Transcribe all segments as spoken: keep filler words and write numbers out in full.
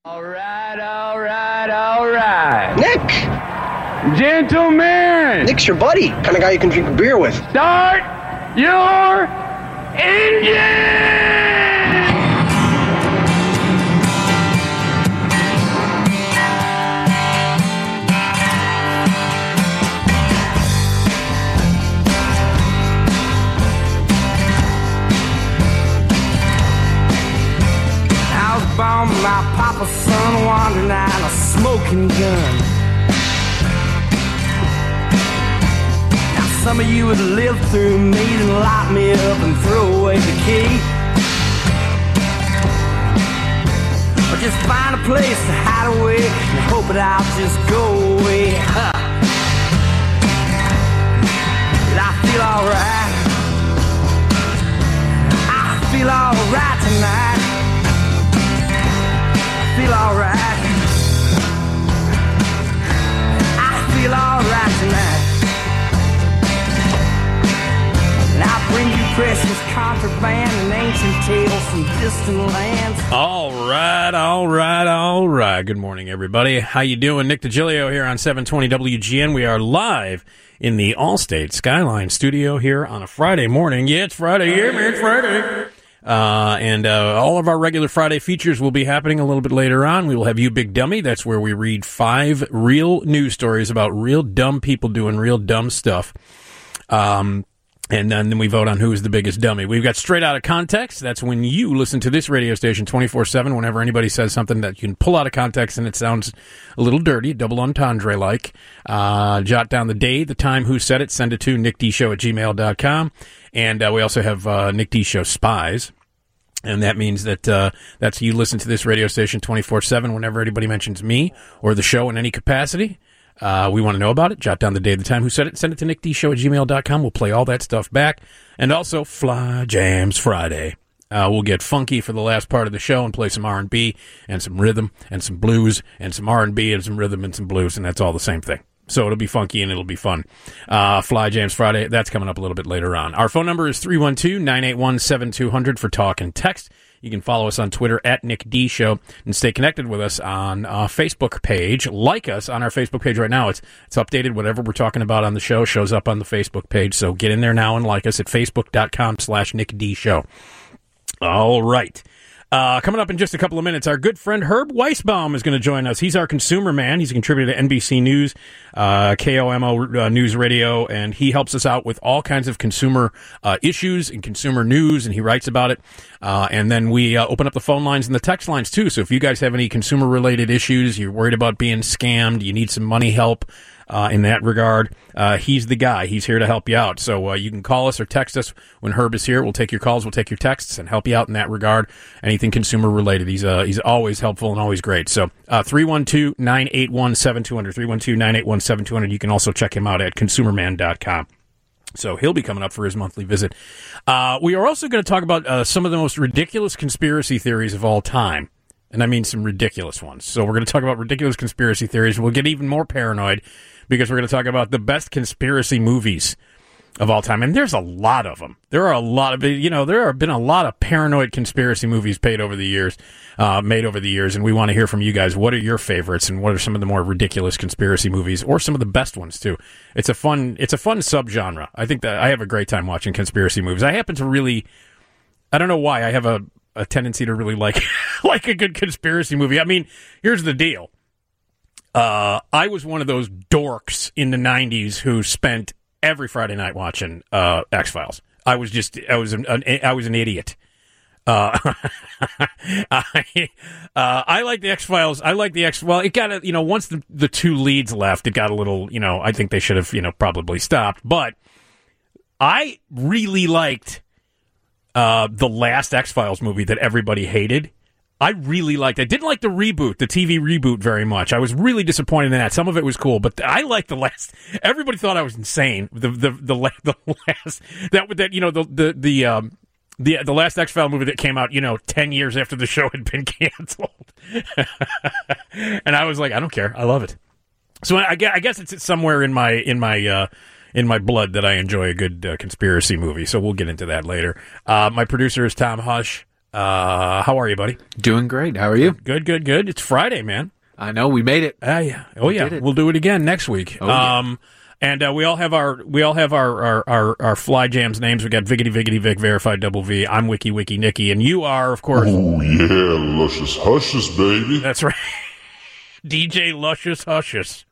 All right, all right, all right. Nick! Gentlemen! Nick's your buddy. Kind of guy you can drink a beer with. Start your engine! Bomb my papa's son wandering out a smoking gun. Now some of you would live through me and lock me up and throw away the key, or just find a place to hide away and hope that I'll just go away. Huh. But I feel alright. I feel alright tonight. Feel alright. I feel alright tonight. And I bring you precious contraband and ancient tales from distant lands. All right, all right, all right. Good morning, everybody. How you doing? Nick DiGilio here on seven twenty W G N. We are live in the Allstate Skyline studio here on a Friday morning. Yeah, it's Friday. Yeah, man, it's Friday. Uh, and, uh, all of our regular Friday features will be happening a little bit later on. We will have You Big Dummy. That's where we read five real news stories about real dumb people doing real dumb stuff. Um, and then we vote on who is the biggest dummy. We've got Straight Out of Context. That's when you listen to this radio station twenty-four seven. Whenever anybody says something that you can pull out of context and it sounds a little dirty, double entendre-like, uh, jot down the day, the time, who said it, send it to nickdshow at gmail dot com. And uh, we also have uh, Nick D Show Spies. And that means that uh, that's you listen to this radio station twenty-four seven whenever anybody mentions me or the show in any capacity. Uh, we want to know about it. Jot down the day, the time, who said it. Send it to nickdshow at gmail dot com. We'll play all that stuff back. And also Fly Jams Friday. Uh, we'll get funky for the last part of the show and play some R and B and some rhythm and some blues and some R and B and some rhythm and some blues. And that's all the same thing. So it'll be funky and it'll be fun. Uh, Fly Jams Friday, that's coming up a little bit later on. Our phone number is three one two, nine eight one, seven two zero zero for talk and text. You can follow us on Twitter at Nick D Show and stay connected with us on our Facebook page. Like us on our Facebook page right now. It's it's updated. Whatever we're talking about on the show shows up on the Facebook page. So get in there now and like us at facebook.com slash Nick D Show. All right. Uh, coming up in just a couple of minutes, our good friend Herb Weisbaum is going to join us. He's our consumer man. He's a contributor to N B C News, uh, K O M O uh, News Radio, and he helps us out with all kinds of consumer uh, issues and consumer news, and he writes about it. Uh, and then we uh, open up the phone lines and the text lines, too. So if you guys have any consumer-related issues, you're worried about being scammed, you need some money help, Uh, in that regard, uh, he's the guy. He's here to help you out. So uh, you can call us or text us when Herb is here. We'll take your calls, we'll take your texts, and help you out in that regard. Anything consumer related, he's uh, he's always helpful and always great. So uh, three one two, nine eight one, seven two zero zero, three one two, nine eight one, seven two zero zero. You can also check him out at consumer man dot com. So he'll be coming up for his monthly visit. Uh, we are also going to talk about uh, some of the most ridiculous conspiracy theories of all time. And I mean some ridiculous ones. So we're going to talk about ridiculous conspiracy theories. We'll get even more paranoid because we're going to talk about the best conspiracy movies of all time. And there's a lot of them. There are a lot of, you know, there have been a lot of paranoid conspiracy movies paid over the years, uh, made over the years. And we want to hear from you guys. What are your favorites and what are some of the more ridiculous conspiracy movies or some of the best ones too? It's a fun, it's a fun subgenre. I think that I have a great time watching conspiracy movies. I happen to really, I don't know why I have a, a tendency to really like like a good conspiracy movie. I mean, here's the deal. Uh, I was one of those dorks in the nineties who spent every Friday night watching uh, X-Files. I was just, I was an, an I was an idiot. Uh, I, uh, I like the X-Files. I like the X, well, it got, a, you know, once the, the two leads left, it got a little, you know, I think they should have, you know, probably stopped. But I really liked Uh, the last X-Files movie that everybody hated. I really liked it. I didn't like the reboot, the T V reboot very much. I was really disappointed in that. Some of it was cool, but I liked the last. Everybody thought I was insane. The the the, the last that that you know the the the um the the last X-Files movie that came out, you know, ten years after the show had been canceled. And I was like, I don't care. I love it. So I, I guess it's somewhere in my in my uh in my blood that I enjoy a good uh, conspiracy movie. So we'll get into that later. Uh, my producer is Tom Hush. Uh, how are you, buddy? Doing great. How are you? Good, good, good. It's Friday, man. I know we made it. Uh, yeah. Oh We yeah. did it. We'll do it again next week. Oh, yeah. um, and uh, we all have our we all have our our, our, our Fly Jams names. We got Viggity Viggity Vic Verified Double V. I'm Wiki Wiki Nicky, and you are, of course. Oh yeah, luscious hushes, baby. That's right. D J Luscious Hushes.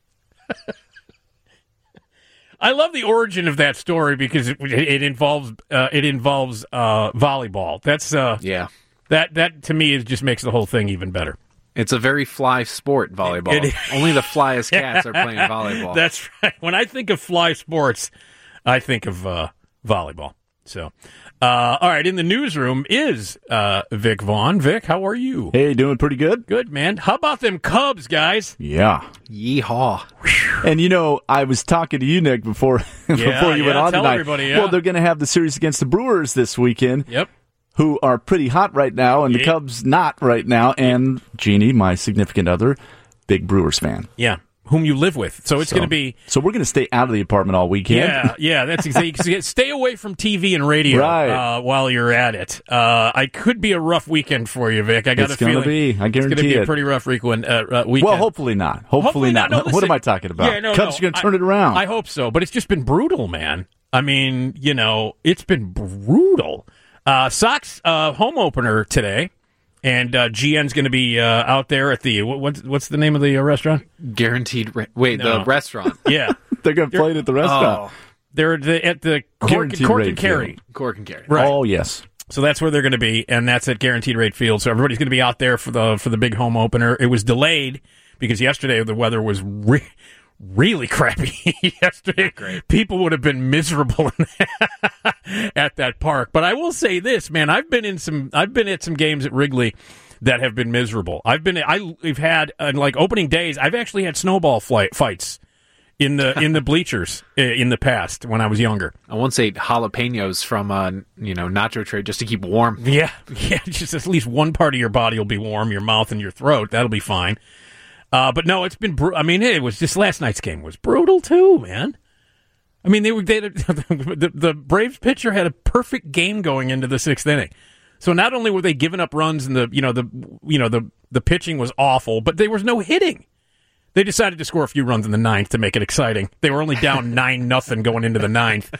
I love the origin of that story because it, it involves uh, it involves uh, volleyball. That's uh, Yeah. that that to me is just makes the whole thing even better. It's a very fly sport, volleyball. It is. Only the flyest cats are playing volleyball. That's right. When I think of fly sports, I think of uh, volleyball. So, uh, all right. In the newsroom is uh, Vic Vaughn. Vic, how are you? Hey, doing pretty good? Good, man. How about them Cubs, guys? Yeah. Yeehaw. And, you know, I was talking to you, Nick, before before you Yeah, went yeah, on tell tonight. everybody, yeah. Well, they're going to have the series against the Brewers this weekend, Yep. who are pretty hot right now, and the Yeah. Cubs not right now. And Jeannie, my significant other, big Brewers fan. Yeah. Whom you live with. So it's So- going to be. So we're going to stay out of the apartment all weekend. Yeah, yeah, that's exactly. Stay away from T V and radio Right. uh, while you're at it. Uh, I could be a rough weekend for you, Vic. I got It's a gonna feeling be. I it's going to guarantee be a it. pretty rough weekend. Uh, uh, weekend. Well, hopefully not. Hopefully, Hopefully not. not. No, what listen. am I talking about? Yeah, no, Cubs no. are going to turn I- it around. I hope so, but it's just been brutal, man. I mean, you know, it's been brutal. Uh, Sox uh, home opener today, and uh, G N's going to be uh, out there at the what, what's what's the name of the uh, restaurant? Guaranteed. Re- Wait, No. the restaurant. Yeah, They're going to play it at the restaurant. Oh, they're the, at the Cork, Guaranteed Cork rate and Carry. field. Cork and Carry. Right. Oh, yes. So that's where they're going to be, and that's at Guaranteed Rate Field. So everybody's going to be out there for the for the big home opener. It was delayed because yesterday the weather was re- really crappy. yesterday, great. People would have been miserable in that, at that park. But I will say this, man, I've been in some, I've been at some games at Wrigley that have been miserable. I've been, I've had uh, like opening days. I've actually had snowball flight fights in the in the bleachers uh, in the past when I was younger. I once ate jalapenos from uh, you know nacho tray just to keep warm. Yeah, yeah. Just at least one part of your body will be warm, your mouth and your throat. That'll be fine. Uh, but no, it's been. Br- I mean, it was just last night's game was brutal too, man. I mean, they were they, the the Braves pitcher had a perfect game going into the sixth inning. So not only were they giving up runs and the you know the you know the the pitching was awful, but there was no hitting. They decided to score a few runs in the ninth to make it exciting. They were only down nine nothing going into the ninth.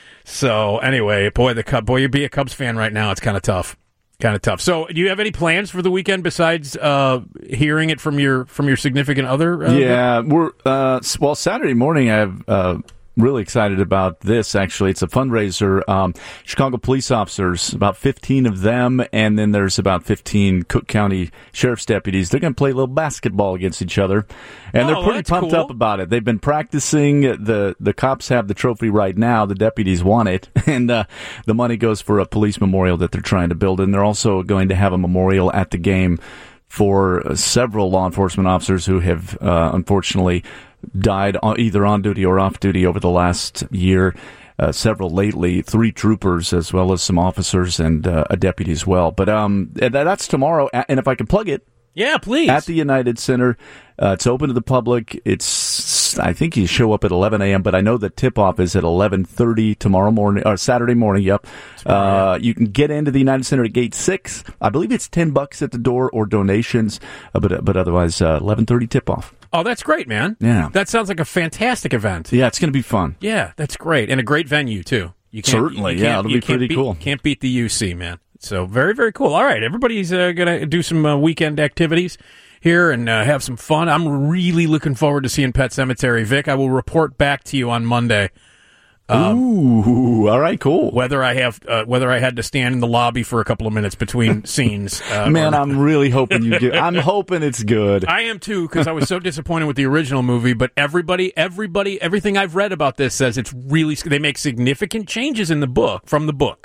So anyway, boy, the Cub, boy, you be a Cubs fan right now. It's kind of tough, kind of tough. So, do you have any plans for the weekend besides uh, hearing it from your from your significant other? Uh, Yeah, we're uh, s- well. Saturday morning, I have uh, really excited about this. Actually, it's a fundraiser. Um, Chicago police officers, about fifteen of them, and then there's about fifteen Cook County sheriff's deputies. They're going to play a little basketball against each other, and Oh, they're pretty that's pumped cool. up about it. They've been practicing. the The cops have the trophy right now. The deputies want it, and uh, the money goes for a police memorial that they're trying to build. And they're also going to have a memorial at the game for uh, several law enforcement officers who have uh, unfortunately died on, either on duty or off duty over the last year. Uh, several lately, three troopers as well as some officers and uh, a deputy as well. But um, that, that's tomorrow. And if I can plug it, yeah, please. at the United Center, uh, it's open to the public. It's I think you show up at eleven a.m., but I know the tip-off is at eleven thirty tomorrow morning, or Saturday morning, yep. Uh, you can get into the United Center at gate six. I believe it's ten bucks at the door or donations, uh, but but otherwise, uh, eleven thirty tip-off. Oh, that's great, man. Yeah. That sounds like a fantastic event. Yeah, it's going to be fun. Yeah, that's great. And a great venue, too. You can't, Certainly, you yeah, can't- it'll you be can't pretty beat- cool. Can't beat the U C, man. So very, very cool. All right, everybody's uh, going to do some uh, weekend activities here and uh, have some fun. I'm really looking forward to seeing Pet Sematary. Vic, I will report back to you on Monday. Um, Ooh, all right, cool. Whether I have, uh, whether I had to stand in the lobby for a couple of minutes between scenes, uh, Man, or- I'm really hoping you get. I'm hoping it's good. I am too, because I was so disappointed with the original movie. But everybody, everybody, everything I've read about this says it's really. They make significant changes in the book from the book,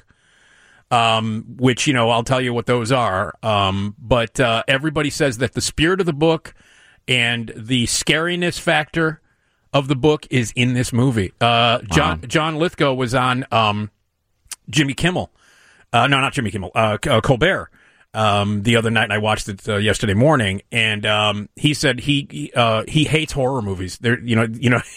um, which you know I'll tell you what those are. Um, but uh, everybody says that the spirit of the book and the scariness factor of the book is in this movie. Uh, John John Lithgow was on um, Jimmy Kimmel. Uh, no, not Jimmy Kimmel. Uh, uh, Colbert. Um, the other night, and I watched it uh, yesterday morning, and um, he said he he, uh, he hates horror movies. There, you know, you know,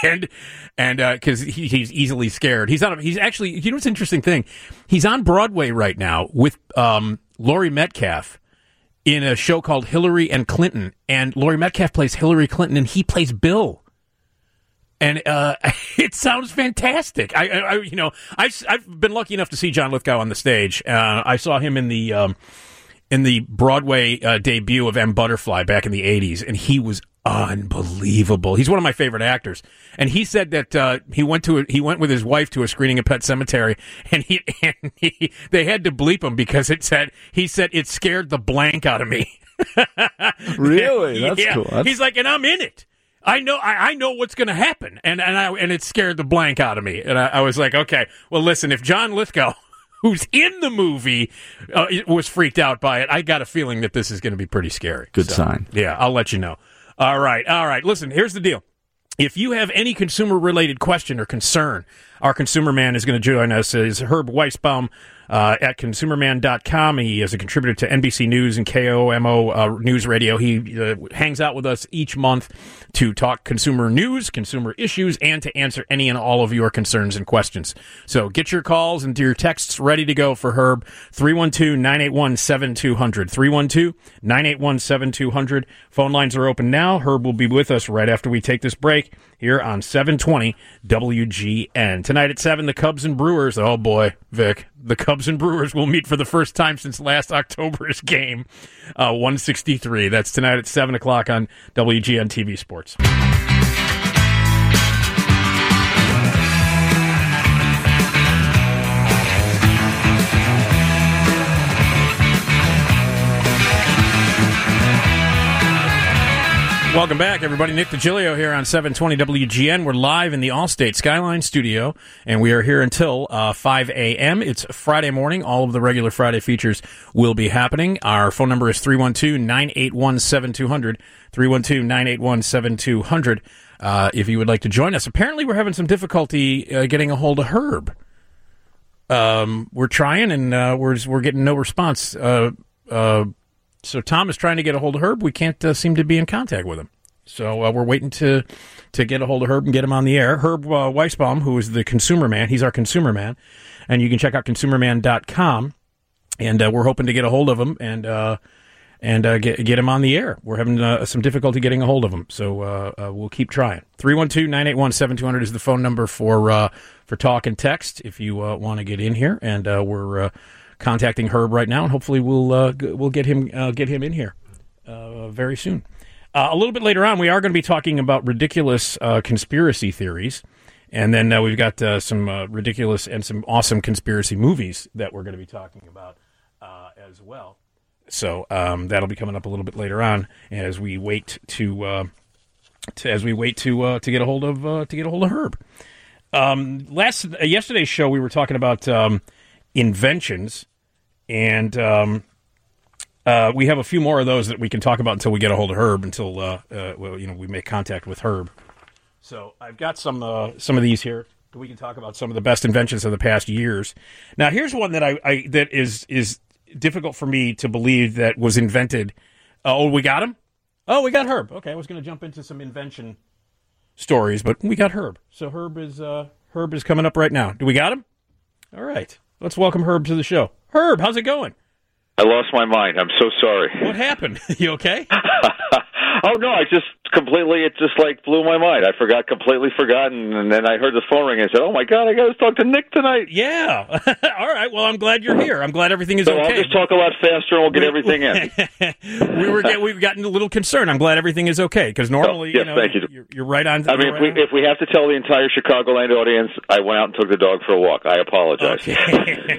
and and because he, he's easily scared. He's on. He's actually. You know what's an interesting thing? He's on Broadway right now with um, Laurie Metcalf in a show called Hillary and Clinton, and Laurie Metcalf plays Hillary Clinton, and he plays Bill. And uh, it sounds fantastic. I, I you know, I've, I've been lucky enough to see John Lithgow on the stage. Uh, I saw him in the um, in the Broadway uh, debut of M. Butterfly back in the eighties, and he was unbelievable. He's one of my favorite actors. And he said that uh, he went to a, he went with his wife to a screening of Pet Sematary, and he and he they had to bleep him because it said he said it scared the blank out of me. Really? That's yeah. cool. That's... He's like, and I'm in it. I know, I, I know what's going to happen, and and I, and it scared the blank out of me. And I, I was like, okay, well, listen, if John Lithgow, who's in the movie, uh, was freaked out by it, I got a feeling that this is going to be pretty scary. Good so, sign. Yeah, I'll let you know. All right, all right. Listen, here's the deal. If you have any consumer-related question or concern, our consumer man is going to join us. Is Herb Weisbaum uh, at consumer man dot com. He is a contributor to N B C News and K O M O uh, News Radio. He uh, hangs out with us each month to talk consumer news, consumer issues, and to answer any and all of your concerns and questions. So get your calls and your texts ready to go for Herb. three one two, nine eight one, seven two zero zero. three one two, nine eight one, seven two zero zero. Phone lines are open now. Herb will be with us right after we take this break here on seven twenty W G N. Tonight at seven, the Cubs and Brewers. Oh, boy, Vic. The Cubs and Brewers will meet for the first time since last October's game, uh, one sixty-three. That's tonight at seven o'clock on W G N T V Sports. Welcome back, everybody. Nick DiGilio here on seven twenty W G N. We're live in the Allstate Skyline studio, and we are here until uh, five a.m. It's Friday morning. All of the regular Friday features will be happening. Our phone number is three one two, nine eight one, seven two zero zero, three one two, nine eight one, seven two zero zero, uh, if you would like to join us. Apparently, we're having some difficulty uh, getting a hold of Herb. Um, we're trying, and uh, we're, we're getting no response. Uh, uh So Tom is trying to get a hold of Herb. We can't uh, seem to be in contact with him. So uh, we're waiting to to get a hold of Herb and get him on the air. Herb uh, Weisbaum, who is the consumer man. He's our consumer man. And you can check out consumer man dot com. And uh, we're hoping to get a hold of him and uh, and uh, get get him on the air. We're having uh, some difficulty getting a hold of him. So uh, uh, we'll keep trying. three one two, nine eight one, seven two zero zero is the phone number for, uh, for talk and text if you uh, want to get in here. And uh, we're... Uh, contacting Herb right now, and hopefully we'll uh, g- we'll get him uh, get him in here uh, very soon. Uh, a little bit later on, we are going to be talking about ridiculous uh, conspiracy theories, and then uh, we've got uh, some uh, ridiculous and some awesome conspiracy movies that we're going to be talking about uh, as well. So um, that'll be coming up a little bit later on as we wait to, uh, to as we wait to uh, to get a hold of uh, to get a hold of Herb. Um, last uh, yesterday's show, we were talking about um, inventions. And um, uh, we have a few more of those that we can talk about until we get a hold of Herb, until uh, uh, well, you know, we make contact with Herb. So I've got some uh, some of these here. We can talk about some of the best inventions of the past years. Now, here's one that I, I that is is difficult for me to believe that was invented. Uh, oh, we got him? Oh, we got Herb. Okay, I was going to jump into some invention stories, but we got Herb. So Herb is uh, Herb is coming up right now. Do we got him? All right. Let's welcome Herb to the show. Herb, how's it going? I lost my mind. I'm so sorry. What happened? You okay? Oh, no, I just completely, it just like blew my mind. I forgot, completely forgotten, and then I heard the phone ring and I said, oh my God, I got to talk to Nick tonight. Yeah. All right, well, I'm glad you're here. I'm glad everything is so okay. I'll just talk a lot faster and we'll get everything in. we were, we've gotten a little concerned. I'm glad everything is okay, because normally, oh, yes, you know, thank you. You're, you're right on. I mean, if we, right if we have to tell the entire Chicagoland audience, I went out and took the dog for a walk. I apologize. Okay.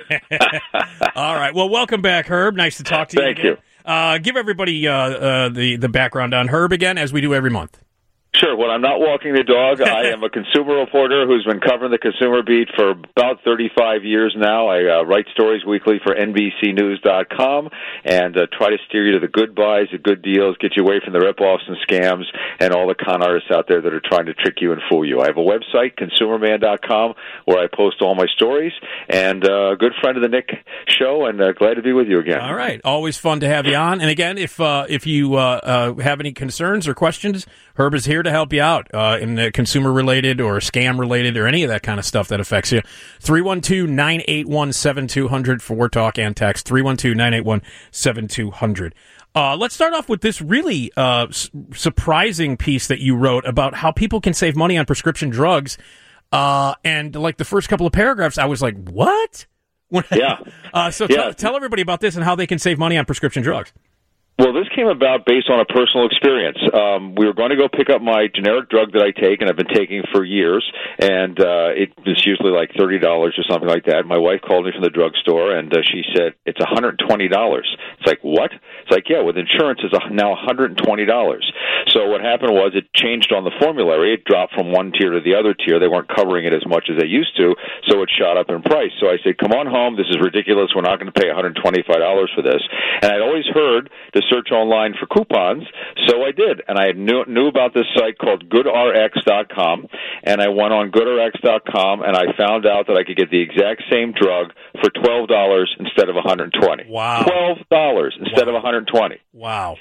All right, well, welcome back, Herb. Nice to talk to you Thank again. you. Uh, give everybody uh, uh, the, the background on Herb again, as we do every month. Sure. When I'm not walking the dog, I am a consumer reporter who's been covering the consumer beat for about thirty-five years now. I uh, write stories weekly for N B C News dot com and uh, try to steer you to the good buys, the good deals, get you away from the rip-offs and scams and all the con artists out there that are trying to trick you and fool you. I have a website, consumer man dot com, where I post all my stories, and uh, a good friend of the Nick Show, and uh, glad to be with you again. All right. Always fun to have you on. And again, if uh, if you uh, uh, have any concerns or questions, Herb is here to help you out uh, in the consumer-related or scam-related or any of that kind of stuff that affects you. three one two, nine eight one, seven two zero zero for talk and text. three one two, nine eight one, seven two zero zero. Uh, let's start off with this really uh, s- surprising piece that you wrote about how people can save money on prescription drugs. Uh, and like the first couple of paragraphs, I was like, what? Yeah. uh, so yeah. Tell, tell everybody about this and how they can save money on prescription drugs. Well, this came about based on a personal experience. Um, we were going to go pick up my generic drug that I take, and I've been taking for years, and uh, it was usually like thirty dollars or something like that. My wife called me from the drugstore, and uh, she said, it's one hundred twenty dollars. It's like, what? It's like, yeah, with insurance, it's now one hundred twenty dollars. So what happened was it changed on the formulary. It dropped from one tier to the other tier. They weren't covering it as much as they used to, so it shot up in price. So I said, come on home. This is ridiculous. We're not going to pay one hundred twenty-five dollars for this. And I'd always heard to search online for coupons, so I did. And I knew, knew about this site called good R X dot com, and I went on good R X dot com, and I found out that I could get the exact same drug for twelve dollars instead of one hundred twenty dollars. Wow. twelve dollars instead wow. of one hundred twenty dollars. Wow.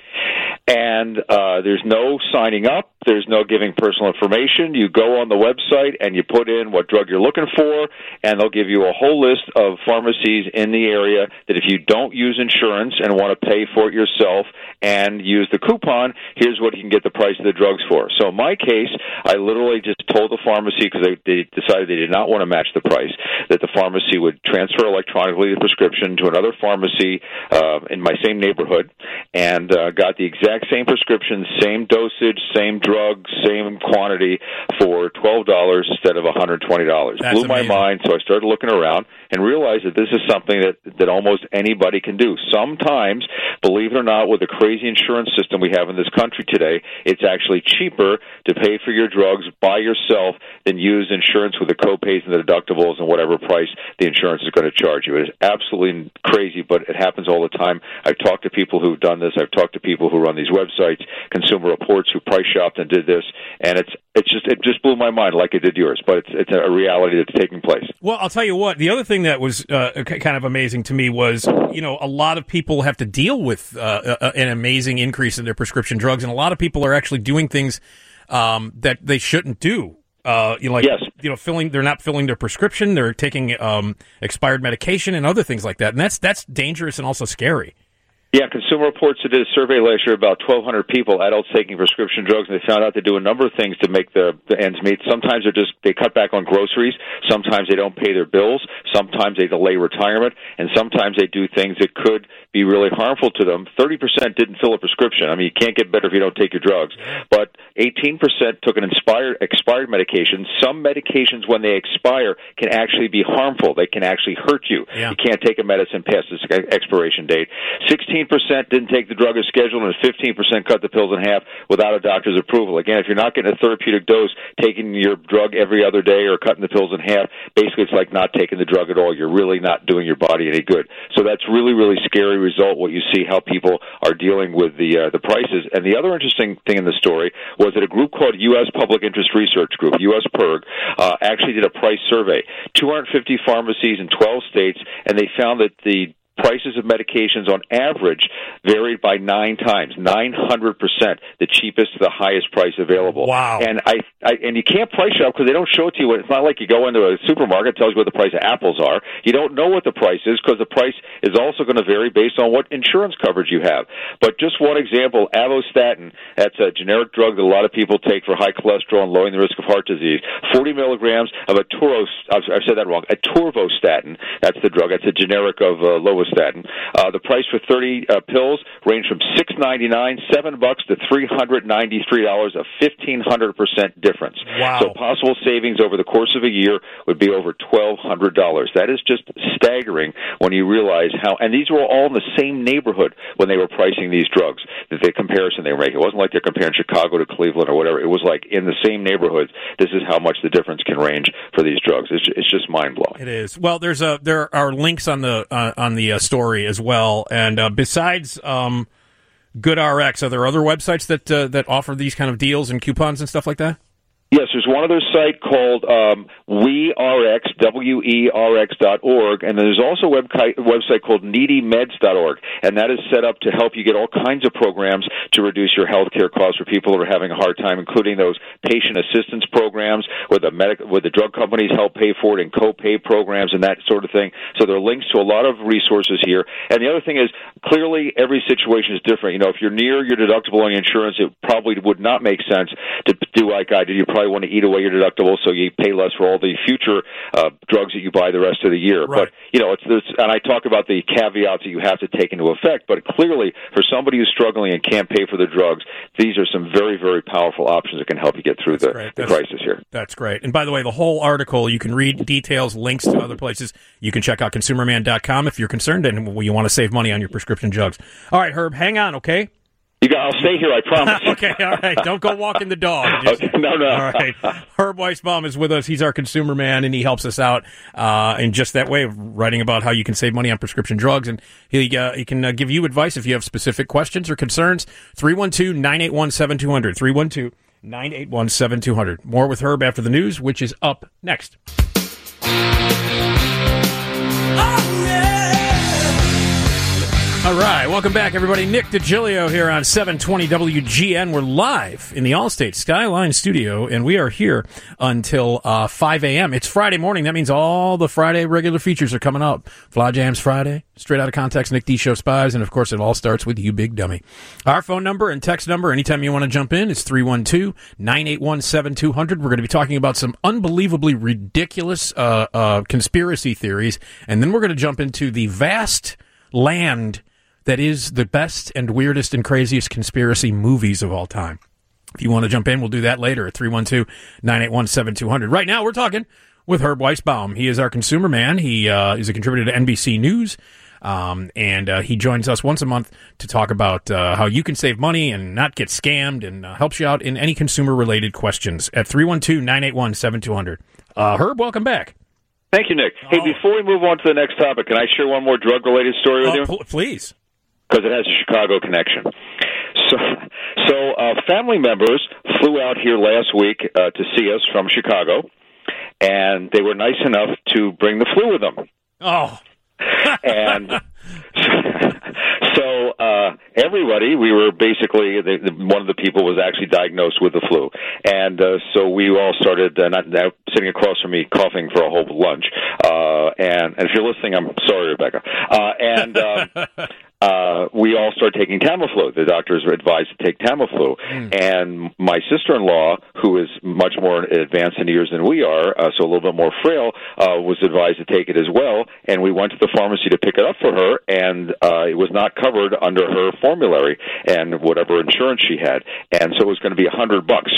And uh, there's no signing up. There's no giving personal information. You go on the website and you put in what drug you're looking for, and they'll give you a whole list of pharmacies in the area that if you don't use insurance and want to pay for it yourself and use the coupon, here's what you can get the price of the drugs for. So in my case, I literally just told the pharmacy, because they, they decided they did not want to match the price, that the pharmacy would transfer electronically the prescription to another pharmacy uh, in my same neighborhood, and uh, got the exact same prescription, same dosage, same drug, same quantity for twelve dollars instead of one hundred twenty dollars. That's Blew my amazing. mind, so I started looking around and realized that this is something that, that almost anybody can do. Sometimes, believe it or not, with the crazy insurance system we have in this country today, it's actually cheaper to pay for your drugs by yourself than use insurance with the copays and the deductibles and whatever price the insurance is going to charge you. It is absolutely crazy, but it happens all the time. I've talked to people who've done this. I've talked to people who run these websites, Consumer Reports, who price shopped and did this, and it's it's just it just blew my mind like it did yours. But it's it's a reality that's taking place. Well, I'll tell you what. The other thing that was uh, kind of amazing to me was, you know, a lot of people have to deal with uh, a, an amazing increase in their prescription drugs, and a lot of people are actually doing things um, that they shouldn't do. Uh, you know, like, yes. you know, filling, they're not filling their prescription. They're taking um, expired medication and other things like that, and that's that's dangerous and also scary. Yeah, Consumer Reports did a survey last year about twelve hundred people, adults taking prescription drugs, and they found out they do a number of things to make the, the ends meet. Sometimes they're just they cut back on groceries. Sometimes they don't pay their bills. Sometimes they delay retirement, and sometimes they do things that could be really harmful to them. Thirty percent didn't fill a prescription. I mean, you can't get better if you don't take your drugs. But eighteen percent took an inspired, expired medication. Some medications, when they expire, can actually be harmful. They can actually hurt you. Yeah. You can't take a medicine past its expiration date. Sixteen percent didn't take the drug as scheduled, and fifteen percent cut the pills in half without a doctor's approval. Again, if you're not getting a therapeutic dose, taking your drug every other day or cutting the pills in half, basically it's like not taking the drug at all. You're really not doing your body any good. So that's really, really scary result, what you see, how people are dealing with the uh, the prices. And the other interesting thing in the story was that a group called U S Public Interest Research Group, U S P I R G, uh, actually did a price survey. two hundred fifty pharmacies in twelve states, and they found that the prices of medications on average varied by nine times, nine hundred percent, the cheapest to the highest price available. Wow. And I, I and you can't price shop because they don't show it to you. It's not like you go into a supermarket, it tells you what the price of apples are. You don't know what the price is because the price is also going to vary based on what insurance coverage you have. But just one example, Avostatin, that's a generic drug that a lot of people take for high cholesterol and lowering the risk of heart disease. forty milligrams of a Turos, I've said that wrong, a Atorvastatin, that's the drug, that's a generic of uh, low Statin. Uh, the price for thirty uh, pills range from six ninety-nine, seven bucks to three hundred ninety-three dollars, a fifteen hundred percent difference. Wow. So possible savings over the course of a year would be over twelve hundred dollars. That is just staggering when you realize how, and these were all in the same neighborhood when they were pricing these drugs, that the comparison they were making. It wasn't like they're comparing Chicago to Cleveland or whatever. It was like in the same neighborhoods, this is how much the difference can range for these drugs. It's, it's just mind-blowing. It is. Well, there's a there are links on the uh, on the uh, story as well. And uh, besides um, GoodRx, are there other websites that uh, that offer these kind of deals and coupons and stuff like that? Yes, there's one other site called um, WeRx, W E R X dot org, and there's also a web- website called needy meds dot org, and that is set up to help you get all kinds of programs to reduce your health care costs for people that are having a hard time, including those patient assistance programs where the, medic- where the drug companies help pay for it, and co-pay programs and that sort of thing. So there are links to a lot of resources here. And the other thing is, clearly every situation is different. You know, if you're near your deductible on your insurance, it probably would not make sense to do like I did. You probably want to eat away your deductible so you pay less for all the future uh, drugs that you buy the rest of the year. Right. But, you know, it's this, and I talk about the caveats that you have to take into effect, but clearly for somebody who's struggling and can't pay for the drugs, these are some very, very powerful options that can help you get through the, the crisis here. That's great. And by the way, the whole article, you can read details, links to other places. You can check out consumer man dot com if you're concerned and you want to save money on your prescription drugs. All right, Herb, hang on, okay? You got, I'll stay here, I promise. Okay, all right. Don't go walking the dog. Just, okay, no, no. All right. Herb Weisbaum is with us. He's our consumer man, and he helps us out uh, in just that way of writing about how you can save money on prescription drugs. And he, uh, he can uh, give you advice if you have specific questions or concerns. three one two, nine eight one, seven two zero zero. three one two, nine eight one, seven two zero zero. More with Herb after the news, which is up next. All right, welcome back, everybody. Nick DiGilio here on seven twenty W G N. We're live in the Allstate Skyline studio, and we are here until uh, five a.m. It's Friday morning. That means all the Friday regular features are coming up. Fly Jams Friday, Straight Out of Context, Nick D Show Spies, and, of course, it all starts with You Big Dummy. Our phone number and text number, anytime you want to jump in, is three one two, nine eight one, seven two zero zero. We're going to be talking about some unbelievably ridiculous uh, uh, conspiracy theories, and then we're going to jump into the vast land that is the best and weirdest and craziest conspiracy movies of all time. If you want to jump in, we'll do that later at three one two, nine eight one, seven two zero zero. Right now, we're talking with Herb Weisbaum. He is our consumer man. He uh, is a contributor to N B C News, um, and uh, he joins us once a month to talk about uh, how you can save money and not get scammed, and uh, helps you out in any consumer-related questions at three one two, nine eight one, seven two zero zero. Uh, Herb, welcome back. Thank you, Nick. Hey, oh. before we move on to the next topic, can I share one more drug-related story with oh, you? Pl- please. Because it has a Chicago connection. So, so uh, family members flew out here last week uh, to see us from Chicago, and they were nice enough to bring the flu with them. Oh. and so uh, everybody, we were basically, the, the, one of the people was actually diagnosed with the flu. And uh, so we all started, uh, not, not sitting across from me, coughing for a whole lunch. Uh, and, and if you're listening, I'm sorry, Rebecca. Uh, and... Um, Uh, we all started taking Tamiflu. The doctors were advised to take Tamiflu. Mm. And my sister-in-law, who is much more advanced in years than we are, uh, so a little bit more frail, uh, was advised to take it as well. And we went to the pharmacy to pick it up for her, and uh, it was not covered under her formulary and whatever insurance she had. And so it was going to be a hundred bucks.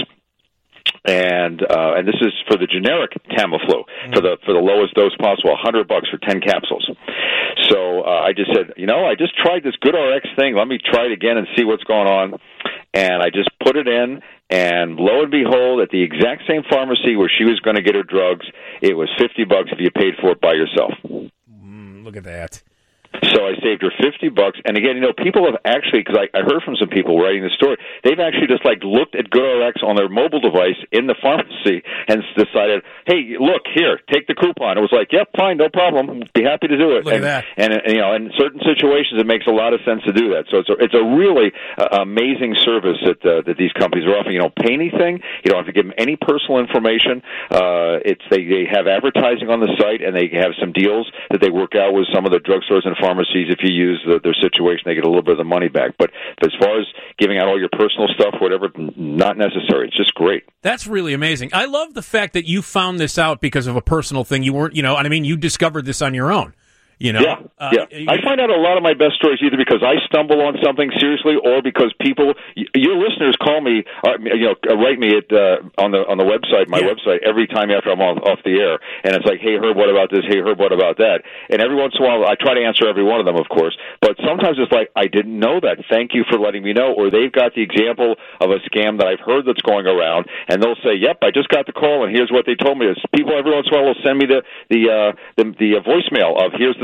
And uh, and this is for the generic Tamiflu, mm. for the for the lowest dose possible, a hundred bucks for ten capsules. So uh, I just said, you know, I just tried this GoodRx thing. Let me try it again and see what's going on. And I just put it in, and lo and behold, at the exact same pharmacy where she was going to get her drugs, it was fifty bucks if you paid for it by yourself. Mm, look at that. So I saved her fifty bucks. And again, you know, people have actually, because I, I heard from some people writing the story, they've actually just like looked at GoodRx on their mobile device in the pharmacy and decided, hey, look, here, take the coupon. It was like, yep, fine, no problem. Be happy to do it. Look and, at that. And, and, you know, in certain situations, it makes a lot of sense to do that. So it's a, it's a really uh, amazing service that uh, that these companies are offering. You don't pay anything. You don't have to give them any personal information. Uh, it's they, they have advertising on the site, and they have some deals that they work out with some of the drugstores and pharmacies. If you use the, their situation, they get a little bit of the money back. But as far as giving out all your personal stuff, whatever, not necessary. It's just great. That's really amazing. I love the fact that you found this out because of a personal thing. You weren't, you know, I mean, you discovered this on your own. You know, yeah, uh, yeah. You, I find out a lot of my best stories either because I stumble on something seriously, or because people, your listeners, call me, uh, you know, write me at uh, on the on the website, my yeah. website, every time after I'm on, off the air, and it's like, hey, Herb, what about this? Hey, Herb, what about that? And every once in a while, I try to answer every one of them, of course, but sometimes it's like, I didn't know that. Thank you for letting me know. Or they've got the example of a scam that I've heard that's going around, and they'll say, yep, I just got the call, and here's what they told me. It's people every once in a while will send me the the uh, the, the uh, voicemail of here's the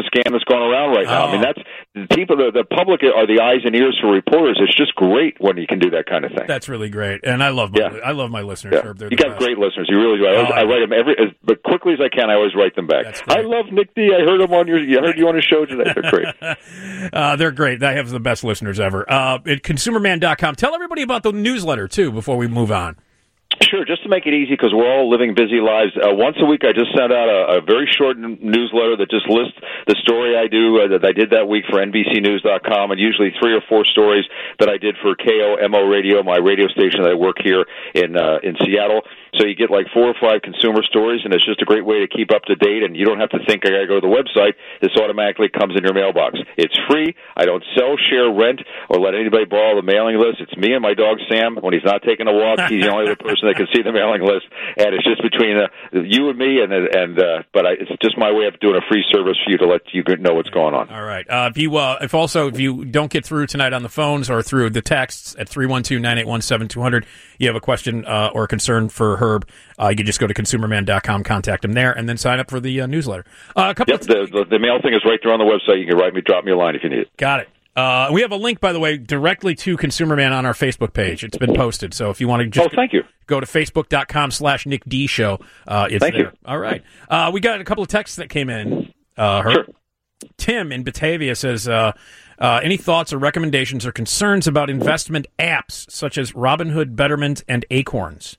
the scam that's going around right now. Oh. I mean, that's the people, the, the public are the eyes and ears for reporters. It's just great when you can do that kind of thing. That's really great, and I love my, Yeah. I love my listeners. Yeah. Herb. They're You the got best. great listeners. You really do. I, always, Oh, I write them every as but quickly as I can. I always write them back. That's great. I love Nick D. I heard him on your. I heard you on his show today. They're great. Uh, they're great. I have the best listeners ever. Uh, at consumer man dot com. Tell everybody about the newsletter, too, before we move on. Sure, just to make it easy, because we're all living busy lives. Uh, once a week, I just send out a, a very short n- newsletter that just lists the story I do, uh, that I did that week for N B C News dot com, and usually three or four stories that I did for K O M O Radio, my radio station that I work here in uh, in Seattle. So you get like four or five consumer stories, and it's just a great way to keep up to date, and you don't have to think, I got to go to the website. This automatically comes in your mailbox. It's free. I don't sell, share, rent, or let anybody borrow the mailing list. It's me and my dog, Sam. When he's not taking a walk, he's the only other person that can see the mailing list, and it's just between uh, you and me, and and uh, but I, it's just my way of doing a free service for you to let you know what's going on. All right. Uh, if you, uh, if also if you don't get through tonight on the phones or through the texts at three one two, nine eight one, seven two zero zero, you have a question uh, or a concern for Herb, uh, you can just go to consumer man dot com, contact him there, and then sign up for the uh, newsletter. Uh, a couple. Yep, of the, the the mail thing is right there on the website. You can write me, drop me a line if you need it. Got it. Uh, we have a link, by the way, directly to Consumer Man on our Facebook page. It's been posted, so if you want to just Oh, thank you. go to facebook dot com slash Nick D Show, uh, it's Thank there. you. All right. Uh, we got a couple of texts that came in. Uh, Herb. Sure. Tim in Batavia says, uh, uh, any thoughts or recommendations or concerns about investment apps such as Robinhood, Betterment, and Acorns?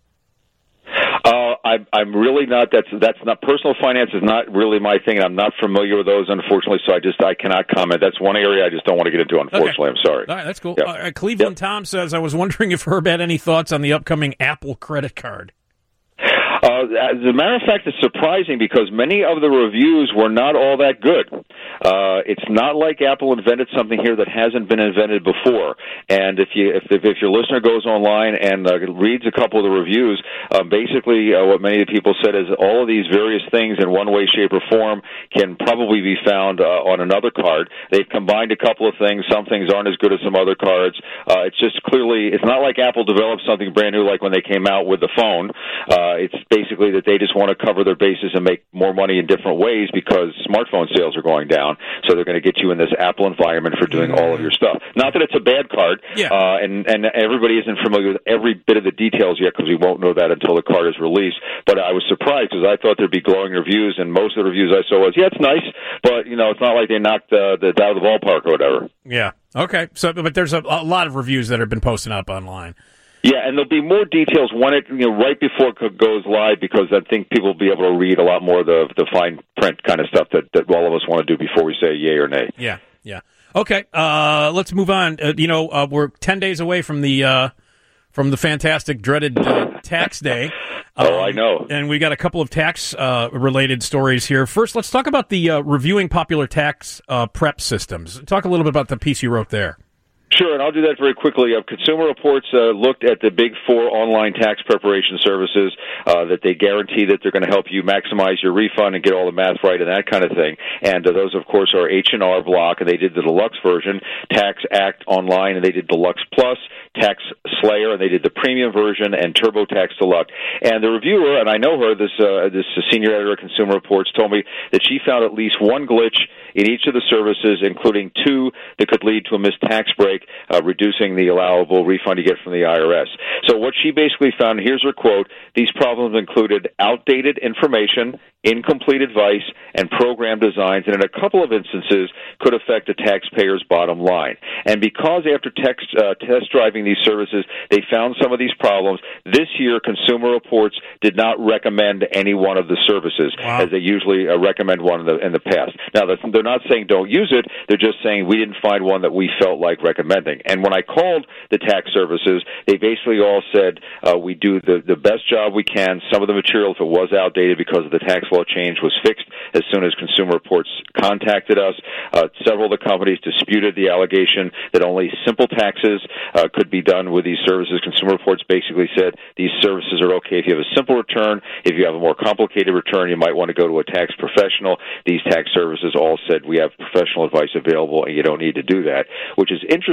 Uh, I, I'm really not. That's that's not personal finance is not really my thing, and I'm not familiar with those, unfortunately. So I just I cannot comment. That's one area I just don't want to get into. Unfortunately, Okay. I'm sorry. All right, that's cool. Yep. All right, Cleveland Yep. Tom says, I was wondering if Herb had any thoughts on the upcoming Apple credit card. Uh, as a matter of fact, it's surprising because many of the reviews were not all that good. Uh, it's not like Apple invented something here that hasn't been invented before. And if you, if, if, if your listener goes online and uh, reads a couple of the reviews, uh, basically uh, what many of the people said is all of these various things in one way, shape, or form can probably be found uh, on another card. They've combined a couple of things. Some things aren't as good as some other cards. Uh, it's just clearly, it's not like Apple developed something brand new like when they came out with the phone. Uh, it's basically that they just want to cover their bases and make more money in different ways because smartphone sales are going down. So they're going to get you in this Apple environment for doing all of your stuff. Not that it's a bad card, Yeah. uh, and, and everybody isn't familiar with every bit of the details yet because we won't know that until the card is released. But I was surprised because I thought there'd be glowing reviews, and most of the reviews I saw was, yeah, it's nice, but, you know, it's not like they knocked uh, the out of the ballpark or whatever. Yeah. Okay. So, but there's a, a lot of reviews that have been posted up online. Yeah, and there'll be more details when it, you know, right before it goes live, because I think people will be able to read a lot more of the the fine print kind of stuff that, that all of us want to do before we say yay or nay. Yeah. Yeah. Okay. Uh, let's move on. Uh, you know, uh, we're ten days away from the uh, from the fantastic, dreaded uh, tax day. Um, Oh, I know. And we got a couple of tax uh, related stories here. First, let's talk about the uh, reviewing popular tax uh, prep systems. Talk a little bit about the piece you wrote there. Sure, and I'll do that very quickly. Uh, Consumer Reports uh, looked at the big four online tax preparation services uh, that they guarantee that they're going to help you maximize your refund and get all the math right and that kind of thing. And uh, those, of course, are H and R Block, and they did the deluxe version, Tax Act Online, and they did Deluxe Plus, Tax Slayer, and they did the premium version, and TurboTax Deluxe. And the reviewer, and I know her, this uh, this senior editor of Consumer Reports, told me that she found at least one glitch in each of the services, including two that could lead to a missed tax break, uh, reducing the allowable refund you get from the I R S. So what she basically found, here's her quote, these problems included outdated information, incomplete advice, and program designs, and in a couple of instances could affect a taxpayer's bottom line. And because after text, uh, test driving these services, they found some of these problems, this year Consumer Reports did not recommend any one of the services, wow. as they usually uh, recommend one in the, in the past. Now, that's, they're not saying don't use it, they're just saying we didn't find one that we felt like recommending. And when I called the tax services, they basically all said uh, we do the, the best job we can. Some of the material, if it was outdated because of the tax law change, was fixed as soon as Consumer Reports contacted us. Uh, several of the companies disputed the allegation that only simple taxes uh, could be done with these services. Consumer Reports basically said these services are okay if you have a simple return. If you have a more complicated return, you might want to go to a tax professional. These tax services all said we have professional advice available and you don't need to do that, which is interesting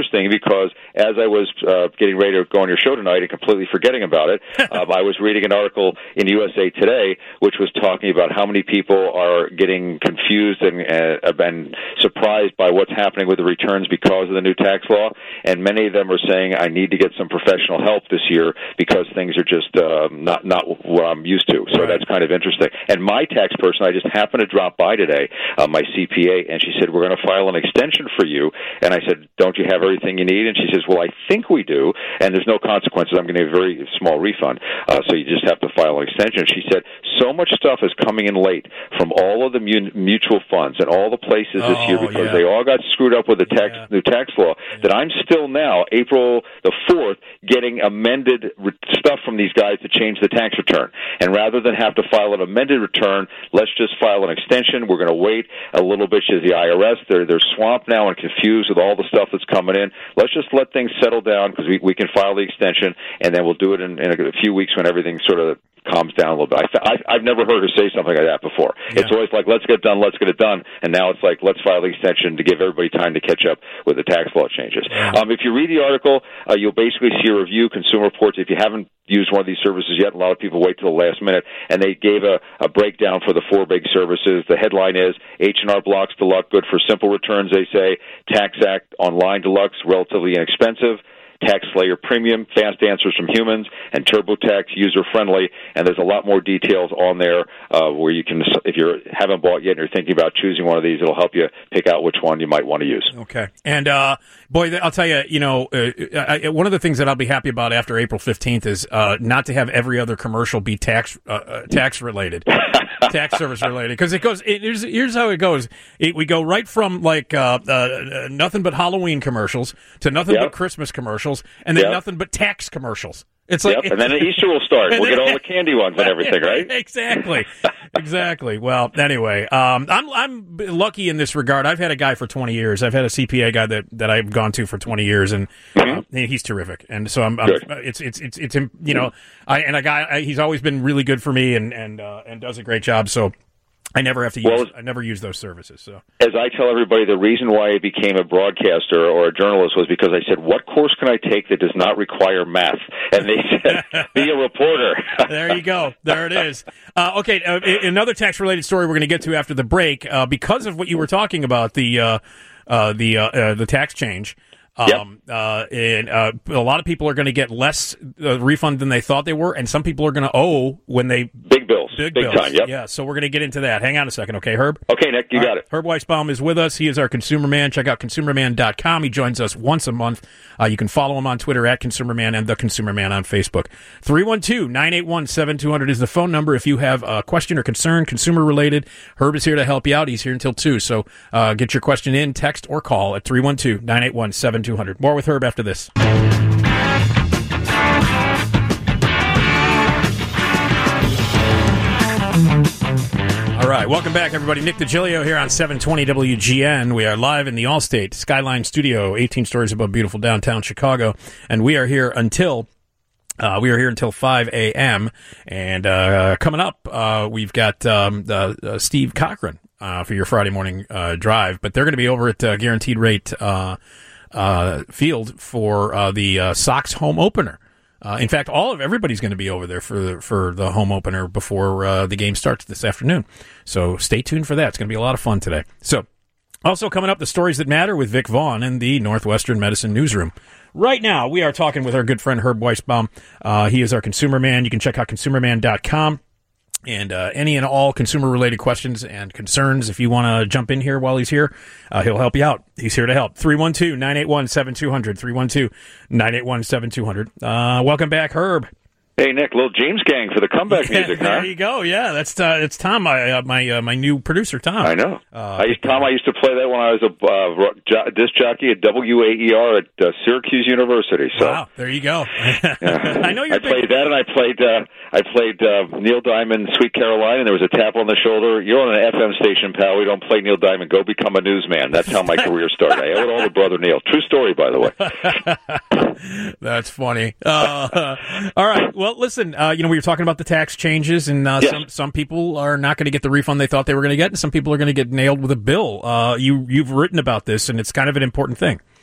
interesting because as I was uh, getting ready to go on your show tonight and completely forgetting about it, um, I was reading an article in U S A Today which was talking about how many people are getting confused and uh, been surprised by what's happening with the returns because of the new tax law, and many of them are saying, I need to get some professional help this year because things are just uh, not, not what I'm used to. So right. That's kind of interesting. And my tax person, I just happened to drop by today, uh, my C P A, and she said, we're going to file an extension for you. And I said, don't you have everything you need? And she says, well, I think we do, and there's no consequences. I'm going to get a very small refund, uh, so you just have to file an extension. She said, so much stuff is coming in late from all of the mu- mutual funds and all the places this oh, year because yeah. they all got screwed up with the tax, yeah. new tax law yeah. that I'm still now, April the fourth, getting amended re- stuff from these guys to change the tax return. And rather than have to file an amended return, let's just file an extension. We're going to wait a little bit to the I R S. They're, they're swamped now and confused with all the stuff that's coming in. Let's just let things settle down because we, we can file the extension, and then we'll do it in, in a few weeks when everything sort of calms down a little bit. I, I, I've never heard her say something like that before. Yeah. It's always like, let's get it done, let's get it done. And now it's like, let's file the extension to give everybody time to catch up with the tax law changes. Yeah. Um, if you read the article, uh, you'll basically see a review, Consumer Reports. If you haven't used one of these services yet, a lot of people wait till the last minute, and they gave a, a breakdown for the four big services. The headline is H and R Blocks Deluxe, good for simple returns, they say. Tax Act Online Deluxe, relatively inexpensive. Tax Slayer Premium, fast answers from humans, and TurboTax, user-friendly. And there's a lot more details on there uh, where you can, if you haven't bought yet and you're thinking about choosing one of these, it'll help you pick out which one you might want to use. Okay. And, uh, boy, I'll tell you, you know, uh, I, one of the things that I'll be happy about after April fifteenth is uh, not to have every other commercial be tax uh, uh, tax-related. Tax service related, because it goes. It, here's, here's how it goes. It, we go right from like uh, uh, nothing but Halloween commercials to nothing yep. but Christmas commercials, and then yep. nothing but tax commercials. It's like, yep. and then Easter will start. We'll then, get all the candy ones and everything, right? Exactly, exactly. Well, anyway, um, I'm I'm lucky in this regard. I've had a guy for twenty years. I've had a C P A guy that, that I've gone to for twenty years, and mm-hmm. uh, he's terrific. And so I'm, I'm it's it's it's it's him. You know, I and a guy I, he's always been really good for me, and and uh, and does a great job. So. I never have to use. Well, I never use those services. So, as I tell everybody, the reason why I became a broadcaster or a journalist was because I said, "What course can I take that does not require math?" And they said, "Be a reporter." There you go. There it is. Uh, okay, uh, another tax-related story we're going to get to after the break, uh, because of what you were talking about the uh, uh, the uh, uh, the tax change. Um, yep. uh, and uh, a lot of people are going to get less uh, refund than they thought they were, and some people are going to owe when they big bills, big, big bills. time. Yep. Yeah. So we're going to get into that. Hang on a second, okay, Herb? Okay, Nick, you All got right. it. Herb Weisbaum is with us. He is our consumer man. Check out consumer man dot com. He joins us once a month. Uh, you can follow him on Twitter at consumerman and the consumer man on Facebook. three one two, nine eight one, seven two zero zero is the phone number if you have a question or concern, consumer related. Herb is here to help you out. He's here until two. So uh, get your question in, text or call at three one two, nine eight one, seven two zero zero. More with Herb after this. All right, welcome back, everybody. Nick DiGilio here on seven twenty W G N. We are live in the Allstate Skyline Studio, eighteen stories above beautiful downtown Chicago, and we are here until uh, we are here until five a.m. And uh, coming up, uh, we've got um, uh, uh, Steve Cochran uh, for your Friday morning uh, drive, but they're going to be over at uh, Guaranteed Rate uh, uh, Field for uh, the uh, Sox home opener. Uh, in fact, all of everybody's going to be over there for the, for the home opener before uh, the game starts this afternoon. So stay tuned for that. It's going to be a lot of fun today. So, also coming up, the stories that matter with Vic Vaughn in the Northwestern Medicine Newsroom. Right now, we are talking with our good friend Herb Weisbaum. Uh, he is our consumer man. You can check out consumer man dot com. And uh, any and all consumer-related questions and concerns, if you want to jump in here while he's here, uh, he'll help you out. He's here to help. three one two, nine eight one, seven two zero zero, three one two, nine eight one, seven two zero zero. Uh, welcome back, Herb. Hey, Nick, little James Gang for the comeback Yeah, music, there huh? you go. Yeah, that's uh, it's Tom, my uh, my uh, my new producer, Tom. I know. Uh, I used, Tom, I used to play that when I was a uh, jo- disc jockey at W A E R at uh, Syracuse University. So. Wow, there you go. I know you're. I played big... that, and I played uh, I played uh, Neil Diamond, Sweet Caroline, and there was a tap on the shoulder. You're on an F M station, pal. We don't play Neil Diamond. Go become a newsman. That's how my career started. I owe it all to Brother Neil. True story, by the way. That's funny. Uh, all right. Well, listen. Uh, you know, we were talking about the tax changes, and uh, yes. some some people are not going to get the refund they thought they were going to get, and some people are going to get nailed with a bill. Uh, you you've written about this, and it's kind of an important thing.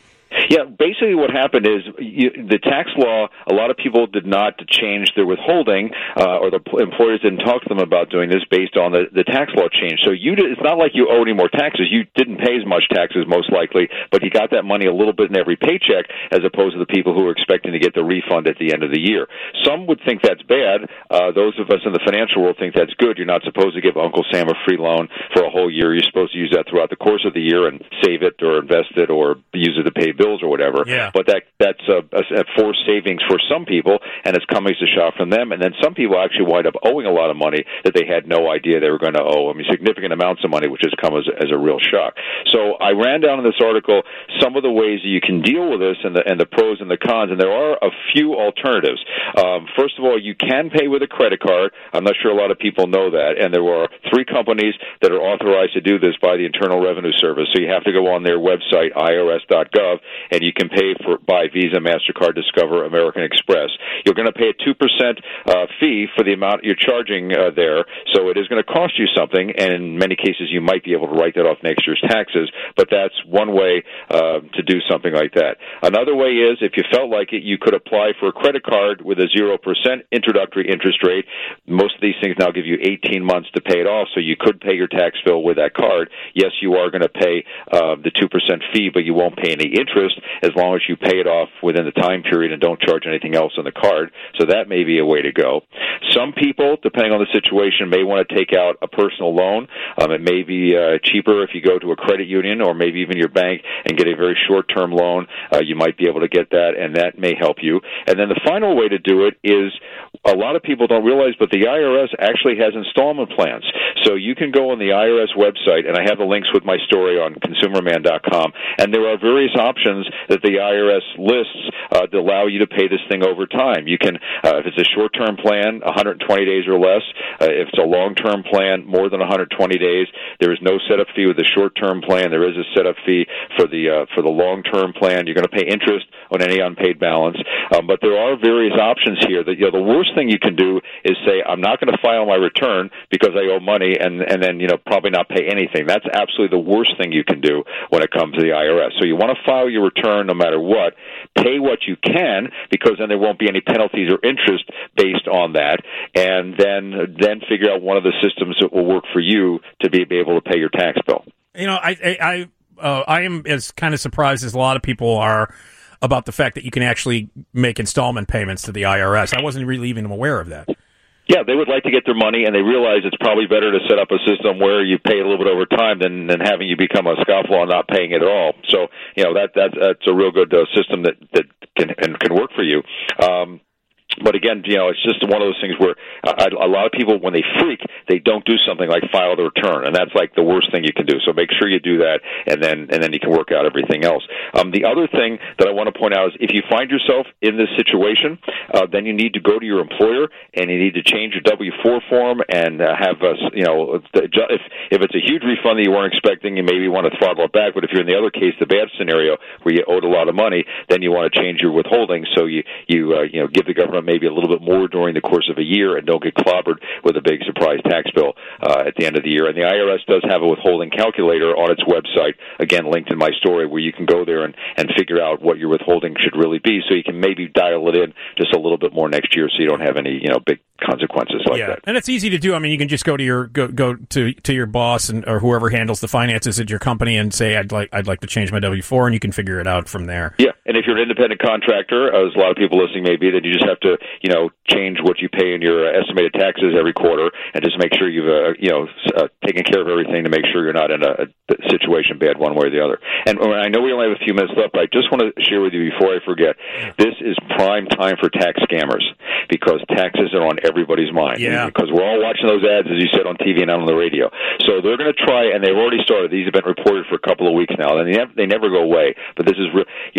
Yeah, basically what happened is you, the tax law, a lot of people did not change their withholding, uh, or the employers didn't talk to them about doing this based on the, the tax law change. So you did, it's not like you owe any more taxes. You didn't pay as much taxes, most likely, but you got that money a little bit in every paycheck as opposed to the people who were expecting to get the refund at the end of the year. Some would think that's bad. Uh, those of us in the financial world think that's good. You're not supposed to give Uncle Sam a free loan for a whole year. You're supposed to use that throughout the course of the year and save it or invest it or use it to pay bills or whatever. Yeah. But that that's a, a, a forced savings for some people, and it's coming as a shock from them. And then some people actually wind up owing a lot of money that they had no idea they were going to owe. I mean, significant amounts of money, which has come as, as a real shock. So I ran down in this article some of the ways that you can deal with this and the, and the pros and the cons, and there are a few alternatives. Um, first of all, you can pay with a credit card. I'm not sure a lot of people know that, and there are three companies that are authorized to do this by the Internal Revenue Service. So you have to go on their website, I R S dot gov, and you can pay for by Visa, MasterCard, Discover, American Express. You're going to pay a two percent uh, fee for the amount you're charging uh, there, so it is going to cost you something, and in many cases you might be able to write that off next year's taxes, but that's one way uh, to do something like that. Another way is, if you felt like it, you could apply for a credit card with a zero percent introductory interest rate. Most of these things now give you eighteen months to pay it off, so you could pay your tax bill with that card. Yes, you are going to pay uh, the two percent fee, but you won't pay any interest as long as you pay it off within the time period and don't charge anything else on the card. So that may be a way to go. Some people, depending on the situation, may want to take out a personal loan. Um, it may be uh, cheaper if you go to a credit union or maybe even your bank and get a very short-term loan. Uh, you might be able to get that, and that may help you. And then the final way to do it is, a lot of people don't realize, but the I R S actually has installment plans. So you can go on the I R S website, and I have the links with my story on consumer man dot com, and there are various options that the I R S lists uh, that allow you to pay this thing over time. You can, uh, if it's a short-term plan, one hundred twenty days or less. Uh, if it's a long-term plan, more than one hundred twenty days. There is no setup fee with the short-term plan. There is a setup fee for the uh, for the long-term plan. You're going to pay interest on any unpaid balance, um, but there are various options here. That, you know, the worst thing you can do is say, I'm not going to file my return because I owe money, and and then you know probably not pay anything. That's absolutely the worst thing you can do when it comes to the I R S. So you want to file your return no matter what. Pay what you can, because then there won't be any penalties or interest based on that, and then then figure out one of the systems that will work for you to be able to pay your tax bill. You know, I I I, uh, I am as kind of surprised as a lot of people are about the fact that you can actually make installment payments to the I R S. I wasn't really even aware of that. Yeah, they would like to get their money, and they realize it's probably better to set up a system where you pay a little bit over time than, than having you become a scofflaw and not paying it at all. So, you know, that, that that's a real good uh, system that, that can and can work for you. Um, But again, you know, it's just one of those things where uh, a lot of people, when they freak, they don't do something like file the return, and that's like the worst thing you can do. So make sure you do that, and then and then you can work out everything else. Um, the other thing that I want to point out is, if you find yourself in this situation, uh, then you need to go to your employer and you need to change your W four form and uh, have us, you know, if if it's a huge refund that you weren't expecting, you maybe want to throttle it back. But if you're in the other case, the bad scenario where you owed a lot of money, then you want to change your withholding. So you you uh, you know give the government maybe a little bit more during the course of a year and don't get clobbered with a big surprise tax bill uh, at the end of the year. And the I R S does have a withholding calculator on its website, again, linked in my story, where you can go there and, and figure out what your withholding should really be, so you can maybe dial it in just a little bit more next year so you don't have any, you know, big consequences like yeah. that. And it's easy to do. I mean, you can just go to your go go to to your boss and or whoever handles the finances at your company and say, I'd like I'd like to change my W four, and you can figure it out from there. Yeah, and if you're an independent contractor, as a lot of people listening may be, then you just have to, you know, change what you pay in your estimated taxes every quarter, and just make sure you've, uh, you know, uh, taken care of everything to make sure you're not in a, a situation bad one way or the other. And I know we only have a few minutes left, but I just want to share with you before I forget, this is prime time for tax scammers, because taxes are on everybody's mind. Yeah. Because we're all watching those ads, as you said, on T V and on the radio. So they're going to try, and they've already started. These have been reported for a couple of weeks now, and they never, they never go away. But this is, re- you know,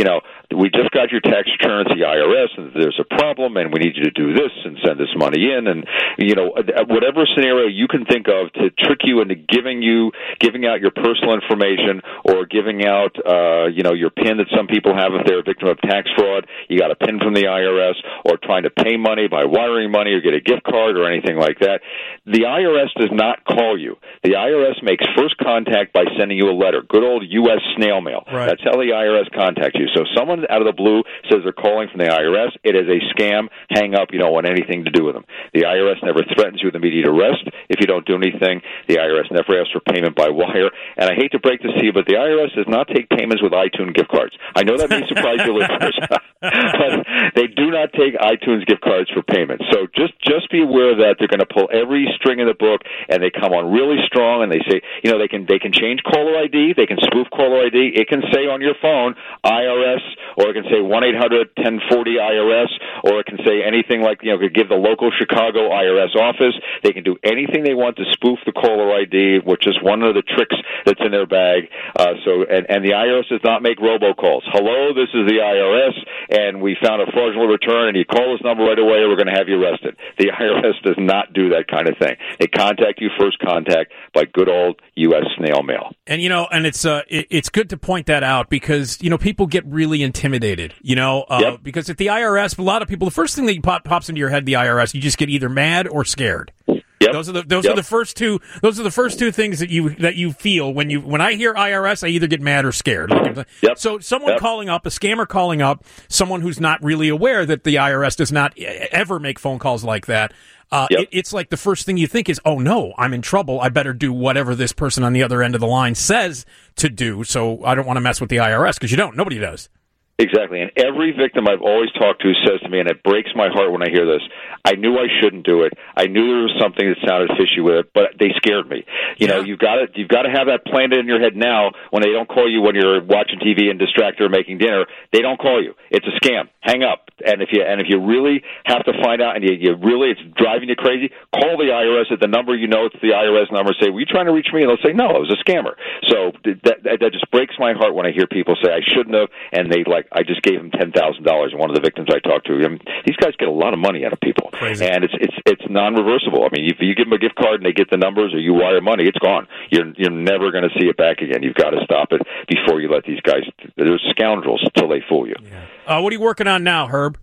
we just got your tax return at the I R S, and there's a problem, and we need you to do this and send this money in, and you know, whatever scenario you can think of to trick you into giving you giving out your personal information or giving out, uh, you know, your PIN that some people have if they're a victim of tax fraud. You got a PIN from the I R S, or trying to pay money by wiring money or get a gift card or anything like that. The I R S does not call you. The I R S makes first contact by sending you a letter. Good old U S snail mail. Right. That's how the I R S contacts you. So if someone out of the blue says they're calling from the I R S, it is a scam. Hang up. You don't want anything to do with them. The I R S never threatens you with immediate arrest if you don't do anything. The I R S never asks for payment by wire. And I hate to break this to you, but the I R S does not take payments with iTunes gift cards. I know that may surprise your listeners, but they do not take iTunes gift cards for payments. So just, just be aware that they're going to pull every string in the book, and they come on really strong, and they say, you know, they can they can change caller I D, they can spoof caller I D. It can say on your phone I R S, or it can say one eight hundred ten forty I R S, or it can say anything like, you know, could give the local Chicago I R S office. They can do anything they want to spoof the caller I D, which is one of the tricks that's in their bag. Uh, so, and, and the I R S does not make robocalls. Hello, this is the I R S, and we found a fraudulent return, and you call this number right away, we're going to have you arrested. The I R S does not do that kind of thing. They contact you first contact by good old U S snail mail. And, you know, and it's uh, it, it's good to point that out because, you know, people get really intimidated, you know, uh, yep. because at the I R S, a lot of people, the first thing that pop, pops into your head, the I R S, you just get either mad or scared. Yep. Those are the those yep. are the first two those are the first two things that you that you feel when you when I hear I R S, I either get mad or scared. Yep. So someone yep. calling up, a scammer calling up, someone who's not really aware that the I R S does not ever make phone calls like that. Uh, yep. it, it's like the first thing you think is, oh no, I'm in trouble. I better do whatever this person on the other end of the line says to do. So I don't want to mess with the I R S because you don't. Nobody does. Exactly, and every victim I've always talked to says to me, and it breaks my heart when I hear this, I knew I shouldn't do it. I knew there was something that sounded fishy with it, but they scared me. You yeah. know, you've got to you've got to have that planted in your head now. When they don't call you when you're watching T V and distracted or making dinner, they don't call you. It's a scam. Hang up. And if you and if you really have to find out, and you, you really it's driving you crazy, call the I R S at the number you know it's the I R S number. Say, were you trying to reach me? And they'll say, no, it was a scammer. So that that, that just breaks my heart when I hear people say I shouldn't have, and they like I just gave them ten thousand dollars. One of the victims I talked to, I mean, these guys get a lot of money out of people, Crazy. and it's it's it's non-reversible. I mean, if you give them a gift card and they get the numbers, or you wire money, it's gone. You're you're never going to see it back again. You've got to stop it before you let these guys. They're scoundrels until they fool you. Yeah. Uh, what are you working on now, Herb?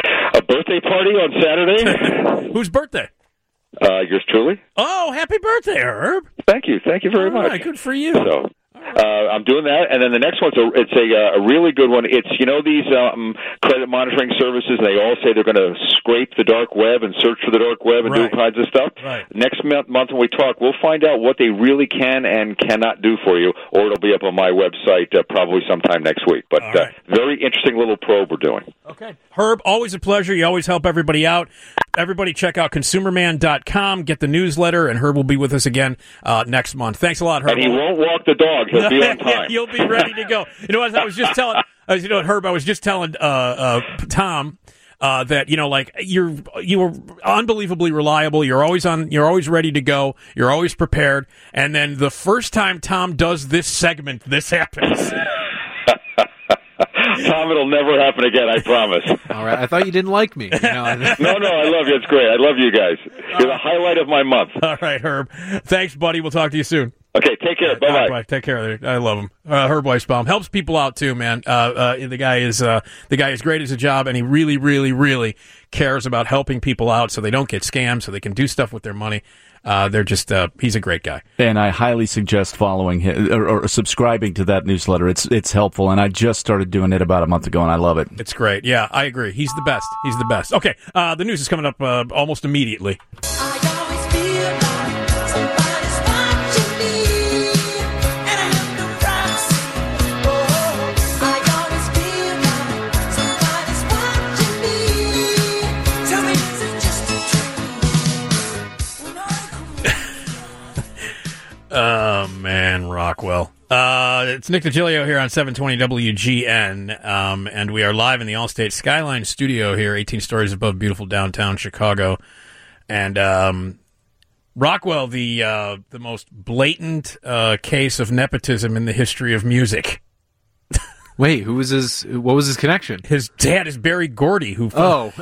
A birthday party on Saturday. Whose birthday? Uh, yours truly. Oh, happy birthday, Herb! Thank you, thank you very All much. right, good for you. So. Uh, I'm doing that, and then the next one's a, it's a, uh, a really good one. It's, you know, these um, credit monitoring services, they all say they're going to scrape the dark web and search for the dark web and right. do all kinds of stuff. Right. Next month, month when we talk, we'll find out what they really can and cannot do for you, or it'll be up on my website uh, probably sometime next week. But right. uh, very interesting little probe we're doing. Okay. Herb, always a pleasure. You always help everybody out. Everybody check out consumer man dot com, get the newsletter, and Herb will be with us again uh, next month. Thanks a lot, Herb. And he won't walk the dog. He'll be on time. You'll be ready to go. You know what? I was just telling, uh, you know what, Herb, I was just telling uh, uh, Tom uh, that, you know, like, you're you're unbelievably reliable. You're always on. You're always ready to go. You're always prepared. And then the first time Tom does this segment, this happens. Tom, it'll never happen again, I promise. All right. I thought you didn't like me. You know, no, no, I love you. It's great. I love you guys. You're the highlight of my month. All right, Herb. Thanks, buddy. We'll talk to you soon. Okay, take care. Bye-bye. Bye bye. Take care. I love him. Uh, Herb Weisbaum helps people out too, man. Uh, uh, the guy is uh, the guy is great at his job, and he really, really, really cares about helping people out so they don't get scammed, so they can do stuff with their money. Uh, they're just uh, he's a great guy, and I highly suggest following him or, or subscribing to that newsletter. It's it's helpful, and I just started doing it about a month ago, and I love it. It's great. Yeah, I agree. He's the best. He's the best. Okay, uh, the news is coming up uh, almost immediately. Oh, man, Rockwell. Uh, it's Nick DiGilio here on seven twenty W G N, um, and we are live in the Allstate Skyline studio here, eighteen stories above beautiful downtown Chicago. And um, Rockwell, the uh, the most blatant uh, case of nepotism in the history of music. Wait, who was his? What was his connection? His dad is Barry Gordy, who. Oh.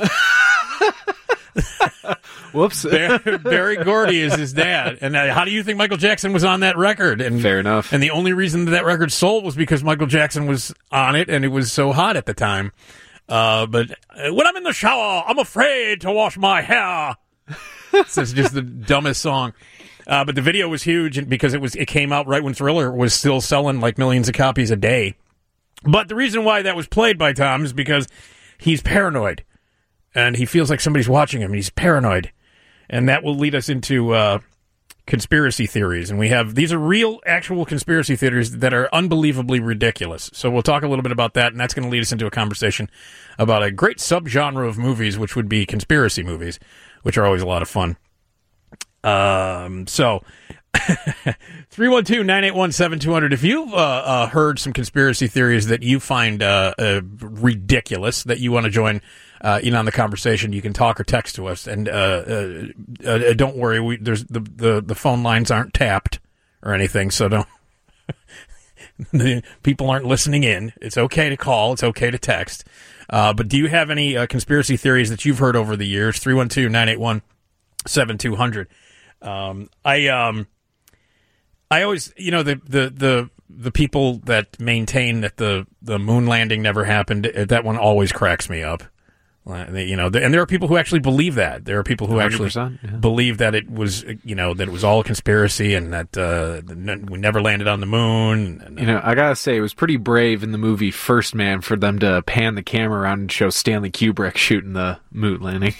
Whoops. Barry, Barry Gordy is his dad. And uh, how do you think Michael Jackson was on that record? And fair enough. And the only reason that, that record sold was because Michael Jackson was on it, and it was so hot at the time. Uh, but uh, when I'm in the shower, I'm afraid to wash my hair. So it's just the dumbest song. Uh, but the video was huge because it was it came out right when Thriller was still selling like millions of copies a day. But the reason why that was played by Tom is because he's paranoid. And he feels like somebody's watching him, and he's paranoid. And that will lead us into uh, conspiracy theories. And we have, these are real, actual conspiracy theories that are unbelievably ridiculous. So we'll talk a little bit about that, and that's going to lead us into a conversation about a great subgenre of movies, which would be conspiracy movies, which are always a lot of fun. Um, so, three one two, nine eight one, seven two zero zero. If you've uh, uh, heard some conspiracy theories that you find uh, uh, ridiculous, that you want to join uh, in on the conversation, you can talk or text to us. And uh, uh, uh, don't worry, we, there's the, the the phone lines aren't tapped or anything, so don't. The people aren't listening in. It's okay to call. It's okay to text. Uh, but do you have any uh, conspiracy theories that you've heard over the years? three one two, nine eight one, seven two zero zero. Um, I um, I always, you know, the, the, the, the people that maintain that the, the moon landing never happened, that one always cracks me up. Uh, they, you know, and there are people who actually believe that. There are people who actually yeah. believe that it was, you know, that it was all a conspiracy and that uh, we never landed on the moon. And, uh, you know, I gotta say, it was pretty brave in the movie First Man for them to pan the camera around and show Stanley Kubrick shooting the moon landing.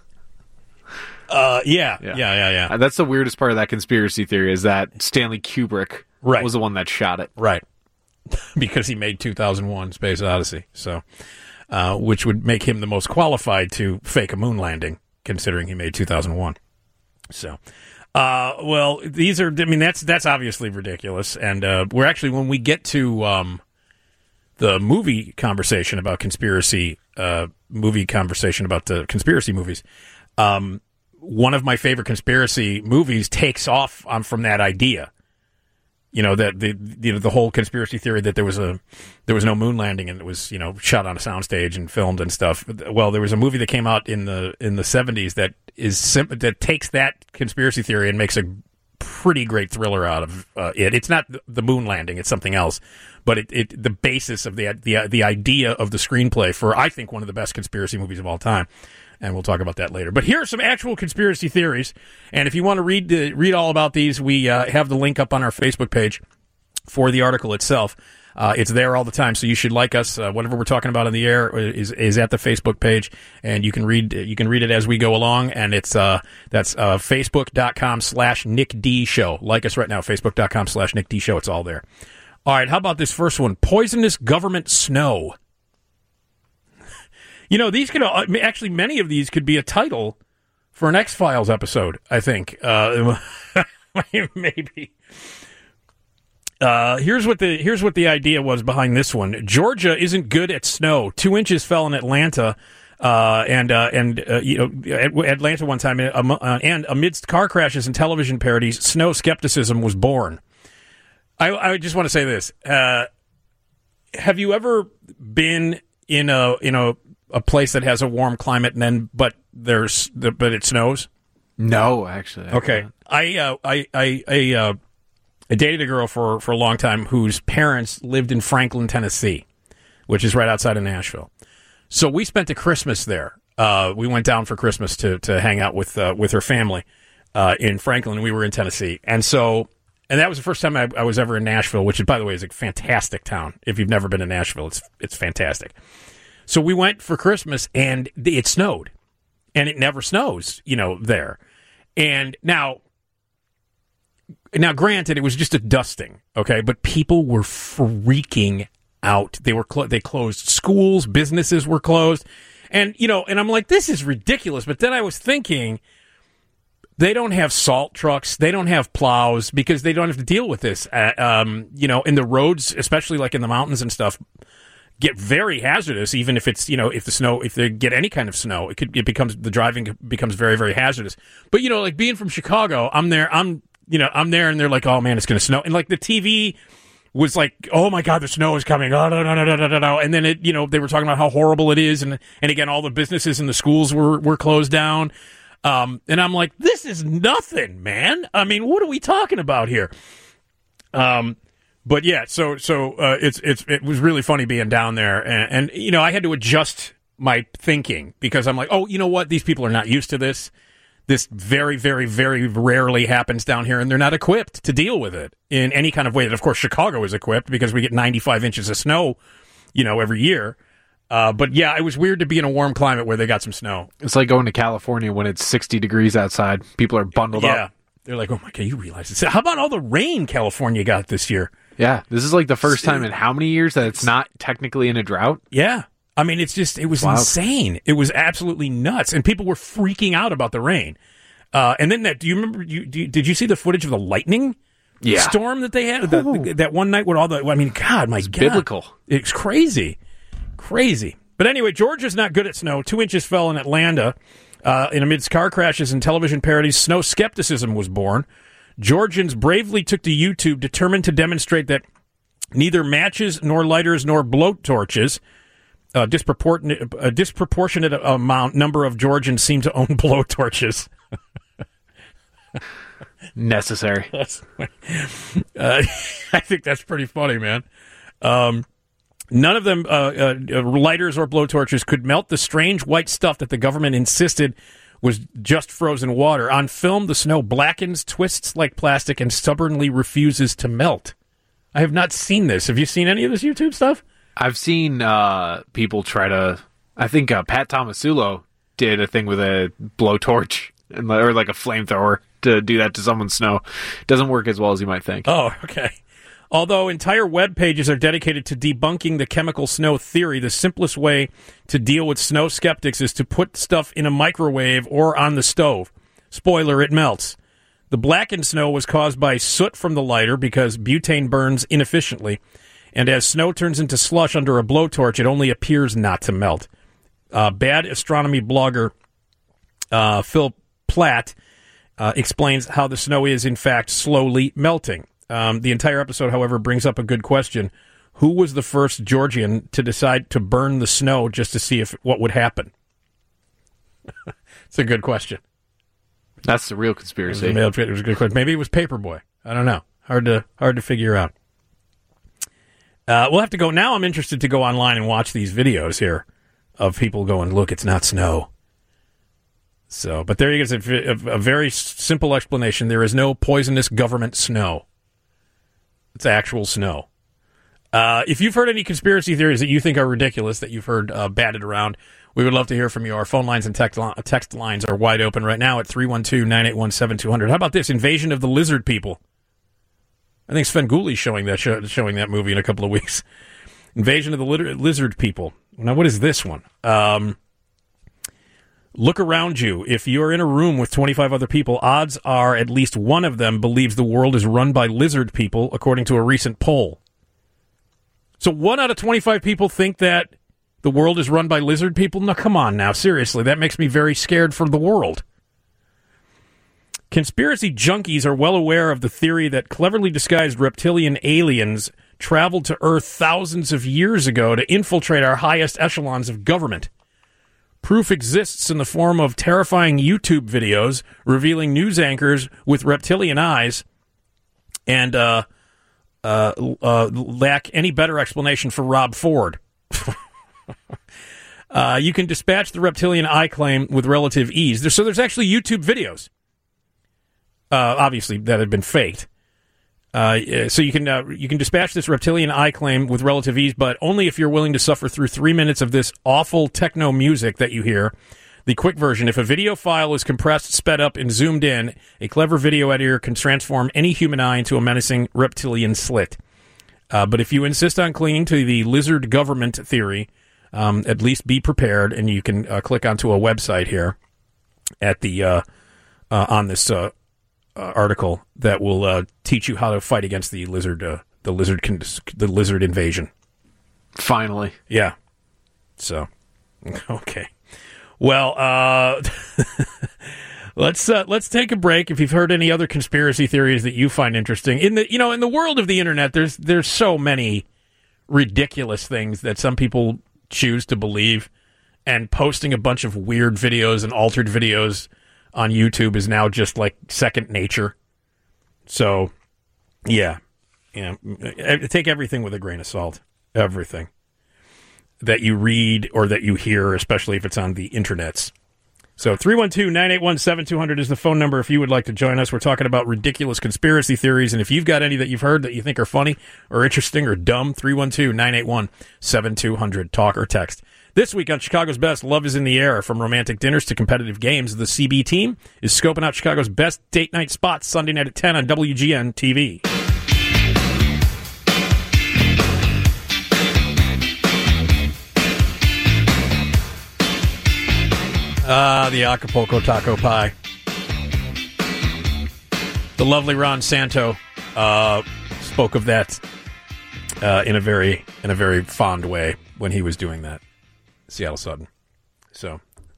Uh, yeah, yeah, yeah, yeah, yeah. Uh, that's the weirdest part of that conspiracy theory is that Stanley Kubrick right. was the one that shot it. Right. Because he made two thousand one Space Odyssey. So, uh, which would make him the most qualified to fake a moon landing, considering he made two thousand one. So, uh, well, these are, I mean, that's, that's obviously ridiculous. And, uh, we're actually, when we get to, um, the movie conversation about conspiracy, uh, movie conversation about the conspiracy movies, um, one of my favorite conspiracy movies takes off um, from that idea. You know, that the you know, the whole conspiracy theory that there was a there was no moon landing and it was, you know, shot on a soundstage and filmed and stuff. Well, there was a movie that came out in the in the seventies that is sim- that takes that conspiracy theory and makes a pretty great thriller out of uh, it. It's not the moon landing; it's something else. But it, it the basis of the the the idea of the screenplay for, I think, one of the best conspiracy movies of all time. And we'll talk about that later. But here are some actual conspiracy theories. And if you want to read uh, read all about these, we uh, have the link up on our Facebook page for the article itself. Uh, it's there all the time, so you should like us. Uh, whatever we're talking about on the air is is at the Facebook page, and you can read you can read it as we go along. And it's uh, that's uh, facebook.com slash Nick D Show. Like us right now, facebook.com slash Nick D Show. It's all there. All right, how about this first one? Poisonous government snow. You know, these could actually, many of these could be a title for an X-Files episode, I think. Uh, maybe. Uh, here's what the here's what the idea was behind this one. Georgia isn't good at snow. Two inches fell in Atlanta, uh, and uh, and uh, you know, Atlanta one time, uh, and amidst car crashes and television parodies, snow skepticism was born. I, I just want to say this: uh, have you ever been in a in a a place that has a warm climate, and then but there's but it snows? No, actually. I okay, I uh, I I I, uh, I dated a girl for for a long time whose parents lived in Franklin, Tennessee, which is right outside of Nashville. So we spent a Christmas there. Uh, we went down for Christmas to to hang out with uh, with her family uh, in Franklin. We were in Tennessee, and so and that was the first time I, I was ever in Nashville, which, by the way, is a fantastic town. If you've never been to Nashville, it's it's fantastic. So we went for Christmas, and it snowed, and it never snows, you know, there. And now, now, granted, it was just a dusting, okay, but people were freaking out. They were clo- they closed schools, businesses were closed, and you know, and I'm like, this is ridiculous. But then I was thinking, they don't have salt trucks, they don't have plows because they don't have to deal with this. Uh, um, you know, in the roads, especially like in the mountains and stuff, get very hazardous. Even if it's, you know, if the snow, if they get any kind of snow, it could, it becomes, the driving becomes very, very hazardous. But, you know, like being from Chicago, I'm there, I'm, you know, I'm there and they're like, oh man, it's going to snow. And like the T V, was like, oh my God, the snow is coming. Oh, no, no, no, no, no, no, no. And then it, you know, they were talking about how horrible it is. And, and again, all the businesses and the schools were, were closed down. Um, and I'm like, this is nothing, man. I mean, what are we talking about here? Um, but yeah, so, so, uh, it's, it's, it was really funny being down there. And, and, you know, I had to adjust my thinking because I'm like, oh, you know what? These people are not used to this. This very, very, very rarely happens down here, and they're not equipped to deal with it in any kind of way that, of course, Chicago is equipped because we get ninety-five inches of snow, you know, every year. Uh, but, yeah, it was weird to be in a warm climate where they got some snow. It's like going to California when it's sixty degrees outside. People are bundled yeah. up. Yeah. They're like, oh, my God, you realize this. How about all the rain California got this year? Yeah. This is like the first time in how many years that it's not technically in a drought? Yeah. I mean, it's just, it was wow. insane. It was absolutely nuts. And people were freaking out about the rain. Uh, and then that, do you remember, you, do you, did you see the footage of the lightning yeah. storm that they had? The, that one night with all the, I mean, God, my it's God. biblical. It's crazy. Crazy. But anyway, Georgia's not good at snow. Two inches fell in Atlanta. Uh, and amidst car crashes and television parodies, snow skepticism was born. Georgians bravely took to YouTube, determined to demonstrate that neither matches nor lighters nor blowtorches A disproportionate, a disproportionate amount number of Georgians seem to own blowtorches. Necessary. That's, uh, I think that's pretty funny, man. Um, none of them, uh, uh, lighters or blowtorches, could melt the strange white stuff that the government insisted was just frozen water. On film, the snow blackens, twists like plastic, and stubbornly refuses to melt. I have not seen this. Have you seen any of this YouTube stuff? I've seen uh, people try to. I think uh, Pat Tomasulo did a thing with a blowtorch and or like a flamethrower to do that to someone's snow. Doesn't work as well as you might think. Oh, okay. Although entire web pages are dedicated to debunking the chemical snow theory, the simplest way to deal with snow skeptics is to put stuff in a microwave or on the stove. Spoiler: it melts. The blackened snow was caused by soot from the lighter because butane burns inefficiently. And as snow turns into slush under a blowtorch, it only appears not to melt. Uh, bad astronomy blogger uh, Phil Platt uh, explains how the snow is, in fact, slowly melting. Um, the entire episode, however, brings up a good question. Who was the first Georgian to decide to burn the snow just to see if what would happen? It's a good question. That's the real conspiracy. It was, a, it was a good question. Maybe it was Paperboy. I don't know. Hard to hard to figure out. Uh, we'll have to go. Now I'm interested to go online and watch these videos here of people going, look, it's not snow. So, but there you go. It's a, a, a very simple explanation. There is no poisonous government snow. It's actual snow. Uh, if you've heard any conspiracy theories that you think are ridiculous, that you've heard uh, batted around, we would love to hear from you. Our phone lines and text, li- text lines are wide open right now at three one two, nine eight one, seven two zero zero. How about this? Invasion of the Lizard People. I think Sven Gulli's showing that show, showing that movie in a couple of weeks. Invasion of the Litter- Lizard People. Now, what is this one? Um, look around you. If you're in a room with twenty-five other people, odds are at least one of them believes the world is run by lizard people, according to a recent poll. So one out of twenty-five people think that the world is run by lizard people? No, come on now. Seriously, that makes me very scared for the world. Conspiracy junkies are well aware of the theory that cleverly disguised reptilian aliens traveled to Earth thousands of years ago to infiltrate our highest echelons of government. Proof exists in the form of terrifying YouTube videos revealing news anchors with reptilian eyes and uh, uh, uh, lack any better explanation for Rob Ford. uh, you can dispatch the reptilian eye claim with relative ease. There, so there's actually YouTube videos. Uh, obviously, that had been faked. Uh, so you can uh, you can dispatch this reptilian eye claim with relative ease, but only if you're willing to suffer through three minutes of this awful techno music that you hear. The quick version: if a video file is compressed, sped up, and zoomed in, a clever video editor can transform any human eye into a menacing reptilian slit. Uh, but if you insist on clinging to the lizard government theory, um, at least be prepared, and you can uh, click onto a website here at the uh, uh, on this. Uh, Uh, article that will uh, teach you how to fight against the lizard, uh, the lizard, con- the lizard invasion. Finally, yeah. So, okay. Well, uh, let's uh, let's take a break. If you've heard any other conspiracy theories that you find interesting in the you know in the world of the internet, there's there's so many ridiculous things that some people choose to believe, and posting a bunch of weird videos and altered videos on YouTube is now just like second nature. So, yeah, yeah, take everything with a grain of salt. Everything that you read or that you hear, especially if it's on the internets. So three one two, nine eight one, seven two zero zero is the phone number if you would like to join us. We're talking about ridiculous conspiracy theories, and if you've got any that you've heard that you think are funny or interesting or dumb, three one two, nine eight one, seven two zero zero, talk or text. This week on Chicago's Best, Love is in the Air. From romantic dinners to competitive games, the C B team is scoping out Chicago's best date night spots Sunday night at ten on W G N T V. Ah, the Acapulco taco pie. The lovely Ron Santo uh, spoke of that uh, in a very in a very fond way when he was doing that. Seattle Sudden. So,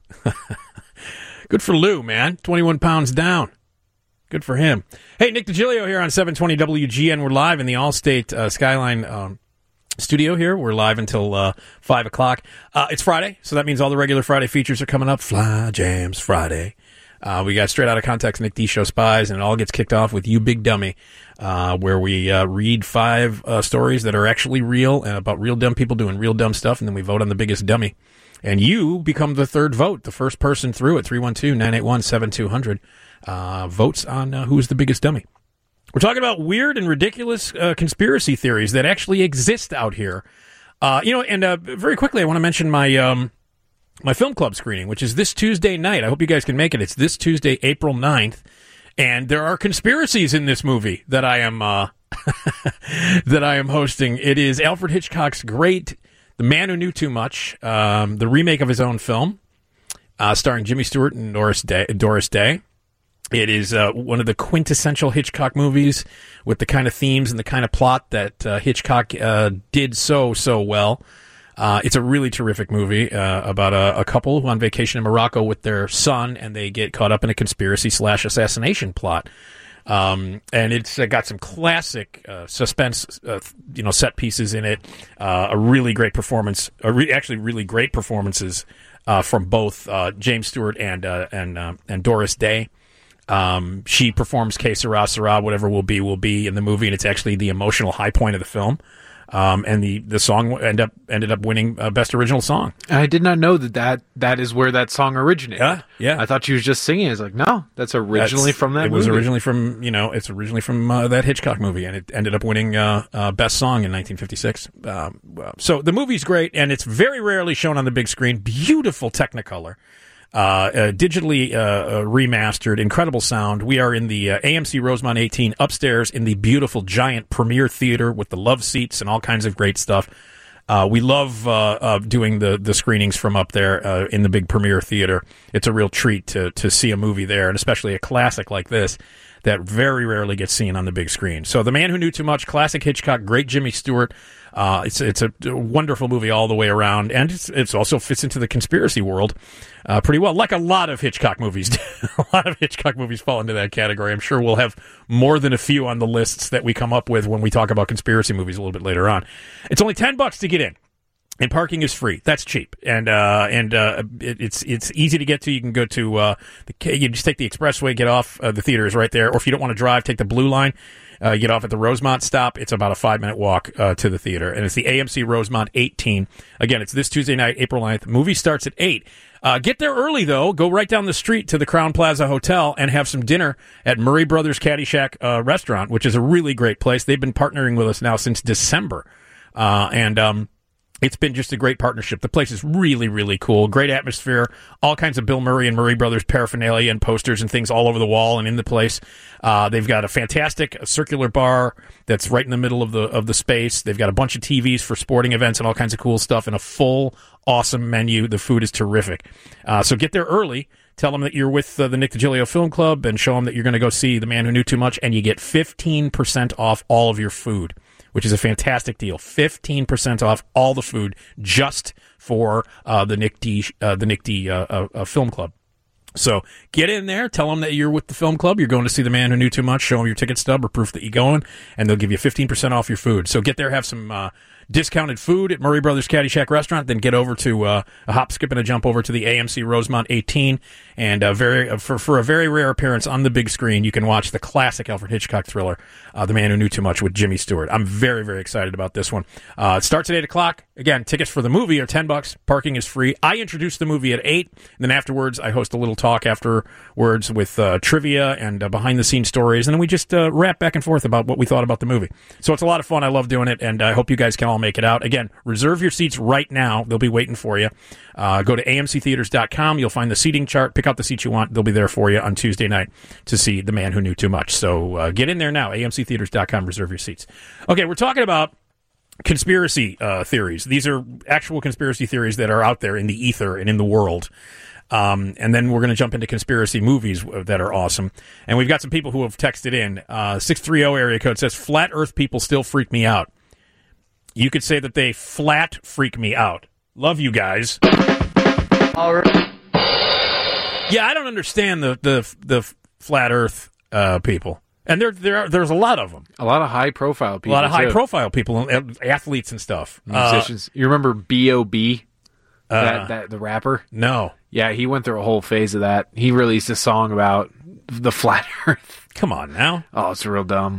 good for Lou, man. twenty-one pounds down. Good for him. Hey, Nick DiGilio here on seven twenty W G N. We're live in the Allstate uh, Skyline um, studio here. We're live until uh, five o'clock. Uh, it's Friday, so that means all the regular Friday features are coming up. Fly Jams Friday. Uh, we got Straight Outta Context Nick D Show Spies, and it all gets kicked off with You Big Dummy, uh, where we uh, read five uh, stories that are actually real and about real dumb people doing real dumb stuff, and then we vote on the biggest dummy. And you become the third vote, the first person through at three one two, nine eight one, seven two zero zero uh, votes on uh, who's the biggest dummy. We're talking about weird and ridiculous uh, conspiracy theories that actually exist out here. Uh, you know, and uh, very quickly, I want to mention my um, my film club screening, which is this Tuesday night. I hope you guys can make it. It's this Tuesday, April ninth, and there are conspiracies in this movie that I am uh, that I am hosting. It is Alfred Hitchcock's great The Man Who Knew Too Much, um, the remake of his own film, uh, starring Jimmy Stewart and Doris Day. Doris Day. It is uh, one of the quintessential Hitchcock movies with the kind of themes and the kind of plot that uh, Hitchcock uh, did so, so well. Uh, it's a really terrific movie uh, about a, a couple who on vacation in Morocco with their son, and they get caught up in a conspiracy slash assassination plot. Um, and it's uh, got some classic uh, suspense, uh, you know, set pieces in it. Uh, a really great performance, a re- actually really great performances uh, from both uh, James Stewart and uh, and uh, and Doris Day. Um, she performs Que Sera Sera, whatever will be will be in the movie, and it's actually the emotional high point of the film. Um, and the, the song ended up ended up winning uh, Best Original Song. I did not know that, that that is where that song originated. Yeah, yeah. I thought she was just singing. It's like, no, that's originally that's, from that it movie. It was originally from, you know, it's originally from uh, that Hitchcock movie, and it ended up winning uh, uh, Best Song in nineteen fifty-six. Um, so the movie's great, and it's very rarely shown on the big screen. Beautiful Technicolor. Uh, uh, digitally uh, uh, remastered, incredible sound. We are in the uh, A M C Rosemont eighteen upstairs in the beautiful giant Premiere Theater with the love seats and all kinds of great stuff. Uh, we love uh, uh, doing the, the screenings from up there uh, in the big Premiere Theater. It's a real treat to to see a movie there, and especially a classic like this that very rarely gets seen on the big screen. So The Man Who Knew Too Much, classic Hitchcock, great Jimmy Stewart. Uh, it's it's a wonderful movie all the way around, and it's, it's also fits into the conspiracy world uh, pretty well, like a lot of Hitchcock movies do. A lot of Hitchcock movies fall into that category. I'm sure we'll have more than a few on the lists that we come up with when we talk about conspiracy movies a little bit later on. It's only ten bucks to get in. And parking is free. That's cheap, and uh, and uh, it, it's it's easy to get to. You can go to uh, the you just take the expressway, get off. Uh, the theater is right there. Or if you don't want to drive, take the Blue Line. Uh, get off at the Rosemont stop. It's about a five minute walk uh, to the theater, and it's the A M C Rosemont eighteen. Again, it's this Tuesday night, April ninth. Movie starts at eight. Uh, get there early though. Go right down the street to the Crown Plaza Hotel and have some dinner at Murray Brothers Caddyshack uh, Restaurant, which is a really great place. They've been partnering with us now since December, uh, and um. It's been just a great partnership. The place is really, really cool. Great atmosphere. All kinds of Bill Murray and Murray Brothers paraphernalia and posters and things all over the wall and in the place. Uh, they've got a fantastic circular bar that's right in the middle of the of the space. They've got a bunch of T Vs for sporting events and all kinds of cool stuff and a full, awesome menu. The food is terrific. Uh, so get there early. Tell them that you're with uh, the Nick DiGilio Film Club and show them that you're going to go see The Man Who Knew Too Much, and you get fifteen percent off all of your food, which is a fantastic deal. fifteen percent off all the food just for uh, the Nick D uh, the Nick D uh, uh, Film Club. So get in there, tell them that you're with the film club, you're going to see The Man Who Knew Too Much, show them your ticket stub or proof that you're going, and they'll give you fifteen percent off your food. So get there, have some uh, discounted food at Murray Brothers Caddyshack Restaurant, then get over to uh, a hop, skip, and a jump over to the A M C Rosemont eighteen, and uh, very uh, for, for a very rare appearance on the big screen, you can watch the classic Alfred Hitchcock thriller, uh, The Man Who Knew Too Much with Jimmy Stewart. I'm very, very excited about this one. Uh, it starts at eight o'clock. Again, tickets for the movie are ten bucks. Parking is free. I introduce the movie at eight, and then afterwards I host a little talk afterwards with uh, trivia and uh, behind-the-scenes stories, and then we just uh, rap back and forth about what we thought about the movie. So it's a lot of fun. I love doing it, and I hope you guys can all make it out. Again, reserve your seats right now. They'll be waiting for you. Uh, go to A M C theaters dot com. You'll find the seating chart. Pick out the seats you want. They'll be there for you on Tuesday night to see The Man Who Knew Too Much. So uh, get in there now, A M C theaters dot com. Reserve your seats. Okay, we're talking about conspiracy uh, theories. These are actual conspiracy theories that are out there in the ether and in the world. Um, and then we're going to jump into conspiracy movies that are awesome. And we've got some people who have texted in. Uh, six three zero area code says, flat earth people still freak me out. You could say that they flat freak me out. Love you guys. All right. Yeah, I don't understand the the, the flat earth uh, people. And there, there are, there's a lot of them. A lot of high-profile people, A lot of too. high-profile people, uh, athletes and stuff. Musicians. Uh, you remember B O B? Uh, that, that the rapper? No. Yeah, he went through a whole phase of that. He released a song about the flat earth. Come on now. Oh, it's real dumb.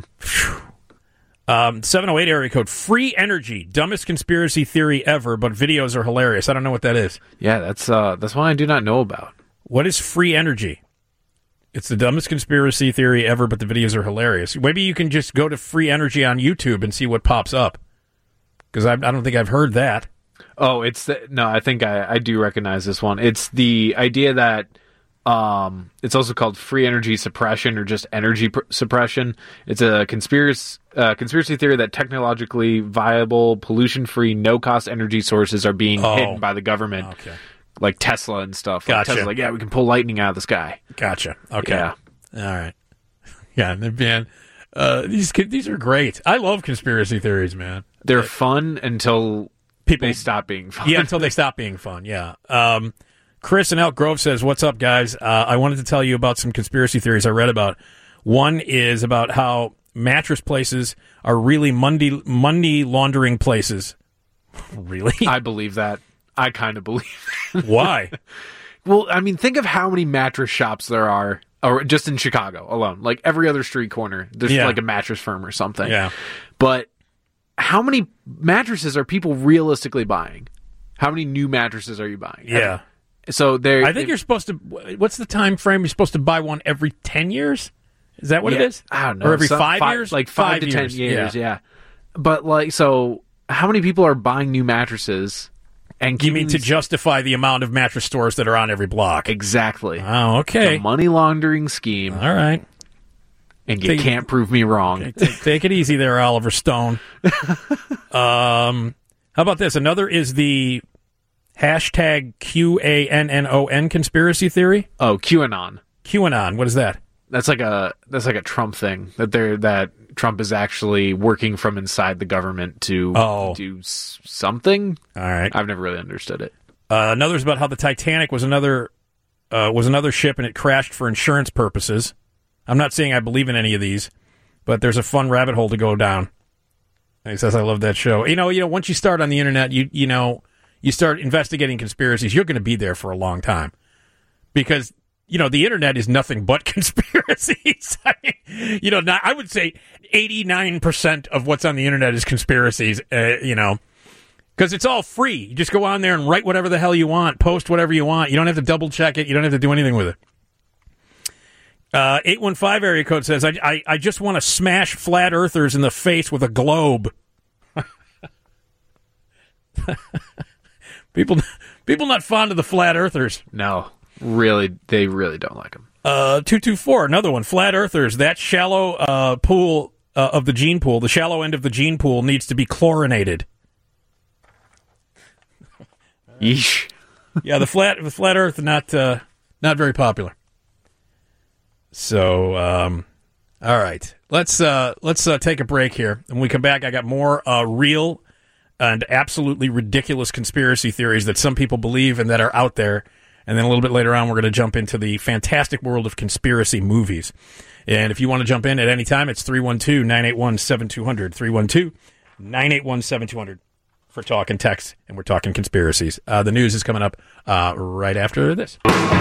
Um, seven oh eight area code, free energy, dumbest conspiracy theory ever, but videos are hilarious. I don't know what that is. Yeah, that's uh, that's one I do not know about. What is free energy? It's the dumbest conspiracy theory ever, but the videos are hilarious. Maybe you can just go to free energy on YouTube and see what pops up. Because I, I don't think I've heard that. Oh, it's the, no, I think I, I do recognize this one. It's the idea that um, it's also called free energy suppression or just energy pr- suppression. It's a conspiracy uh, conspiracy theory that technologically viable, pollution-free, no-cost energy sources are being Oh. hidden by the government. Okay. Like Tesla and stuff. Like Gotcha. Tesla's like, yeah, we can pull lightning out of the sky. Gotcha. Okay. Yeah. All right. Yeah, man. Uh, these these are great. I love conspiracy theories, man. They're fun until People they stop being fun. Yeah, until they stop being fun. Yeah. Um, Chris in Elk Grove says, "What's up, guys? Uh, I wanted to tell you about some conspiracy theories I read about. One is about how mattress places are really money money laundering places. Really? I believe that. I kind of believe that. Why? Well, I mean, think of how many mattress shops there are, or just in Chicago alone. Like every other street corner, there's Yeah. like a mattress firm or something. Yeah. But how many mattresses are people realistically buying? How many new mattresses are you buying? Yeah. So there, I think you're supposed to. What's the time frame? You're supposed to buy one every ten years. Is that what yeah, it is? I don't know. Or every Some- five, years? like five, to ten years. Yeah. But like, so how many people are buying new mattresses? And You mean keeping to these- justify the amount of mattress stores that are on every block? exactly? Oh, okay. It's a money laundering scheme, All right. and you Take- can't prove me wrong. Take, take it easy there, Oliver Stone. um, how about this? Another is the hashtag Q A N N O N conspiracy theory. Oh, QAnon. QAnon. What is that? That's like a that's like a Trump thing that they're that Trump is actually working from inside the government to Oh. do s- something. All right. I've never really understood it. Uh, another is about how the Titanic was another uh, was another ship and it crashed for insurance purposes. I'm not saying I believe in any of these, but there's a fun rabbit hole to go down. And he says, "I love that show." You know, you know, once you start on the internet, you you know, you start investigating conspiracies. You're going to be there for a long time because you know the internet is nothing but conspiracies. I mean, you know, not, I would say eighty-nine percent of what's on the internet is conspiracies. Uh, you know. Because it's all free. You just go on there and write whatever the hell you want, post whatever you want. You don't have to double check it. You don't have to do anything with it. Uh, eight one five area code says, I, I, I just want to smash flat earthers in the face with a globe. people people not fond of the flat earthers. No, really, they really don't like him. Uh, two two four, another one. Flat earthers, that shallow uh, pool uh, of the gene pool, the shallow end of the gene pool needs to be chlorinated. Yeesh. Yeah, the flat the flat Earth not uh, not very popular. So, um, all right, let's uh, let's uh, take a break here. When we come back, I got more uh, real and absolutely ridiculous conspiracy theories that some people believe and that are out there, And then a little bit later on, we're going to jump into the fantastic world of conspiracy movies. And if you want to jump in at any time, it's three one two, nine eight one, seven two zero zero, three one two, nine eight one, seven two zero zero for talk and text, and we're talking conspiracies. Uh, the news is coming up uh, right after this.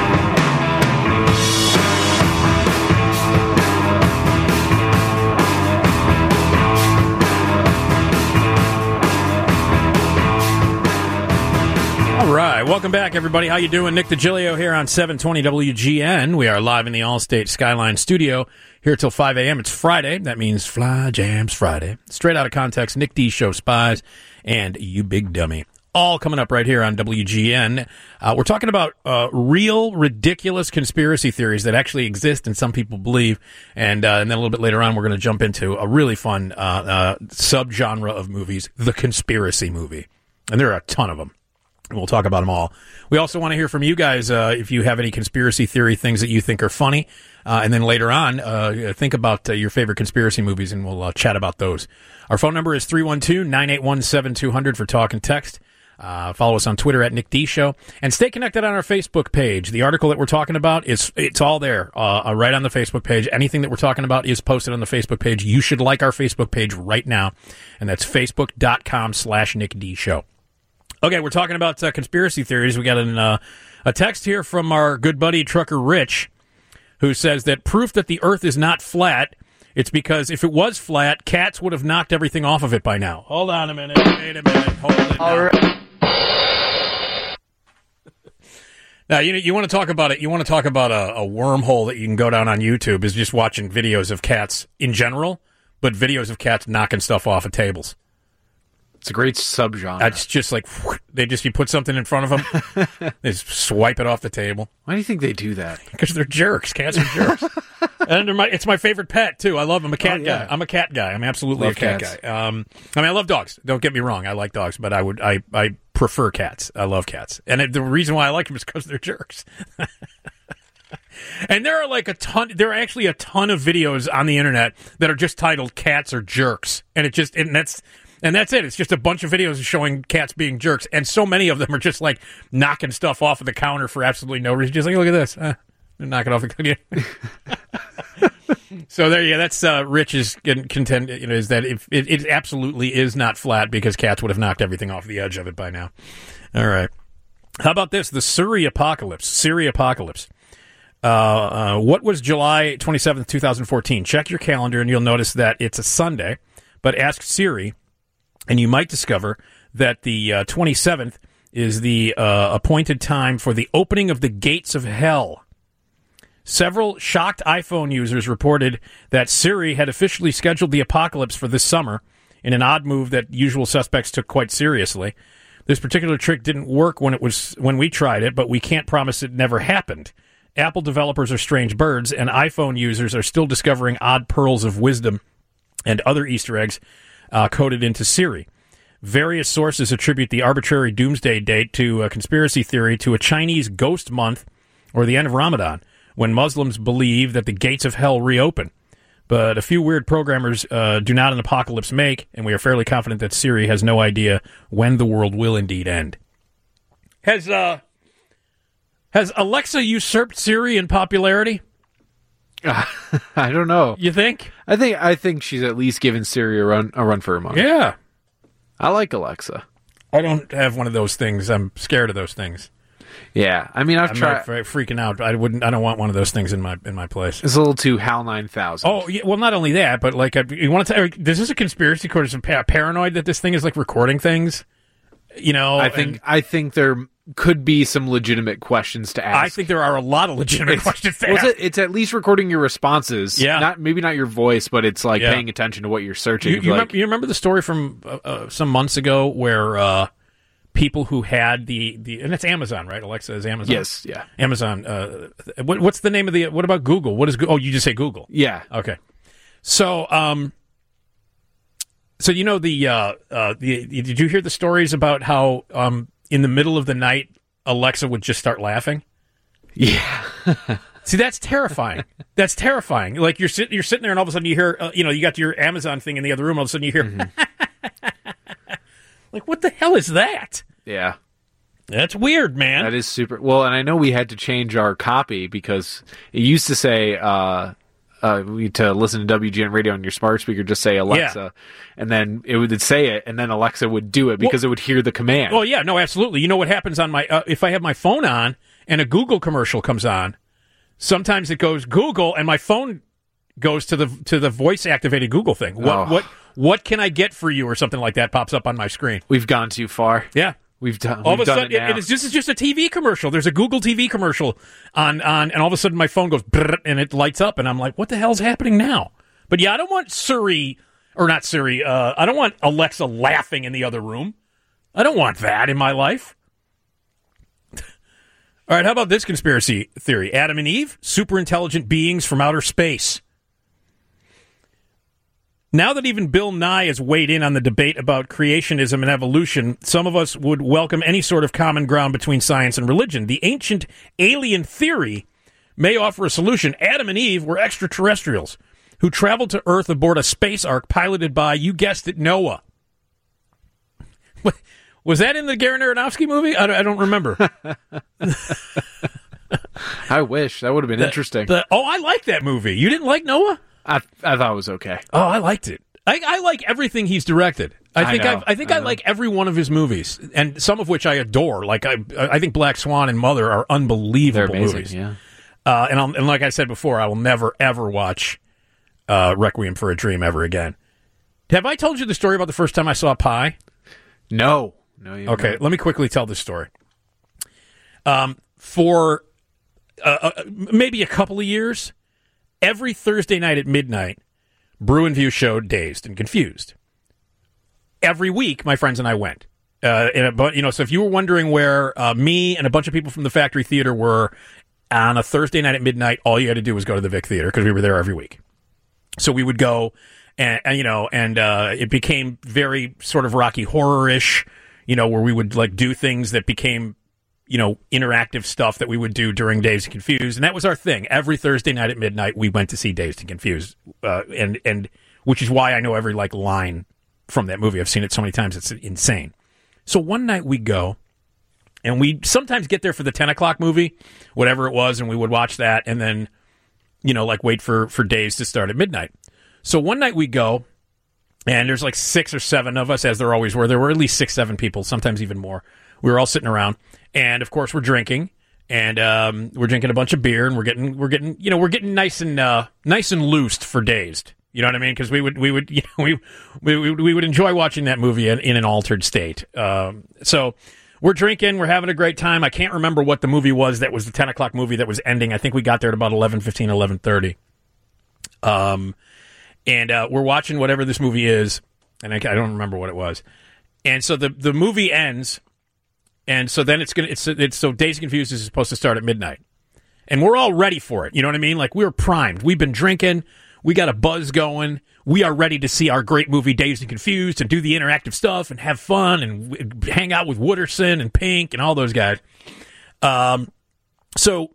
All right, welcome back, everybody. How you doing? Nick DiGilio here on seven twenty W G N. We are live in the Allstate Skyline studio here till five a.m. It's Friday. That means Fly Jams Friday. Straight out of context, Nick D Show, Spies, and You Big Dummy. All coming up right here on W G N. Uh, we're talking about uh, real, ridiculous conspiracy theories that actually exist and some people believe. And, uh, and then a little bit later on, we're going to jump into a really fun uh, uh, subgenre of movies, the conspiracy movie. And there are a ton of them. And we'll talk about them all. We also want to hear from you guys uh, if you have any conspiracy theory things that you think are funny. Uh, and then later on, uh, think about uh, your favorite conspiracy movies, and we'll uh, chat about those. Our phone number is three one two, nine eight one, seven two zero zero for talk and text. Uh, follow us on Twitter at Nick D Show. And stay connected on our Facebook page. The article that we're talking about, is it's all there uh, right on the Facebook page. Anything that we're talking about is posted on the Facebook page. You should like our Facebook page right now. And that's facebook.com slash Nick D Show. Okay, we're talking about uh, conspiracy theories. We got an, uh, a text here from our good buddy Trucker Rich, who says that proof that the Earth is not flat, it's because if it was flat, cats would have knocked everything off of it by now. Hold on a minute. Wait a minute. Hold it. All right. Now, you know, you want to talk about it. You want to talk about a, a wormhole that you can go down on YouTube is just watching videos of cats in general, but videos of cats knocking stuff off of tables. It's a great subgenre. It's just like, they just, you put something in front of them, they just swipe it off the table. Why do you think they do that? Because they're jerks. Cats are jerks. And they're my, it's my favorite pet, too. I love them. I'm a cat oh, yeah. guy. I'm a cat guy. I'm absolutely love a cat cats. guy. Um, I mean, I love dogs. Don't get me wrong. I like dogs, but I would, I, I prefer cats. I love cats. And it, the reason why I like them is because they're jerks. And there are like a ton, there are actually a ton of videos on the internet that are just titled Cats Are Jerks. And it just, and that's, And that's it. It's just a bunch of videos showing cats being jerks. And so many of them are just like knocking stuff off of the counter for absolutely no reason. Just like, look at this. Uh, they're knocking off the counter. So there, yeah, that's uh, Rich's contend, you know, is that if it, it absolutely is not flat because cats would have knocked everything off the edge of it by now. All right. How about this? The Siri apocalypse. Siri apocalypse. Uh, uh, what was July twenty-seventh, twenty fourteen? Check your calendar and you'll notice that it's a Sunday. But ask Siri, and you might discover that the uh, twenty-seventh is the uh, appointed time for the opening of the gates of hell. Several shocked iPhone users reported that Siri had officially scheduled the apocalypse for this summer in an odd move that usual suspects took quite seriously. This particular trick didn't work when it was when we tried it, but we can't promise it never happened. Apple developers are strange birds, and iPhone users are still discovering odd pearls of wisdom and other Easter eggs uh, coded into Siri. Various sources attribute the arbitrary doomsday date to a conspiracy theory to a Chinese ghost month or the end of Ramadan, when Muslims believe that the gates of hell reopen. But a few weird programmers uh, do not an apocalypse make, and we are fairly confident that Siri has no idea when the world will indeed end. Has uh, has Alexa usurped Siri in popularity? Uh, I don't know. You think? I think I think she's at least given Siri a run a run for her money. Yeah. I like Alexa. I don't have one of those things. I'm scared of those things. Yeah, I mean, I've I'm tried. not freaking out. I wouldn't. I don't want one of those things in my in my place. It's a little too HAL nine thousand. Oh, yeah, well, not only that, but like, you want to tell? This is a conspiracy theory. Some paranoid that this thing is like recording things. You know, I think and I think there could be some legitimate questions to ask. I think there are a lot of legitimate it's, questions to well, ask. It's, it's at least recording your responses. Yeah, not maybe not your voice, but it's like yeah. paying attention to what you're searching. You, you, like, remember, you remember the story from uh, uh, some months ago where uh, people who had the, the and it's Amazon, right? Alexa is Amazon. Yes, yeah. Amazon. Uh, what, what's the name of the? What about Google? What is? Oh, you just say Google. Yeah. Okay. So, um, so you know the, uh, uh, the did you hear the stories about how um, in the middle of the night Alexa would just start laughing? Yeah. See, that's terrifying. That's terrifying. Like you're sitting, you're sitting there, and all of a sudden you hear, uh, you know, you got your Amazon thing in the other room. All of a sudden you hear, mm-hmm. like, what the hell is that? Yeah. That's weird, man. That is super. Well, and I know we had to change our copy because it used to say uh, uh, we to listen to W G N radio on your smart speaker, just say Alexa, Yeah. and then it would say it, and then Alexa would do it because Well- it would hear the command. Oh yeah, no, absolutely. You know what happens on my uh, if I have my phone on and a Google commercial comes on, sometimes it goes Google and my phone goes to the to the voice activated Google thing. What Oh. what what can I get for you or something like that pops up on my screen. We've gone too far. Yeah. We've done. All we've of a done sudden, it now. it is, this is just a T V commercial. There's a Google T V commercial on, on and all of a sudden my phone goes brrr, and it lights up, and I'm like, what the hell's happening now? But yeah, I don't want Siri, or not Siri, uh, I don't want Alexa laughing in the other room. I don't want that in my life. All right, how about this conspiracy theory? Adam and Eve, super intelligent beings from outer space. Now that even Bill Nye has weighed in on the debate about creationism and evolution, some of us would welcome any sort of common ground between science and religion. The ancient alien theory may offer a solution. Adam and Eve were extraterrestrials who traveled to Earth aboard a space ark piloted by, you guessed it, Noah. Was that in the Darren Aronofsky movie? I don't, I don't remember. I wish that would have been The- interesting. the- oh, I like that movie. You didn't like Noah? I I thought it was okay. Oh, I liked it. I, I like everything he's directed. I I think know, I've, I think I, I know. like every one of his movies, and some of which I adore. Like I, I think Black Swan and Mother are They're unbelievable amazing. movies. Yeah. Uh, and, I'll, and like I said before, I will never ever watch uh, Requiem for a Dream ever again. Have I told you the story about the first time I saw Pi? No. No. You Okay, haven't. let me quickly tell this story. Um, for uh, uh, maybe a couple of years, every Thursday night at midnight, Brew and View showed Dazed and Confused. Every week, my friends and I went. Uh, and a, bu- you know, so if you were wondering where uh, me and a bunch of people from the Factory Theater were on a Thursday night at midnight, all you had to do was go to the Vic Theater because we were there every week. So we would go, and, and you know, and uh, it became very sort of Rocky Horror-ish, you know, where we would like do things that became, you know, interactive stuff that we would do during Dazed and Confused, and that was our thing. Every Thursday night at midnight, we went to see Dazed and Confused, uh, and and which is why I know every like line from that movie. I've seen it so many times; it's insane. So one night we go, and we sometimes get there for the ten o'clock movie, whatever it was, and we would watch that, and then, you know, like wait for for Dazed to start at midnight. So one night we go, and there's like six or seven of us, as there always were. There were at least six, seven people, sometimes even more. We were all sitting around. And of course, we're drinking, and um, we're drinking a bunch of beer, and we're getting, we're getting, you know, we're getting nice and uh, nice and loosed for Dazed. You know what I mean? Because we would, we would, you know, we we we we would enjoy watching that movie in, in an altered state. Um, so we're drinking, we're having a great time. I can't remember what the movie was that was the ten o'clock movie that was ending. I think we got there at about eleven fifteen, eleven thirty. Um, and uh, we're watching whatever this movie is, and I, I don't remember what it was. And so the the movie ends. And so then it's gonna it's it's so Dazed and Confused is supposed to start at midnight, and we're all ready for it. You know what I mean? Like we're primed. We've been drinking. We got a buzz going. We are ready to see our great movie Dazed and Confused and do the interactive stuff and have fun and w- hang out with Wooderson and Pink and all those guys. Um, so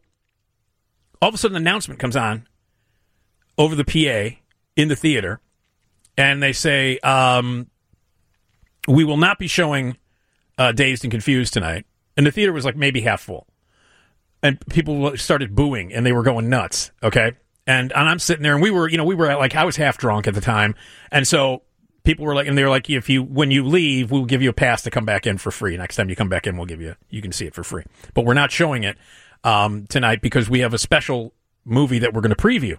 all of a sudden, an announcement comes on over the P A in the theater, and they say, um, "We will not be showing." Uh, Dazed and Confused tonight, and the theater was like maybe half full, and people started booing and they were going nuts. Okay, and and I'm sitting there, and we were, you know, we were like I was half drunk at the time, and so people were like, and they were like, if you when you leave, we'll give you a pass to come back in for free. Next time you come back in, we'll give you you can see it for free, but we're not showing it um, tonight because we have a special movie that we're going to preview,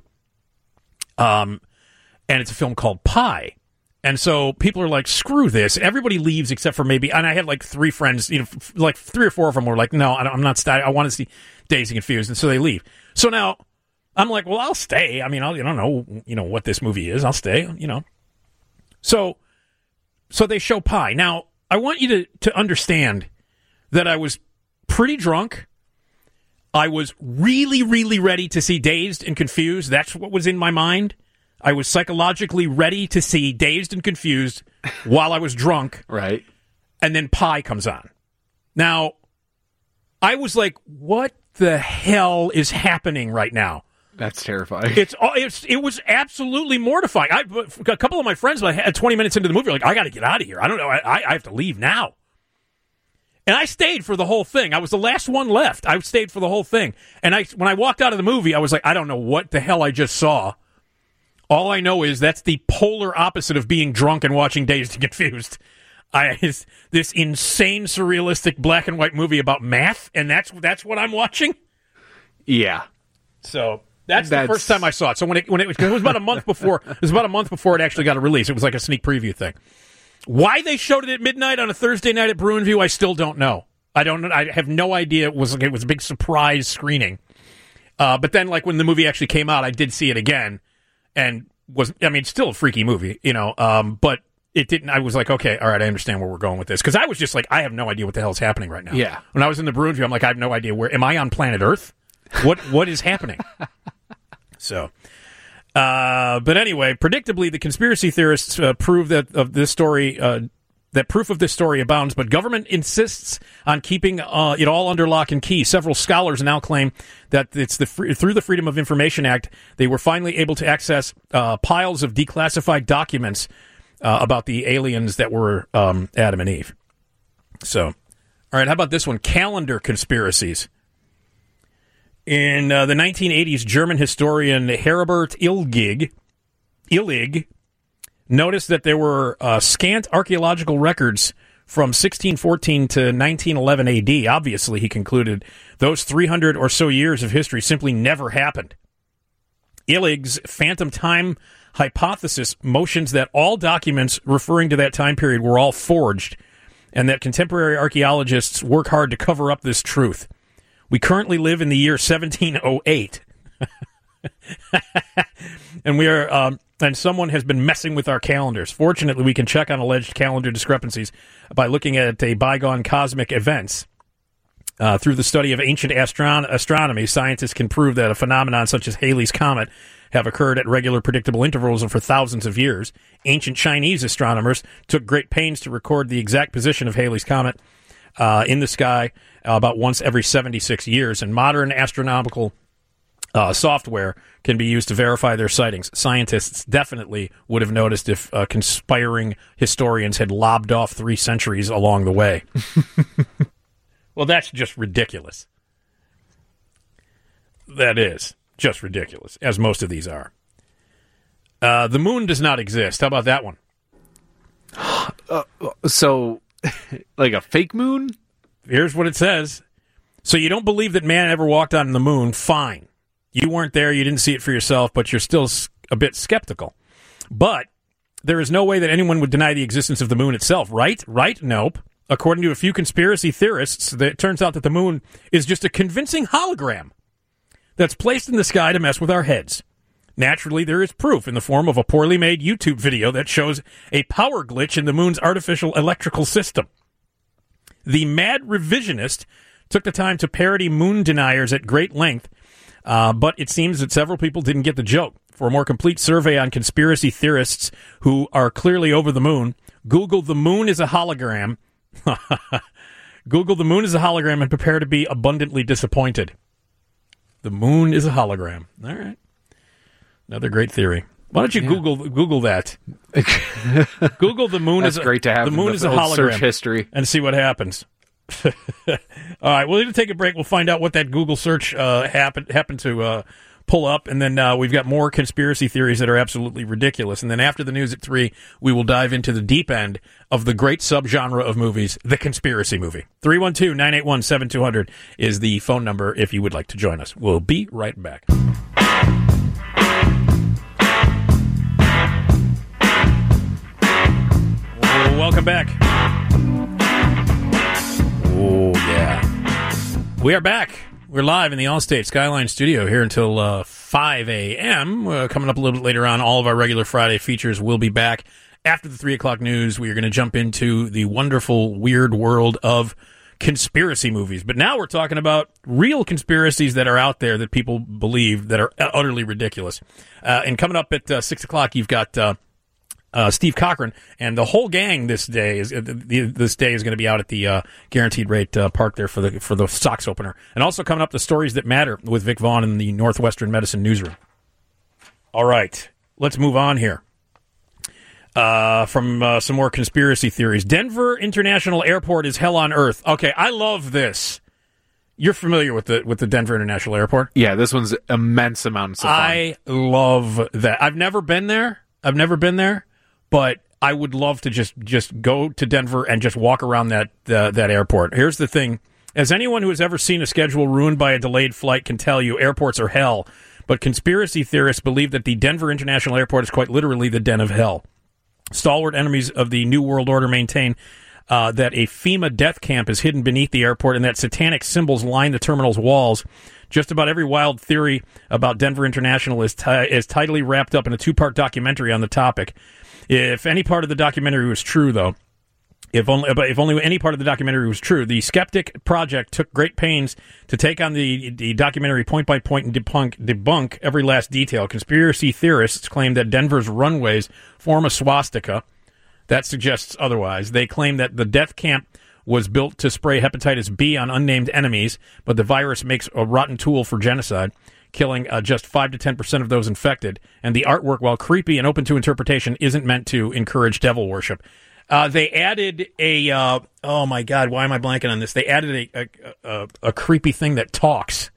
um, and it's a film called Pi. And so people are like, screw this. Everybody leaves except for maybe, and I had like three friends, you know, f- like three or four of them were like, no, I don't, I'm not staying. I want to see Dazed and Confused. And so they leave. So now I'm like, well, I'll stay. I mean, I'll, I don't know, you know, what this movie is. I'll stay, you know. So, so they show Pi. Now, I want you to, to understand that I was pretty drunk. I was really, really ready to see Dazed and Confused. That's what was in my mind. I was psychologically ready to see Dazed and Confused while I was drunk. Right. And then Pi comes on. Now, I was like, what the hell is happening right now? That's terrifying. It's, it's It was absolutely mortifying. I, a couple of my friends, like, twenty minutes into the movie, were like, I got to get out of here. I don't know. I, I have to leave now. And I stayed for the whole thing. I was the last one left. I stayed for the whole thing. And I, when I walked out of the movie, I was like, I don't know what the hell I just saw. All I know is that's the polar opposite of being drunk and watching Dazed and Confused. I, it's this insane, surrealistic black and white movie about math, and that's that's what I'm watching. Yeah. So that's, that's the first time I saw it. So when it when it, it was about a month before, it was about a month before it actually got a release. It was like a sneak preview thing. Why they showed it at midnight on a Thursday night at Bruin View, I still don't know. I don't. I have no idea. It was it was a big surprise screening. Uh, but then, like when the movie actually came out, I did see it again, and was I mean, still a freaky movie, you know. Um, but it didn't. I was like, okay, all right, I understand where we're going with this, because I was just like, I have no idea what the hell is happening right now. Yeah. When I was in the Bruin View, I'm like, I have no idea where. Am I on planet Earth? What what is happening? So. Uh, but anyway, predictably, the conspiracy theorists uh, prove that of this story, uh, that proof of this story abounds, but government insists on keeping uh, it all under lock and key. Several scholars now claim that it's the free, through the Freedom of Information Act, they were finally able to access uh, piles of declassified documents uh, about the aliens that were um, Adam and Eve. So, all right, how about this one? Calendar conspiracies. In uh, the nineteen eighties, German historian Herbert Illig, Illig noticed that there were uh, scant archaeological records from sixteen fourteen to nineteen eleven A D. Obviously, he concluded, those three hundred or so years of history simply never happened. Illig's phantom time hypothesis motions that all documents referring to that time period were all forged, and that contemporary archaeologists work hard to cover up this truth. We currently live in the year seventeen oh eight, and we are, um, and someone has been messing with our calendars. Fortunately, we can check on alleged calendar discrepancies by looking at a bygone cosmic events. Uh, through the study of ancient astron- astronomy, scientists can prove that a phenomenon such as Halley's Comet have occurred at regular, predictable intervals for thousands of years. Ancient Chinese astronomers took great pains to record the exact position of Halley's Comet Uh, in the sky uh, about once every seventy-six years, and modern astronomical uh, software can be used to verify their sightings. Scientists definitely would have noticed if uh, conspiring historians had lobbed off three centuries along the way. Well, that's just ridiculous. That is just ridiculous, as most of these are. Uh, the moon does not exist. How about that one? Uh, so... like a fake moon? Here's what it says. So you don't believe that man ever walked on the moon? Fine. You weren't there, you didn't see it for yourself, but you're still a bit skeptical. But there is no way that anyone would deny the existence of the moon itself, right? Right? Nope. According to a few conspiracy theorists, it turns out that the moon is just a convincing hologram that's placed in the sky to mess with our heads. Naturally, there is proof in the form of a poorly made YouTube video that shows a power glitch in the moon's artificial electrical system. The mad revisionist took the time to parody moon deniers at great length, uh, but it seems that several people didn't get the joke. For a more complete survey on conspiracy theorists who are clearly over the moon, Google "the moon is a hologram." Google "the moon is a hologram" and prepare to be abundantly disappointed. The moon is a hologram. All right. Another great theory. Why don't you yeah. Google Google that? Google "the moon That's is a, great to have the moon in the is a hologram" search history, and see what happens. All right, we'll need to take a break. We'll find out what that Google search uh, happened happened to uh, pull up, and then uh, we've got more conspiracy theories that are absolutely ridiculous. And then after the news at three, we will dive into the deep end of the great subgenre of movies, the conspiracy movie. three one two, nine eight one, seven two zero zero is the phone number if you would like to join us. We'll be right back. Welcome back. Oh, yeah. We are back. We're live in the Allstate Skyline studio here until uh, five a.m. Uh, coming up a little bit later on, all of our regular Friday features will be back. After the three o'clock news, we are going to jump into the wonderful, weird world of conspiracy movies. But now we're talking about real conspiracies that are out there that people believe that are utterly ridiculous. Uh, and coming up at uh, six o'clock, you've got... Uh, Uh, Steve Cochran and the whole gang this day is uh, the, this day is going to be out at the uh, Guaranteed Rate uh, Park there for the for the Sox opener, and also coming up the Stories That Matter with Vic Vaughn in the Northwestern Medicine newsroom. All right, let's move on here. Uh, from uh, some more conspiracy theories. Denver International Airport is hell on earth. Okay, I love this. You're familiar with the with the Denver International Airport? Yeah, this one's immense amounts of fun. I love that. I've never been there. I've never been there, but I would love to just, just go to Denver and just walk around that uh, that airport. Here's the thing. As anyone who has ever seen a schedule ruined by a delayed flight can tell you, airports are hell. But conspiracy theorists believe that the Denver International Airport is quite literally the den of hell. Stalwart enemies of the New World Order maintain uh, that a FEMA death camp is hidden beneath the airport and that satanic symbols line the terminal's walls. Just about every wild theory about Denver International is, t- is tidily wrapped up in a two-part documentary on the topic. If any part of the documentary was true, though, if only, if only any part of the documentary was true, the Skeptic Project took great pains to take on the, the documentary point by point and debunk, debunk every last detail. Conspiracy theorists claim that Denver's runways form a swastika. That suggests otherwise. They claim that the death camp was built to spray hepatitis B on unnamed enemies, but the virus makes a rotten tool for genocide, killing uh, just five to ten percent of those infected. And the artwork, while creepy and open to interpretation, isn't meant to encourage devil worship. Uh, they added a, uh, oh my God, why am I blanking on this? They added a a, a, a creepy thing that talks.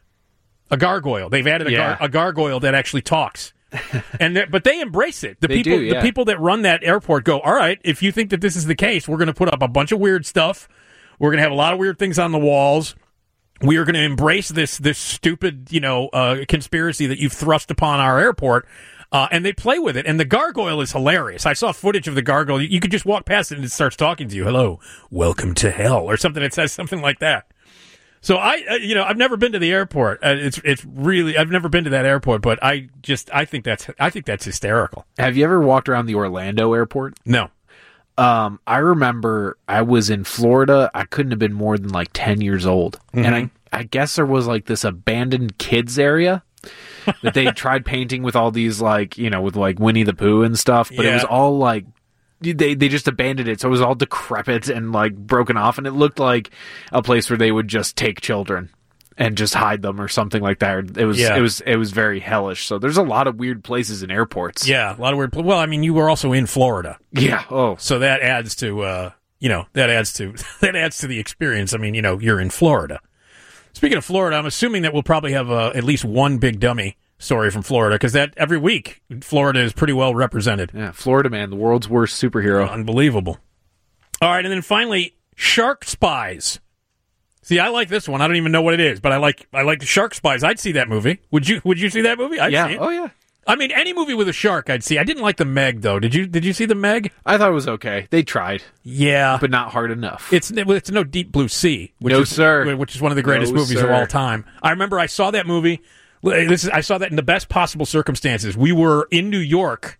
A gargoyle. They've added a, Yeah. gar- a gargoyle that actually talks. and But they embrace it. The They people do, yeah. the people that run that airport go, all right, if you think that this is the case, we're going to put up a bunch of weird stuff. We're going to have a lot of weird things on the walls. We are going to embrace this this stupid, you know, uh, conspiracy that you've thrust upon our airport. Uh, and they play with it, and the gargoyle is hilarious. I saw footage of the gargoyle. You, you could just walk past it, and it starts talking to you. Hello, welcome to hell, or something. It says something like that. So I, uh, you know, I've never been to the airport. Uh, it's it's really I've never been to that airport, but I just I think that's I think that's hysterical. Have you ever walked around the Orlando airport? No, Um, I remember I was in Florida. I couldn't have been more than like ten years old, Mm-hmm. and I I guess there was like this abandoned kids area that they tried painting with all these like, you know, with like Winnie the Pooh and stuff, but it Yeah. was all like they they just abandoned it, so it was all decrepit and like broken off, and it looked like a place where they would just take children and just hide them or something like that. It was Yeah. it was it was very hellish. So there's a lot of weird places in airports. yeah, a lot of weird. Well, I mean, you were also in Florida, Yeah. Oh. so that adds to uh, you know that adds to that adds to the experience. I mean, you know, you're in Florida. Speaking of Florida, I'm assuming that we'll probably have uh, at least one big dummy story from Florida, because that every week Florida is pretty well represented. Yeah, Florida man, the world's worst superhero. Unbelievable. All right, and then finally, Shark Spies. See, I like this one. I don't even know what it is, but I like I like the Shark Spies. I'd see that movie. Would you? Would you see that movie? I'd yeah. see it. Oh yeah. I mean, any movie with a shark, I'd see. I didn't like the Meg though. Did you? Did you see the Meg? I thought it was okay. They tried, Yeah, but not hard enough. It's it's no Deep Blue Sea. Which No, is, sir. Which is one of the greatest No, movies of sir. all time. I remember I saw that movie. This is I saw that in the best possible circumstances. We were in New York,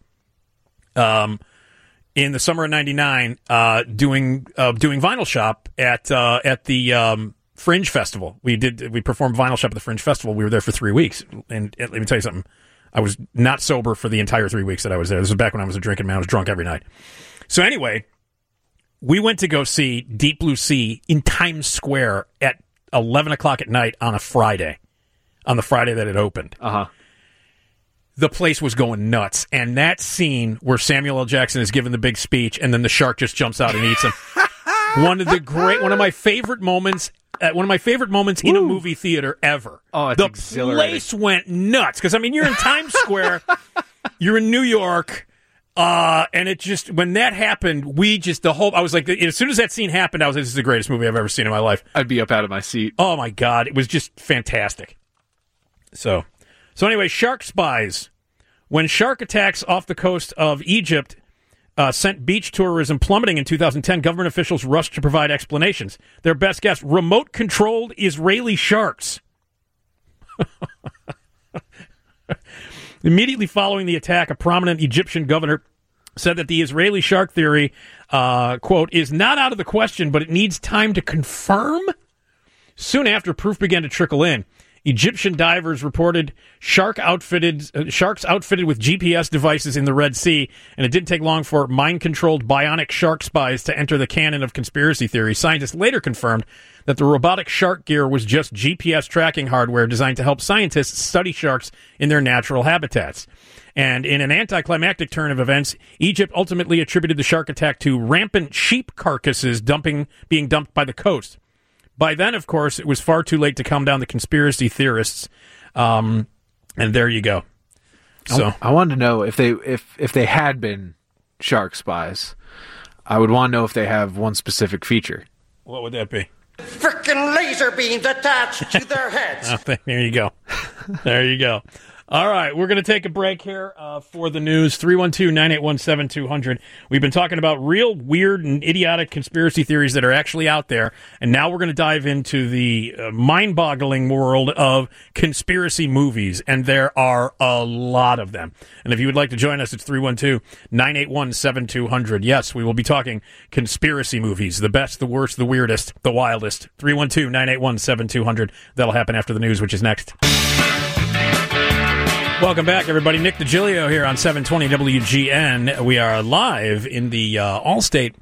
um, in the summer of ninety-nine, uh, doing uh, doing Vinyl Shop at uh, at the um, Fringe Festival. We did we performed Vinyl Shop at the Fringe Festival. We were there for three weeks, and, and let me tell you something. I was not sober for the entire three weeks that I was there. This was back when I was a drinking man. I was drunk every night. So anyway, we went to go see Deep Blue Sea in Times Square at eleven o'clock at night on a Friday, on the Friday that it opened. Uh-huh. The place was going nuts. And that scene where Samuel L. Jackson is giving the big speech and then the shark just jumps out and eats him. One of the great, one of my favorite moments, uh, one of my favorite moments in a movie theater ever. Oh, it's the exhilarating. place went nuts. Because, I mean, you're in Times Square, you're in New York, uh, and it just, when that happened, we just, the whole, I was like, as soon as that scene happened, I was like, this is the greatest movie I've ever seen in my life. I'd be up out of my seat. Oh, my God. It was just fantastic. So, so anyway, Shark Spies. When shark attacks off the coast of Egypt uh, sent beach tourism plummeting in two thousand ten, government officials rushed to provide explanations. Their best guess, remote-controlled Israeli sharks. Immediately following the attack, a prominent Egyptian governor said that the Israeli shark theory, uh, quote, is not out of the question, but it needs time to confirm. Soon after, proof began to trickle in. Egyptian divers reported shark outfitted uh, sharks outfitted with G P S devices in the Red Sea, and it didn't take long for mind-controlled bionic shark spies to enter the canon of conspiracy theories. Scientists later confirmed that the robotic shark gear was just G P S tracking hardware designed to help scientists study sharks in their natural habitats. And in an anticlimactic turn of events, Egypt ultimately attributed the shark attack to rampant sheep carcasses dumping being dumped by the coast. By then, of course, it was far too late to calm down the conspiracy theorists. Um, and there you go. So I, I wanted to know if they if if they had been shark spies, I would want to know if they have one specific feature. What would that be? Frickin' laser beams attached to their heads. Oh, there you go. There you go. All right, we're going to take a break here uh, for the news. three one two, nine eight one, seven two zero zero. We've been talking about real weird and idiotic conspiracy theories that are actually out there, and now we're going to dive into the uh, mind-boggling world of conspiracy movies, and there are a lot of them. And if you would like to join us, it's three one two, nine eight one, seven two zero zero. Yes, we will be talking conspiracy movies, the best, the worst, the weirdest, the wildest. three one two, nine eight one, seven two zero zero. That'll happen after the news, which is next. Welcome back, everybody. Nick DiGilio here on seven twenty W G N. We are live in the uh, Allstate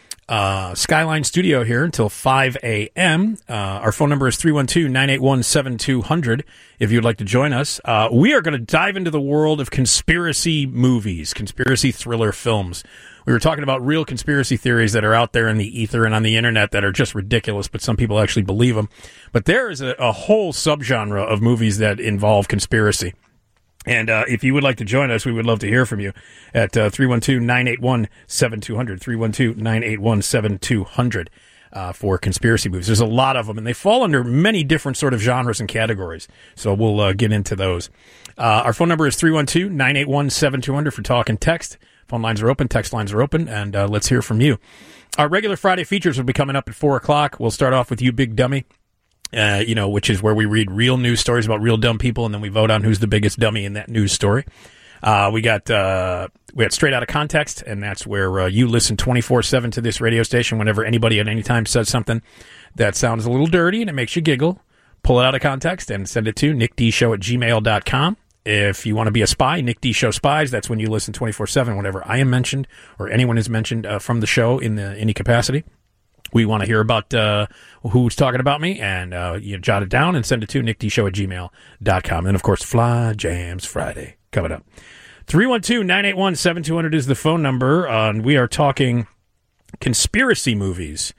uh, Skyline studio here until five a.m. Uh, our phone number is three one two, nine eight one, seven two zero zero if you'd like to join us. Uh, we are going to dive into the world of conspiracy movies, conspiracy thriller films. We were talking about real conspiracy theories that are out there in the ether and on the internet that are just ridiculous, but some people actually believe them. But there is a, a whole subgenre of movies that involve conspiracy. And uh, if you would like to join us, we would love to hear from you at uh, three one two, nine eight one, seven two zero zero, three one two, nine eight one, seven two zero zero uh, for conspiracy movies. There's a lot of them, and they fall under many different sort of genres and categories. So we'll uh, get into those. Uh, our phone number is three one two, nine eight one, seven two zero zero for talk and text. Phone lines are open, text lines are open, and uh, let's hear from you. Our regular Friday features will be coming up at four o'clock. We'll start off with You Big Dummy. Uh, you know, which is where we read real news stories about real dumb people, and then we vote on who's the biggest dummy in that news story. Uh, we got uh, we got Straight Out of Context, and that's where uh, you listen twenty-four seven to this radio station. Whenever anybody at any time says something that sounds a little dirty and it makes you giggle, pull it out of context and send it to nick d show at gmail dot com. If you want to be a spy, Nick D Show Spies, that's when you listen twenty-four seven whenever I am mentioned or anyone is mentioned uh, from the show in the, any capacity. We want to hear about uh, who's talking about me, and uh, you jot it down and send it to nick d show at gmail dot com. And, of course, Fly Jams Friday coming up. three one two, nine eight one, seven two zero zero is the phone number, uh, and we are talking conspiracy movies.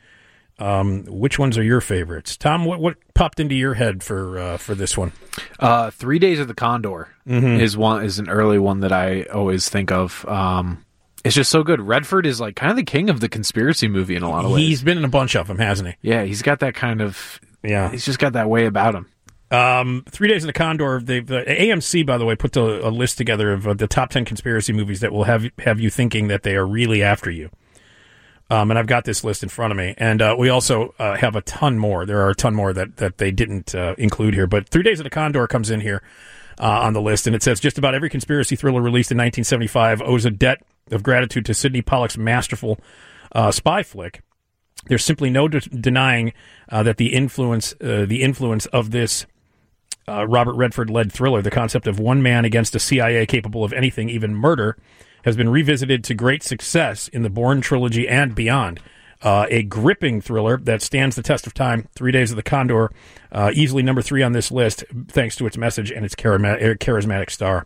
Um, which ones are your favorites? Tom, what, what popped into your head for uh, for this one? Uh, Three Days of the Condor Mhm. is one is an early one that I always think of. Um, it's just so good. Redford is like kind of the king of the conspiracy movie in a lot of ways. He's been in a bunch of them, hasn't he? Yeah, he's got that kind of. Yeah, he's just got that way about him. Um, Three Days of the Condor. They've uh, A M C, by the way, put the, a list together of uh, the top ten conspiracy movies that will have have you thinking that they are really after you. Um, and I've got this list in front of me, and uh, we also uh, have a ton more. There are a ton more that that they didn't uh, include here, but Three Days of the Condor comes in here uh, on the list, and it says just about every conspiracy thriller released in nineteen seventy-five owes a debt of gratitude to Sidney Pollack's masterful uh, spy flick. There's simply no de- denying uh, that the influence uh, the influence of this uh, Robert Redford-led thriller, the concept of one man against a C I A capable of anything, even murder, has been revisited to great success in the Bourne trilogy and beyond. Uh, a gripping thriller that stands the test of time. Three Days of the Condor, uh, easily number three on this list, thanks to its message and its charismatic, charismatic star.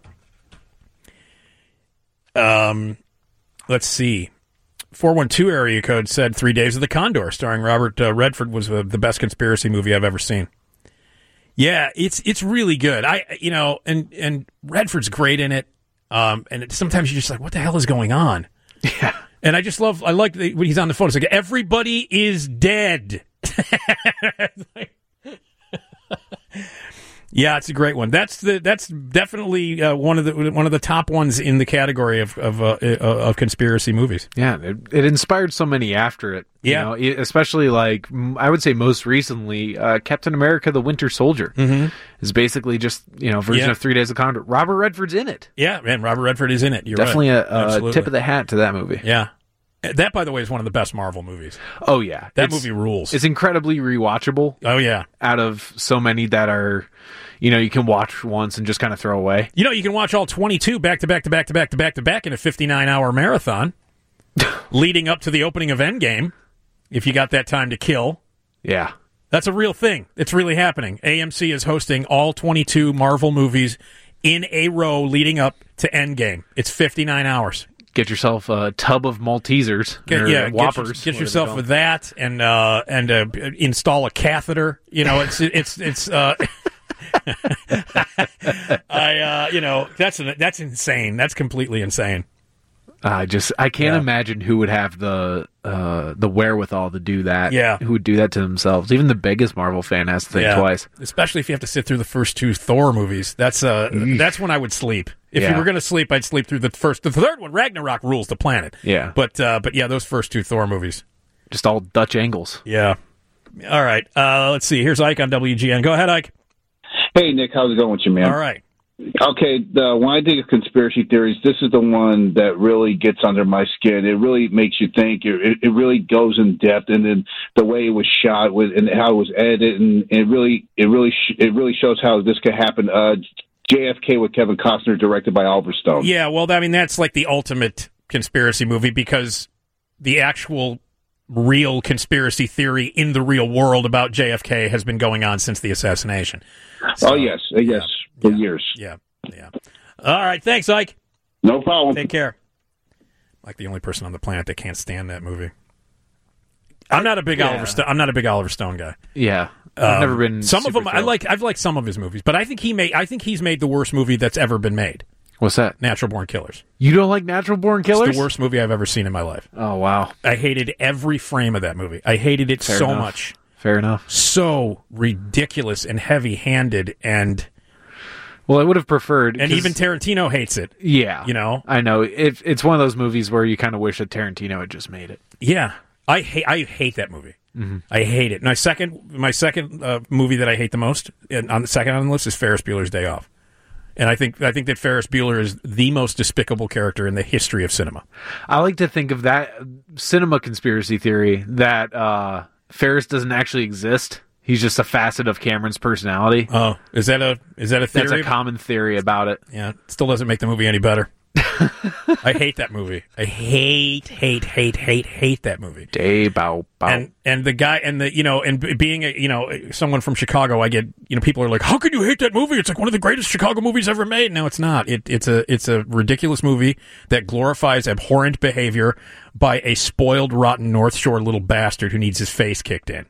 Um, let's see. four one two area code said Three Days of the Condor, starring Robert uh, Redford, was uh, the best conspiracy movie I've ever seen. Yeah, it's it's really good. I you know, and and Redford's great in it. Um, and it, sometimes you're just like, what the hell is going on? Yeah. And I just love, I like the, when he's on the phone, it's like, everybody is dead. Yeah, it's a great one. That's the that's definitely uh, one of the one of the top ones in the category of of, uh, of conspiracy movies. Yeah, it, it inspired so many after it. Yeah, you know, especially like I would say most recently, uh, Captain America: The Winter Soldier mm-hmm. is basically just you know version yeah. of Three Days of Condor. Robert Redford's in it. Yeah, man, Robert Redford is in it. You're definitely right. a, a tip of the hat to that movie. Yeah. That, by the way, is one of the best Marvel movies. Oh, yeah. That it's, movie rules. It's incredibly rewatchable. Oh, yeah. Out of so many that are, you know, you can watch once and just kind of throw away. You know, you can watch all twenty-two back to back to back to back to back to back in a fifty-nine hour marathon leading up to the opening of Endgame, if you got that time to kill. Yeah. That's a real thing. It's really happening. A M C is hosting all twenty-two Marvel movies in a row leading up to Endgame. It's fifty-nine hours. Get yourself a tub of Maltesers. Get, or yeah, Whoppers. Get, your, get yourself with that and uh, and uh, install a catheter. You know, it's it's it's. Uh, I uh, you know that's that's insane. That's completely insane. I just I can't Yeah. imagine who would have the uh, the wherewithal to do that. Yeah. Who would do that to themselves. Even the biggest Marvel fan has to think Yeah. twice. Especially if you have to sit through the first two Thor movies. That's uh that's when I would sleep. If Yeah. you were going to sleep, I'd sleep through the first. The third one, Ragnarok, rules the planet. Yeah. But uh, but yeah, those first two Thor movies. Just all Dutch angles. Yeah. All right. Uh, let's see. Here's Ike on W G N. Go ahead, Ike. Hey, Nick, how's it going with you, man? All right. Okay, the, when I think of conspiracy theories, this is the one that really gets under my skin. It really makes you think. It, it really goes in depth, and then the way it was shot with and how it was edited, and it really, it really, sh- it really shows how this could happen. Uh, J F K with Kevin Costner, directed by Oliver Stone. Yeah. Well, I mean, that's like the ultimate conspiracy movie because the actual real conspiracy theory in the real world about J F K has been going on since the assassination. So, oh yes, uh, yes, yeah, for yeah, years. Yeah, yeah. All right, thanks, Ike. No problem. Take care. Like the only person on the planet that can't stand that movie. I'm not a big Yeah. Oliver. Sto- I'm not a big Oliver Stone guy. Yeah. I've Um, never been Some of super them I thrilled. like. I've liked some of his movies, but I think he made. I think he's made the worst movie that's ever been made. What's that? Natural Born Killers. You don't like Natural Born Killers? It's the worst movie I've ever seen in my life. Oh, wow. I hated every frame of that movie. I hated it Fair so enough. much. Fair enough. So ridiculous and heavy-handed, and Well, I would have preferred... and 'cause- even Tarantino hates it. Yeah. You know? I know. It, it's one of those movies where you kind of wish that Tarantino had just made it. Yeah, I hate. I hate that movie. Mm-hmm. I hate it. My second, my second uh, movie that I hate the most, and on the second on the list, is Ferris Bueller's Day Off. And I think I think that Ferris Bueller is the most despicable character in the history of cinema. I like to think of that cinema conspiracy theory that uh, Ferris doesn't actually exist. He's just a facet of Cameron's personality. Oh, is that a is that a theory? That's a common theory about it. Yeah, it still doesn't make the movie any better. I hate that movie. I hate, hate, hate, hate, hate that movie. Day bow bow. And and the guy and the you know and b- being a you know someone from Chicago, I get you know people are like, how could you hate that movie? It's like one of the greatest Chicago movies ever made. No, it's not. It it's a it's a ridiculous movie that glorifies abhorrent behavior by a spoiled, rotten North Shore little bastard who needs his face kicked in.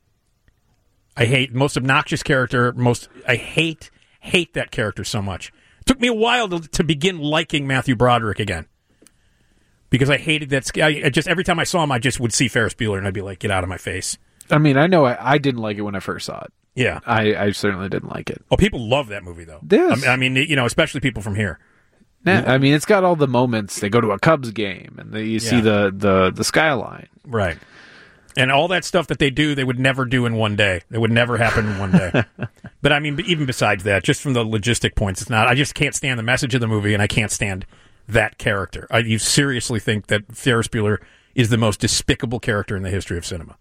I hate most obnoxious character. Most I hate hate that character so much. It took me a while to, to begin liking Matthew Broderick again. Because I hated that. I, I just every time I saw him, I just would see Ferris Bueller, and I'd be like, "Get out of my face!" I mean, I know I, I didn't like it when I first saw it. Yeah, I, I certainly didn't like it. Oh, people love that movie though. Yes. I mean, I mean, you know, especially people from here. Yeah, I mean, it's got all the moments. They go to a Cubs game, and they, you see Yeah. the, the, the skyline. Right. And all that stuff that they do, they would never do in one day. It would never happen in one day. But I mean, even besides that, just from the logistic points, it's not. I just can't stand the message of the movie, and I can't stand that character. I, you seriously think that Ferris Bueller is the most despicable character in the history of cinema?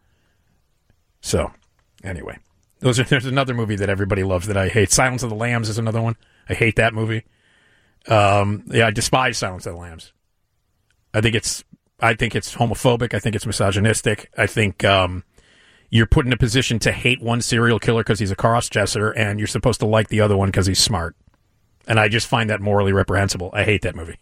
So, anyway, those are, there's another movie that everybody loves that I hate. Silence of the Lambs is another one. I hate that movie. Um, yeah, I despise Silence of the Lambs. I think it's. I think it's homophobic. I think it's misogynistic. I think um, you're put in a position to hate one serial killer because he's a cross-dresser, and you're supposed to like the other one because he's smart. And I just find that morally reprehensible. I hate that movie.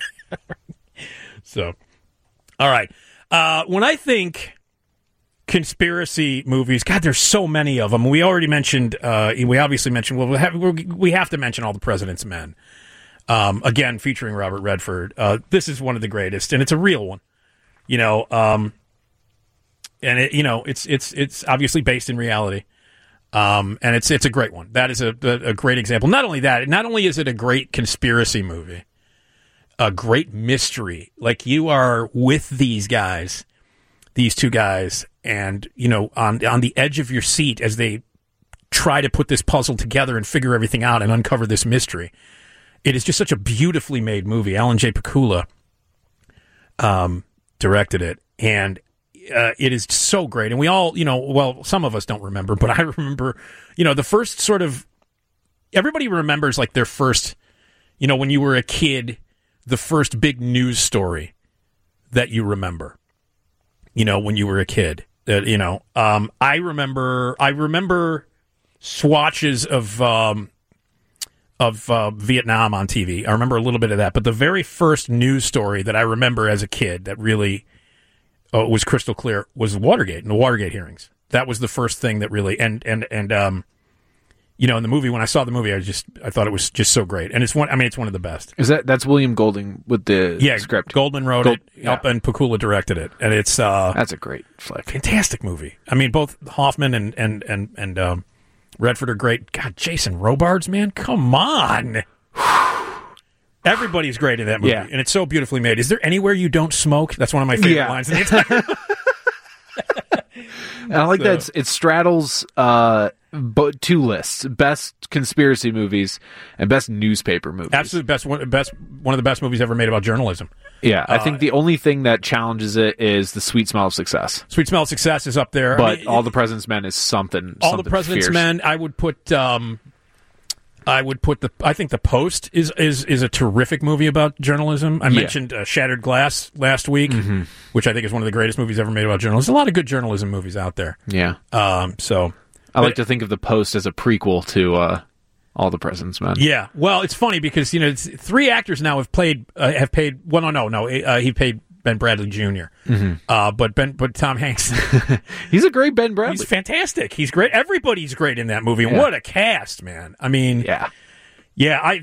So, all right. Uh, when I think conspiracy movies, God, there's so many of them. We already mentioned, uh, we obviously mentioned, well, we have, we have to mention All the President's Men. Um, again, featuring Robert Redford. Uh, this is one of the greatest, and it's a real one. You know, um, and it, you know, it's it's it's obviously based in reality, um, and it's it's a great one. That is a, a a great example. Not only that, not only is it a great conspiracy movie, a great mystery. Like you are with these guys, these two guys, and you know, on on the edge of your seat as they try to put this puzzle together and figure everything out and uncover this mystery. It is just such a beautifully made movie. Alan J. Pakula um, directed it, and uh, it is so great. And we all, you know, well, some of us don't remember, but I remember, you know, the first sort of everybody remembers like their first, you know, when you were a kid, the first big news story that you remember. You know, when you were a kid, that you know, um, I remember. I remember swatches of um, of uh, Vietnam on T V. I remember a little bit of that, but the very first news story that I remember as a kid that really uh, was crystal clear was Watergate and the Watergate hearings. That was the first thing that really and and and um, you know, in the movie, when I saw the movie, I just I thought it was just so great, and it's one. I mean, it's one of the best. Is that that's William Golding with the yeah, script? Goldman wrote Gold, it, yeah. and Pakula directed it, and it's uh, that's a great flick, fantastic movie. I mean, both Hoffman and and and and um, Redford are great. God, Jason Robards, man, come on. Everybody's great in that movie, yeah. and it's so beautifully made. Is there anywhere you don't smoke? That's one of my favorite yeah. lines in the entire. And I like so. that it's, it straddles uh, bo- two lists: best conspiracy movies and best newspaper movies. Absolute best one, best one of the best movies ever made about journalism. Yeah, I uh, think the only thing that challenges it is The Sweet Smell of Success. Sweet Smell of Success is up there, but I mean, All the President's Men is something. All something the President's fierce. Men, I would put. Um, I would put the. I think The Post is is is a terrific movie about journalism. I Yeah. mentioned uh, Shattered Glass last week, mm-hmm. which I think is one of the greatest movies ever made about journalism. There's a lot of good journalism movies out there. Yeah. Um. So I like to think of The Post as a prequel to uh, All the President's Men. Yeah. Well, it's funny because you know it's, three actors now have played uh, have paid. Well, no, no, no. Uh, he paid Ben Bradley Junior Mm-hmm. Uh, but Ben, but Tom Hanks, he's a great Ben Bradley. He's fantastic. He's great. Everybody's great in that movie. Yeah. What a cast, man! I mean, yeah. Yeah, I,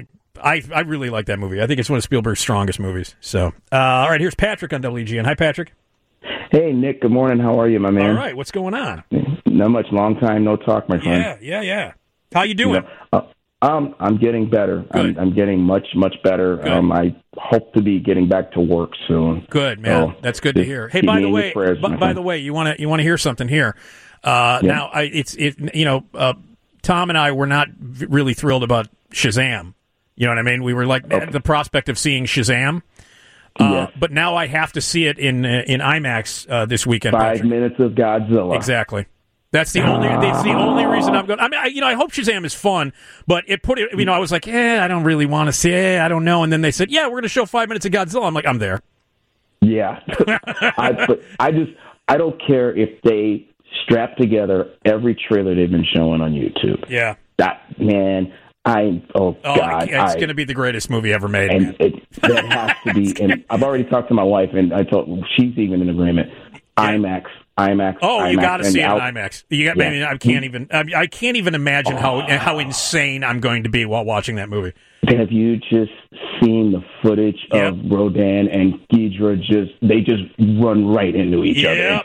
I I really like that movie. I think it's one of Spielberg's strongest movies. So, uh, all right, here's Patrick on W G N. Hi, Patrick. Hey, Nick. Good morning. How are you, my man? All right, what's going on? Not much. Long time no talk, my friend. Yeah, yeah, yeah. How you doing? You know, uh, um, I'm getting better. I'm, I'm getting much, much better. Good. Um, I hope to be getting back to work soon. Good, man. So, That's good to hear. Hey, by the way, prayers, by, by the way, you want to you want to hear something here? Uh, yeah. Now, I, it's it. You know, uh, Tom and I were not v- really thrilled about Shazam. You know what I mean? We were like okay. the prospect of seeing Shazam, uh, yes. but now I have to see it in uh, in IMAX uh, this weekend. Five Patrick. minutes of Godzilla. Exactly. That's the only. That's the only reason I'm going. I mean, I, you know, I hope Shazam is fun, but it put it. You know, I was like, eh, I don't really want to see it. I don't know. And then they said, yeah, we're going to show five minutes of Godzilla. I'm like, I'm there. Yeah, I, but I just I don't care if they strap together every trailer they've been showing on YouTube. Yeah, that man. I oh, oh God! It's going to be the greatest movie ever made. And it, that has to be. And I've already talked to my wife, and I told she's even in agreement. Yeah. IMAX, IMAX. Oh, IMAX, you got to see it in I'll, IMAX. You got. Yeah. I mean, I can't even. I, mean, I can't even imagine how how insane I'm going to be while watching that movie. Have you just seen the footage yep. of Rodan and Ghidra? Just they just run right into each yep. other.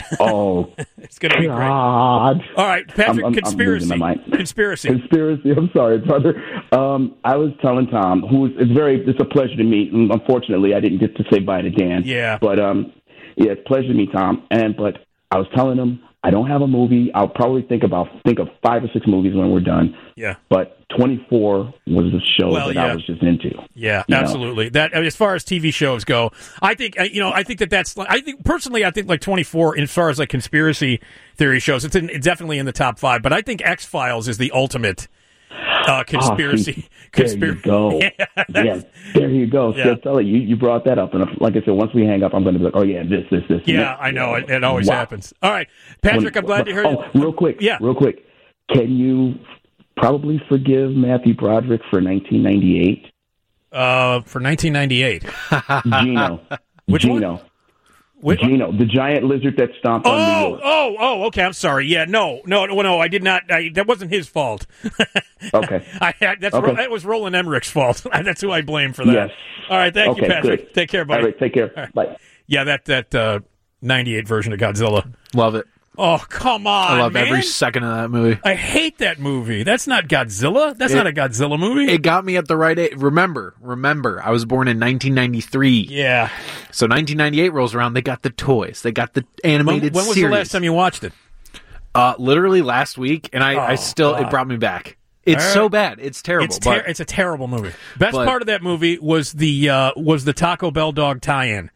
Oh, it's going to be God. great. All right, Patrick. I'm, I'm, conspiracy. I'm losing my mind. Conspiracy. Conspiracy. I'm sorry, brother. Um, I was telling Tom, who is it's very. It's a pleasure to meet. And unfortunately, I didn't get to say bye to Dan. Yeah. But um, yeah, it's a pleasure to meet Tom. And but I was telling him I don't have a movie. I'll probably think about think of five or six movies when we're done. Yeah. But twenty-four was the show well, that yeah. I was just into. Yeah, absolutely. Know? That as far as T V shows go, I think you know. I think that that's. I think personally, I think like twenty-four, as far as like conspiracy theory shows, it's, in, it's definitely in the top five. But I think X-Files is the ultimate uh, conspiracy. Oh, there conspiracy. you go. yeah, yeah, there you go. Yeah. So tell you, you brought that up, and like I said, once we hang up, I'm going to be like, oh yeah, this, this, this. Yeah, this. I know it, it always wow. happens. All right, Patrick, I'm glad when, to hear. Oh, you. real quick, yeah, real quick. Can you probably forgive Matthew Broderick for nineteen ninety-eight? Uh, for nineteen ninety-eight, Gino. Which Gino. one? Which Gino, the giant lizard that stomped oh, on New York. Oh, oh, okay. I'm sorry. Yeah, no, no, no, no. I did not. I, that wasn't his fault. Okay. I, I, that's okay. that was Roland Emmerich's fault. That's who I blame for that. Yes. All right. Thank okay, you, Patrick. Good. Take care, buddy. All right. Take care. Right. Bye. Yeah, that that uh, ninety-eight version of Godzilla. Love it. Oh, come on, I love man. every second of that movie. I hate that movie. That's not Godzilla. That's it, not a Godzilla movie. It got me at the right age. Remember, remember, I was born in nineteen ninety-three. Yeah. So nineteen ninety-eight rolls around, they got the toys. They got the animated When, when was series. the last time you watched it? Uh, literally last week, and I, oh, I still, God. it brought me back. It's right. so bad. It's terrible. It's, ter- but, it's a terrible movie. Best but, part of that movie was the uh, was the Taco Bell dog tie-in.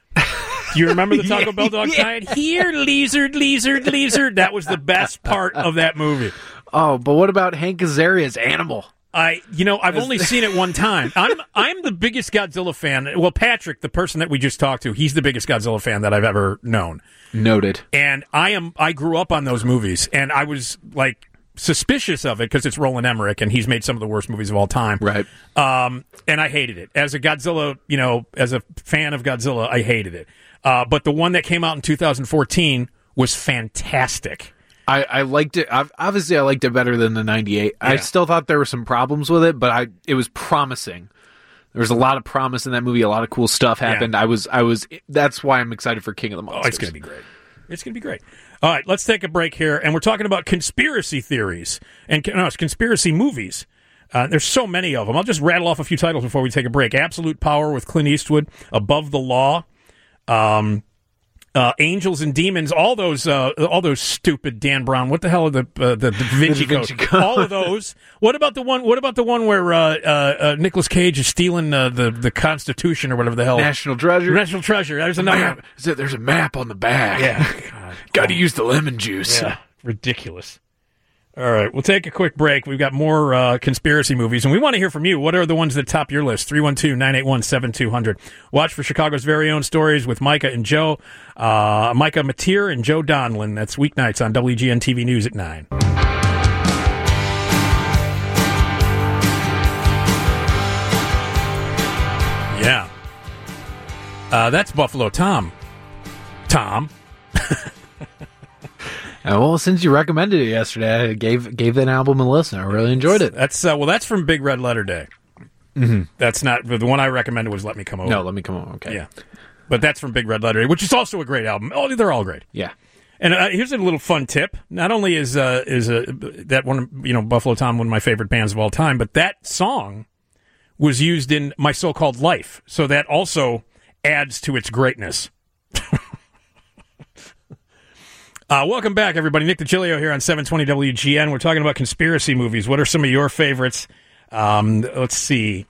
Do you remember the Taco yeah, Bell dog yeah. tie-in? Here, lizard, lizard, lizard. That was the best part of that movie. Oh, but what about Hank Azaria's Animal? I, you know, I've only seen it one time. I'm, I'm the biggest Godzilla fan. Well, Patrick, the person that we just talked to, he's the biggest Godzilla fan that I've ever known. Noted. And I am, I grew up on those movies, and I was like suspicious of it because it's Roland Emmerich, and he's made some of the worst movies of all time. Right. Um, and I hated it as a Godzilla. You know, as a fan of Godzilla, I hated it. Uh, but the one that came out in two thousand fourteen was fantastic. I, I liked it. Obviously, I liked it better than the ninety-eight. Yeah. I still thought there were some problems with it, but I it was promising. There was a lot of promise in that movie. A lot of cool stuff happened. Yeah. I was, I was. That's why I'm excited for King of the Monsters. Oh, it's going to be great. It's going to be great. All right, let's take a break here, and we're talking about conspiracy theories and no, it's conspiracy movies. Uh, there's so many of them. I'll just rattle off a few titles before we take a break. Absolute Power with Clint Eastwood, Above the Law. Um. Uh, Angels and Demons, all those, uh, all those stupid Dan Brown. What the hell are the uh, the, the Da Vinci, Da Vinci Code? Code? All of those. What about the one? What about the one where uh, uh, uh, Nicolas Cage is stealing uh, the the Constitution or whatever the hell? National Treasure. National Treasure. There's another. Map. Is it, there's a map on the back. Yeah. Got to use the lemon juice. Yeah. Ridiculous. All right, we'll take a quick break. We've got more uh, conspiracy movies, and we want to hear from you. What are the ones that top your list? three one two, nine eight one, seven two zero zero. Watch for Chicago's very own stories with Micah and Joe. Uh, Micah Mateer and Joe Donlin. That's weeknights on W G N T V News at nine. Yeah. Uh, that's Buffalo Tom. Tom. Uh, well, since you recommended it yesterday, I gave gave that album a listen. I really enjoyed it. That's uh, well, that's from Big Red Letter Day. Mm-hmm. That's not the one I recommended. Was Let Me Come Over. No, Let Me Come Over. Okay, yeah, but that's from Big Red Letter Day, which is also a great album. Oh, they're all great. Yeah. And uh, here's a little fun tip. Not only is uh, is uh, that one, you know, Buffalo Tom, one of my favorite bands of all time, but that song was used in My So-Called Life, so that also adds to its greatness. Uh, welcome back, everybody. Nick DiGilio here on seven twenty W G N. We're talking about conspiracy movies. What are some of your favorites? Um, let's see.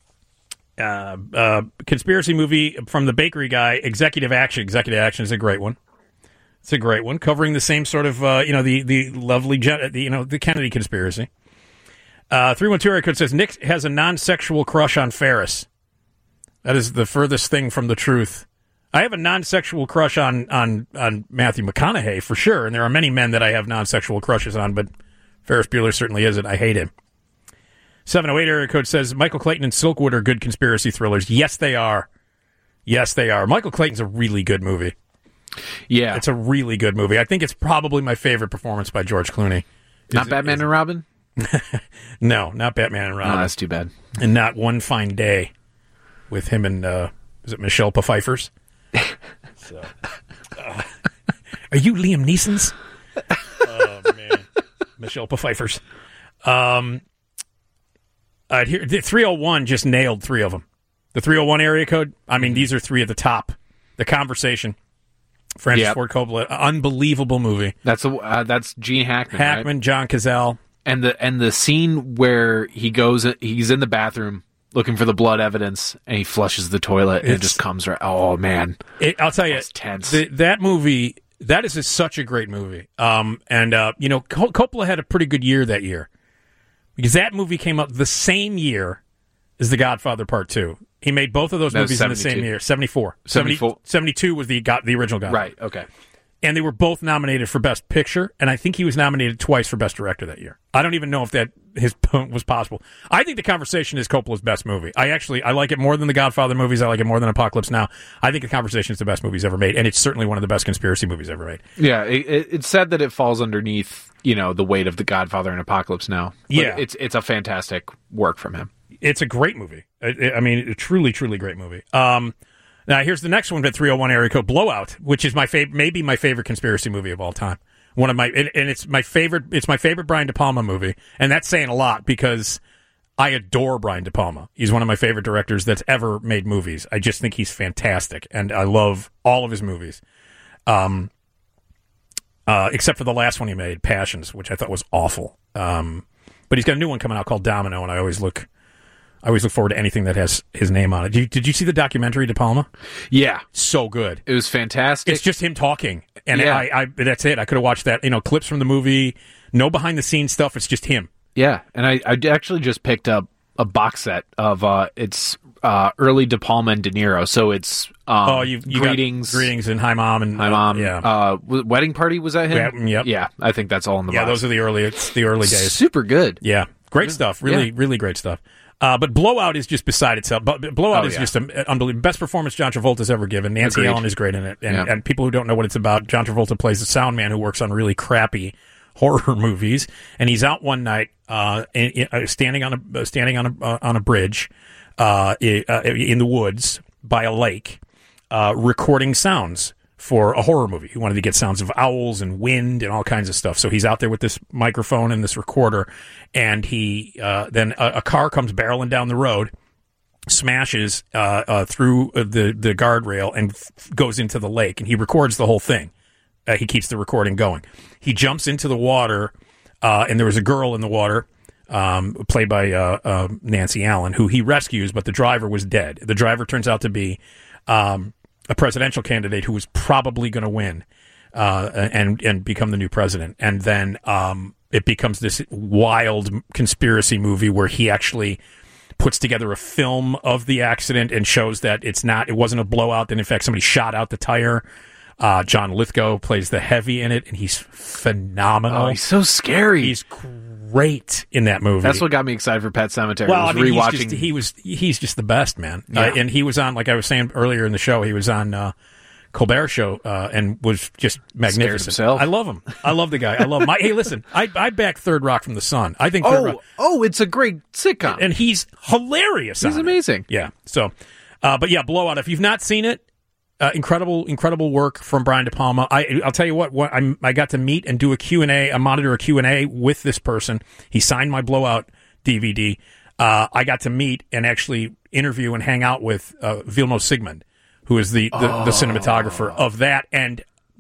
Uh, uh, conspiracy movie from the bakery guy, Executive Action. Executive Action is a great one. It's a great one, covering the same sort of, uh, you know, the the lovely, the, you know, the Kennedy conspiracy. Uh, three one two area code says Nick has a non-sexual crush on Ferris. That is the furthest thing from the truth. I have a non-sexual crush on, on, on Matthew McConaughey, for sure, and there are many men that I have non-sexual crushes on, but Ferris Bueller certainly isn't. I hate him. seven oh eight area code says Michael Clayton and Silkwood are good conspiracy thrillers. Yes, they are. Yes, they are. Michael Clayton's a really good movie. Yeah. It's a really good movie. I think it's probably my favorite performance by George Clooney. Not is, Batman is, and Robin? No, not Batman and Robin. Oh, that's too bad. And not One Fine Day with him and, uh, is it Michelle Pfeiffer's? So, uh, are you Liam Neeson's? Oh, man. Michelle Pfeiffer's. Um, uh, here, the three oh one just nailed three of them. The three oh one area code, I mean, these are three at the top. The Conversation. Francis yep. Ford Coppola, unbelievable movie. That's a, uh, that's Gene Hackman. Hackman, right? John Cazale, and the and the scene where he goes, he's in the bathroom looking for the blood evidence, and he flushes the toilet, and it's, it just comes right. Oh man, it, I'll tell you, that's tense. The, that movie, that is a, such a great movie. Um, and uh, you know, Coppola had a pretty good year that year because that movie came out the same year as The Godfather Part Two. He made both of those that movies in the same year. seventy-four. seventy-four. seventy-two was the got the original Godfather. Right. Okay. And they were both nominated for Best Picture, and I think he was nominated twice for Best Director that year. I don't even know if that his was possible. I think The Conversation is Coppola's best movie. I actually I like it more than the Godfather movies. I like it more than Apocalypse Now. I think The Conversation is the best movie he's ever made, and it's certainly one of the best conspiracy movies ever made. Yeah, it, it's said that it falls underneath, you know, the weight of The Godfather and Apocalypse Now. But yeah, it's it's a fantastic work from him. It's a great movie. I, I mean, a truly, truly great movie. Um, now, here's the next one at three oh one area code, Blowout, which is my fav- maybe my favorite conspiracy movie of all time. One of my, and, and it's my favorite. It's my favorite Brian De Palma movie, and that's saying a lot because I adore Brian De Palma. He's one of my favorite directors that's ever made movies. I just think he's fantastic, and I love all of his movies, um, uh, except for the last one he made, Passions, which I thought was awful. Um, but he's got a new one coming out called Domino, and I always look. I always look forward to anything that has his name on it. Did you, did you see the documentary, De Palma? Yeah. So good. It was fantastic. It's just him talking. And Yeah. I, I, that's it. I could have watched that, you know, clips from the movie, no behind-the-scenes stuff. It's just him. Yeah, and I, I actually just picked up a box set of uh, it's uh, early De Palma and De Niro. So it's um, oh, you, you greetings, got greetings, and hi mom, and hi mom. Uh, yeah, uh, w- wedding party, was that him? Yeah, yep. yeah. I think that's all in the yeah. box. Those are the early, it's the early days. Super good. Yeah, great stuff. Really, Yeah. really great stuff. Uh, but Blowout is just beside itself. But Blowout Oh, is yeah. just an unbelievable best performance John Travolta's ever given. Nancy Agreed. Allen is great in it, and, Yeah. and people who don't know what it's about, John Travolta plays the sound man who works on really crappy horror movies, and he's out one night, uh, in, in, uh, standing on a uh, standing on a uh, on a bridge, uh, in, uh, in the woods by a lake, uh, recording sounds for a horror movie. He wanted to get sounds of owls and wind and all kinds of stuff. So he's out there with this microphone and this recorder, and he uh, then a, a car comes barreling down the road, smashes uh, uh, through the the guardrail and f- goes into the lake, and he records the whole thing. Uh, he keeps the recording going. He jumps into the water, uh, and there was a girl in the water, um, played by uh, uh, Nancy Allen, who he rescues, but the driver was dead. The driver turns out to be um, a presidential candidate who was probably going to win uh, and and become the new president. And then um, it becomes this wild conspiracy movie where he actually puts together a film of the accident and shows that it's not, it wasn't a blowout, that in fact somebody shot out the tire. Uh, John Lithgow plays the heavy in it, and he's phenomenal. Oh, he's so scary. He's great in that movie. That's what got me excited for Pet Sematary. Well, I was mean, he's rewatching. just, he was he's just the best, man. Yeah. Uh, and he was on, like I was saying earlier in the show, he was on uh, Colbert Show uh, and was just magnificent. himself. I love him. I love the guy. I love him. I, hey, listen, I, I back Third Rock from the Sun. I think Third oh, Rock, oh, it's a great sitcom, and he's hilarious. He's on it. amazing. Yeah. So, uh, but yeah, Blowout. If you've not seen it. Uh, incredible, incredible work from Brian De Palma. I, I'll tell you what, what I'm, I got to meet and do a Q and A, a monitor a Q and A with this person. He signed my Blowout D V D. Uh, I got to meet and actually interview and hang out with uh, Vilmos Sigmund, who is the, the, Oh. the cinematographer of that and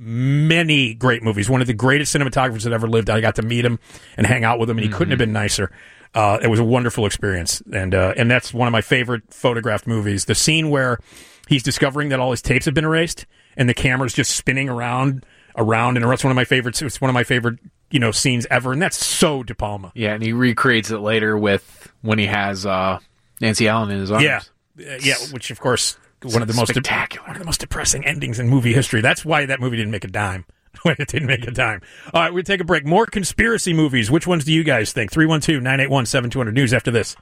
many great movies. One of the greatest cinematographers that ever lived. I got to meet him and hang out with him, and he couldn't have been nicer. Uh, it was a wonderful experience, and uh, and that's one of my favorite photographed movies. The scene where he's discovering that all his tapes have been erased, and the camera's just spinning around, around, and around. It's one of my favorites. It's one of my favorite, you know, scenes ever, and that's so De Palma. Yeah, and he recreates it later with when he has uh, Nancy Allen in his arms. Yeah, Uh, yeah, which of course one of the most Spectacular. one of the most depressing endings in movie history. That's why that movie didn't make a dime. It didn't make a dime. All right, we'll take a break. More conspiracy movies. Which ones do you guys think? three one two, nine eight one, seven two zero zero. News after this.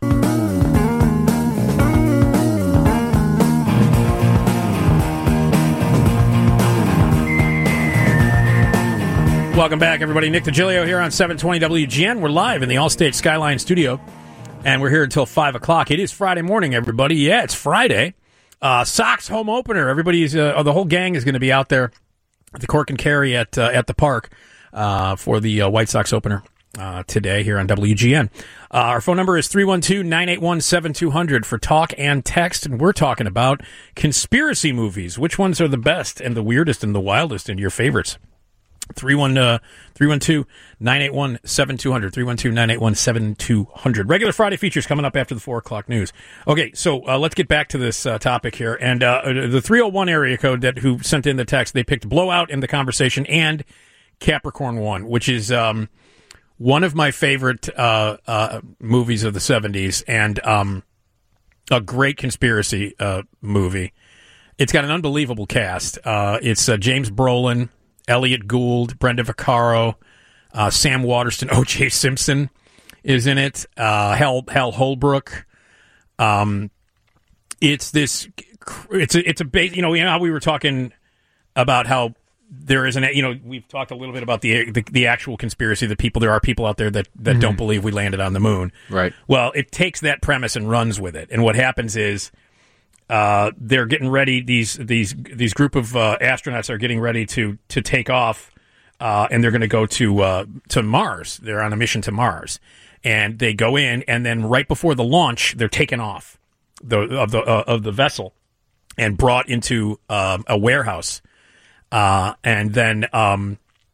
Welcome back, everybody. Nick DiGilio here on seven twenty W G N. We're live in the Allstate Skyline studio, and we're here until five o'clock. It is Friday morning, everybody. Yeah, it's Friday. Uh, Sox home opener. Everybody's, uh, oh, the whole gang is going to be out there at the Cork and Carry at, uh, at the park uh, for the uh, White Sox opener uh, today here on W G N. Uh, our phone number is three one two, nine eight one, seven two zero zero for talk and text, and we're talking about conspiracy movies. Which ones are the best and the weirdest and the wildest and your favorites? three one two, nine eight one, seven two zero zero. three one two, nine eight one, seven two zero zero. Regular Friday features coming up after the four o'clock news. Okay, so uh, let's get back to this uh, topic here. And uh, the three oh one area code that who sent in the text, they picked Blowout in the conversation and Capricorn one, which is um, one of my favorite uh, uh, movies of the seventies and um, a great conspiracy uh, movie. It's got an unbelievable cast. Uh, it's uh, James Brolin, Elliot Gould, Brenda Vaccaro, uh, Sam Waterston, O J Simpson is in it. Uh, Hal Hal Holbrook. Um, it's this. It's a. It's a. Base, you know, you know how we were talking about how there is an. You know, we've talked a little bit about the the, the actual conspiracy. That people there are people out there that that Mm-hmm. don't believe we landed on the moon. Right. Well, it takes that premise and runs with it. And what happens is. Uh, they're getting ready. These these these group of uh, astronauts are getting ready to to take off, uh, and they're going to go to uh, to Mars. They're on a mission to Mars, and they go in, and then right before the launch, they're taken off the of the uh, of the vessel and brought into um, a warehouse, uh, and then um,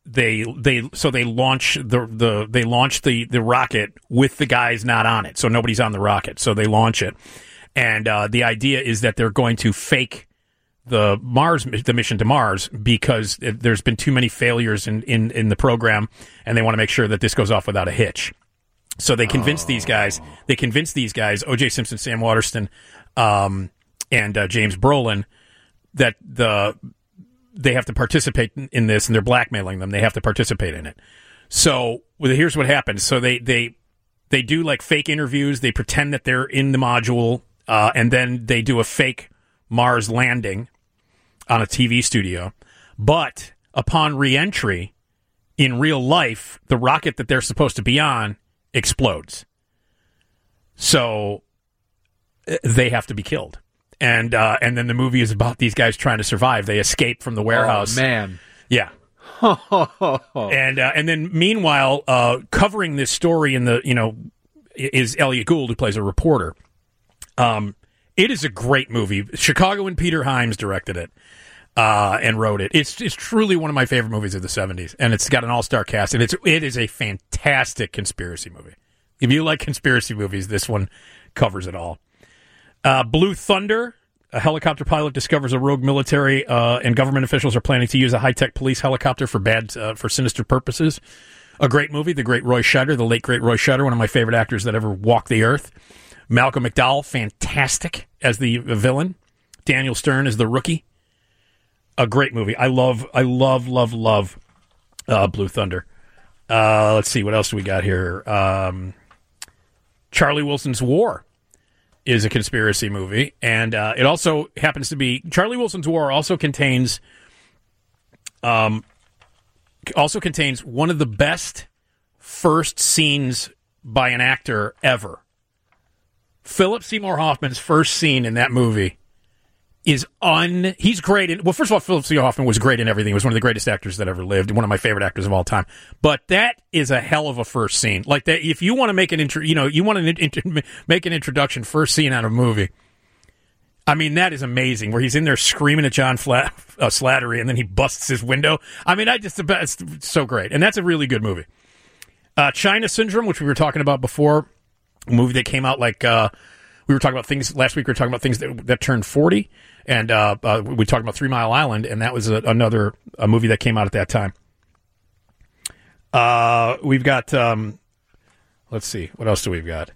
they they so they launch the the they launch the the rocket with the guys not on it, so nobody's on the rocket, so they launch it, and uh, the idea is that they're going to fake the Mars the mission to Mars because it, there's been too many failures in, in in the program, and they want to make sure that this goes off without a hitch. So they convince oh. these guys. They convince these guys, O J Simpson, Sam Waterston, um, and uh, James Brolin, that the they have to participate in this, and they're blackmailing them. They have to participate in it. So well, here's what happens. So they, they, they do like fake interviews. They pretend that they're in the module, uh, and then they do a fake Mars landing on a T V studio. But upon re-entry, in real life, the rocket that they're supposed to be on explodes. So they have to be killed. And uh, and then the movie is about these guys trying to survive. They escape from the warehouse. Oh, man. Yeah. and uh, and then meanwhile, uh, covering this story in the you know is Elliot Gould, who plays a reporter. Um, it is a great movie. Chicago and Peter Hyams directed it uh, and wrote it. It's it's truly one of my favorite movies of the seventies, and it's got an all star cast, and it's it is a fantastic conspiracy movie. If you like conspiracy movies, this one covers it all. Uh, Blue Thunder, a helicopter pilot discovers a rogue military uh, and government officials are planning to use a high-tech police helicopter for bad, uh, for sinister purposes. A great movie, the great Roy Scheider, the late great Roy Scheider, one of my favorite actors that ever walked the earth. Malcolm McDowell, fantastic as the villain. Daniel Stern as the rookie. A great movie. I love, I love, love, love uh, Blue Thunder. Uh, let's see, what else do we got here? Um, Charlie Wilson's War is a conspiracy movie, and uh, it also happens to be Charlie Wilson's War also contains um also contains one of the best first scenes by an actor ever. Philip Seymour Hoffman's first scene in that movie is un he's great in well first of all Philip Seymour Hoffman was great in everything. He was one of the greatest actors that ever lived, one of my favorite actors of all time. But that is a hell of a first scene. Like that, if you want to make an intro, you know, you want to int- make an introduction first scene out of a movie. I mean, that is amazing. Where he's in there screaming at John Flat, uh, Slattery, and then he busts his window. I mean, I just it's so great, and that's a really good movie. Uh, China Syndrome, which we were talking about before, a movie that came out like uh, we were talking about things last week. We were talking about things that, that turned forty. And uh, uh, we talked about Three Mile Island, and that was a, another a movie that came out at that time. Uh, we've got, um, let's see, what else do we've got?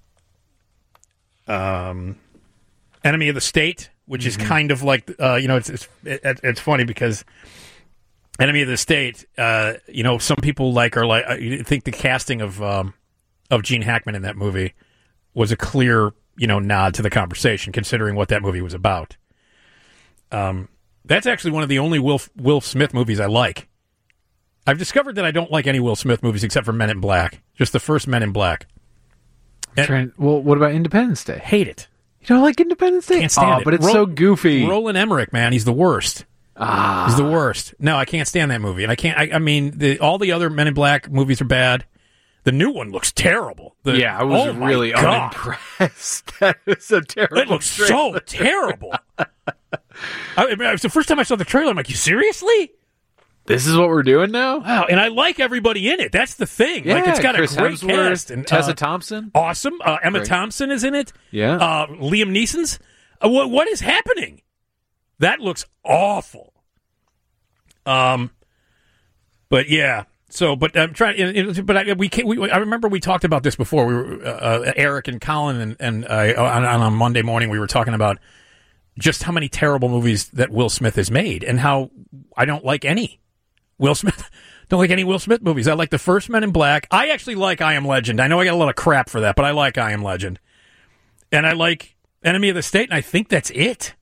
Um, Enemy of the State, which mm-hmm. is kind of like, uh, you know, it's it's it, it's funny because Enemy of the State, uh, you know, some people like are like I think the casting of um, of Gene Hackman in that movie was a clear, you know, nod to the conversation, considering what that movie was about. Um, that's actually one of the only Will Will Smith movies I like. I've discovered that I don't like any Will Smith movies except for Men in Black. Just the first Men in Black. And, trying, well, what about Independence Day? Hate it. You don't like Independence Day? Can't stand oh, it. But it's Ro- so goofy. Roland Emmerich, man, he's the worst. Ah, he's the worst. No, I can't stand that movie, and I can't. I, I mean, the, all the other Men in Black movies are bad. The new one looks terrible. The, yeah, I was oh really unimpressed. That is a terrible. It looks trailer. so terrible. I, I mean, it was the first time I saw the trailer. I'm like, you seriously? This is what we're doing now? Wow, and I like everybody in it. That's the thing. Yeah, like, it's got Chris a great Hemsworth, cast. And, Tessa uh, Thompson. Awesome. Uh, Emma Great. Thompson is in it. Yeah. Uh, Liam Neeson's. Uh, what, what is happening? That looks awful. Um, But, yeah. So, but I'm trying. But I, we, can't, we I remember we talked about this before. We were uh, Eric and Colin and, and uh, on, on a Monday morning we were talking about just how many terrible movies that Will Smith has made and how I don't like any Will Smith. Don't like any Will Smith movies. I like the first Men in Black. I actually like I Am Legend. I know I got a lot of crap for that, but I like I Am Legend. And I like Enemy of the State, and I think that's it.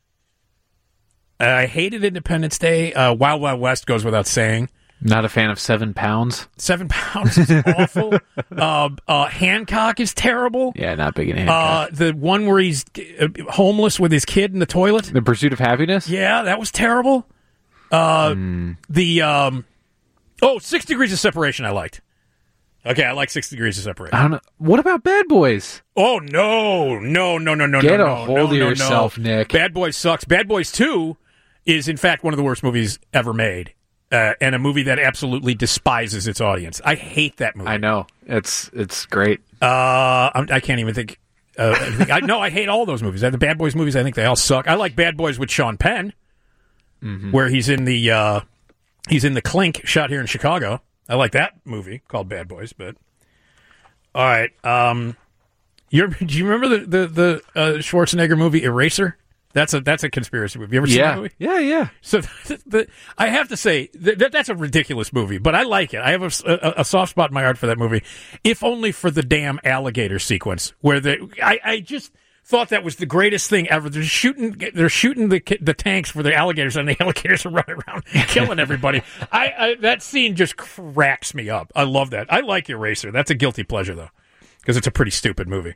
I hated Independence Day. Uh, Wild Wild West goes without saying. Not a fan of Seven Pounds. Seven Pounds is awful. uh, uh, Hancock is terrible. Yeah, not big in Hancock. Uh, the one where he's uh, homeless with his kid in the toilet. The Pursuit of Happiness? Yeah, that was terrible. Uh, mm. The, um, oh, Six Degrees of Separation I liked. Okay, I like Six Degrees of Separation. I don't know. What about Bad Boys? Oh, no. No, no, no, no, Get no, a no, hold no, of no, yourself, no. Nick. Bad Boys sucks. Bad Boys two is, in fact, one of the worst movies ever made. uh, and a movie that absolutely despises its audience. I hate that movie. I know. It's it's great. Uh, I, I can't even think. Uh, anything. I, no, I hate all those movies. The Bad Boys movies, I think they all suck. I like Bad Boys with Sean Penn, mm-hmm. where he's in the uh, he's in the Clink, shot here in Chicago. I like that movie called Bad Boys. But all right, um, you're, do you remember the the, the uh, Schwarzenegger movie Eraser? That's a that's a conspiracy movie. You ever seen yeah. that movie? Yeah, yeah. So the, the, I have to say that that's a ridiculous movie, but I like it. I have a, a, a soft spot in my heart for that movie, if only for the damn alligator sequence where the I, I just thought that was the greatest thing ever. They're shooting they're shooting the the tanks for the alligators, and the alligators are running around killing everybody. I, I that scene just cracks me up. I love that. I like Eraser. That's a guilty pleasure though, because it's a pretty stupid movie.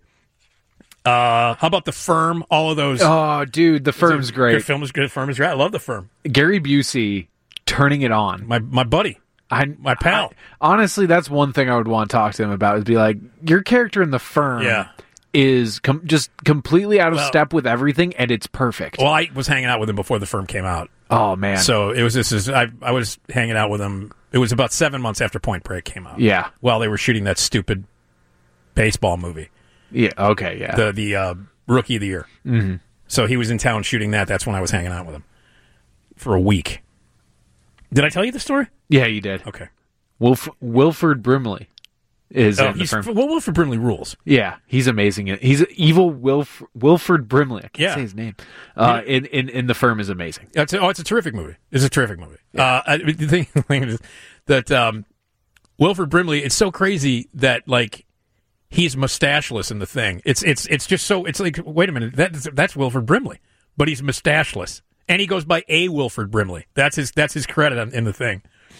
Uh, how about The Firm? All of those. Oh, dude, The Firm's great. Good film is good. Firm is great. I love The Firm. Gary Busey turning it on. My my buddy. I, my pal. I, honestly, that's one thing I would want to talk to him about. Is be like, your character in The Firm yeah. is com- just completely out of well, step with everything, and it's perfect. Well, I was hanging out with him before The Firm came out. Oh man! So it was this is I I was hanging out with him. It was about seven months after Point Break came out. Yeah. While they were shooting that stupid baseball movie. Yeah. Okay. Yeah. The the. Uh, Rookie of the Year. Mm-hmm. So he was in town shooting that. That's when I was hanging out with him for a week. Did I tell you the story? Yeah, you did. Okay. Wilf- Wilford Brimley is oh, in the firm. Well, Wilford Brimley rules. Yeah, he's amazing. He's evil Wilf- Wilford Brimley. I can't yeah. say his name. Uh, yeah. in, in, in The Firm is amazing. It's a, oh, it's a terrific movie. It's a terrific movie. Yeah. Uh, the thing, the thing is that um, Wilford Brimley, it's so crazy that, like, he's mustacheless in the thing. It's it's it's just so it's like wait a minute that's that's Wilford Brimley, but he's mustacheless and he goes by a Wilford Brimley. That's his that's his credit in the thing.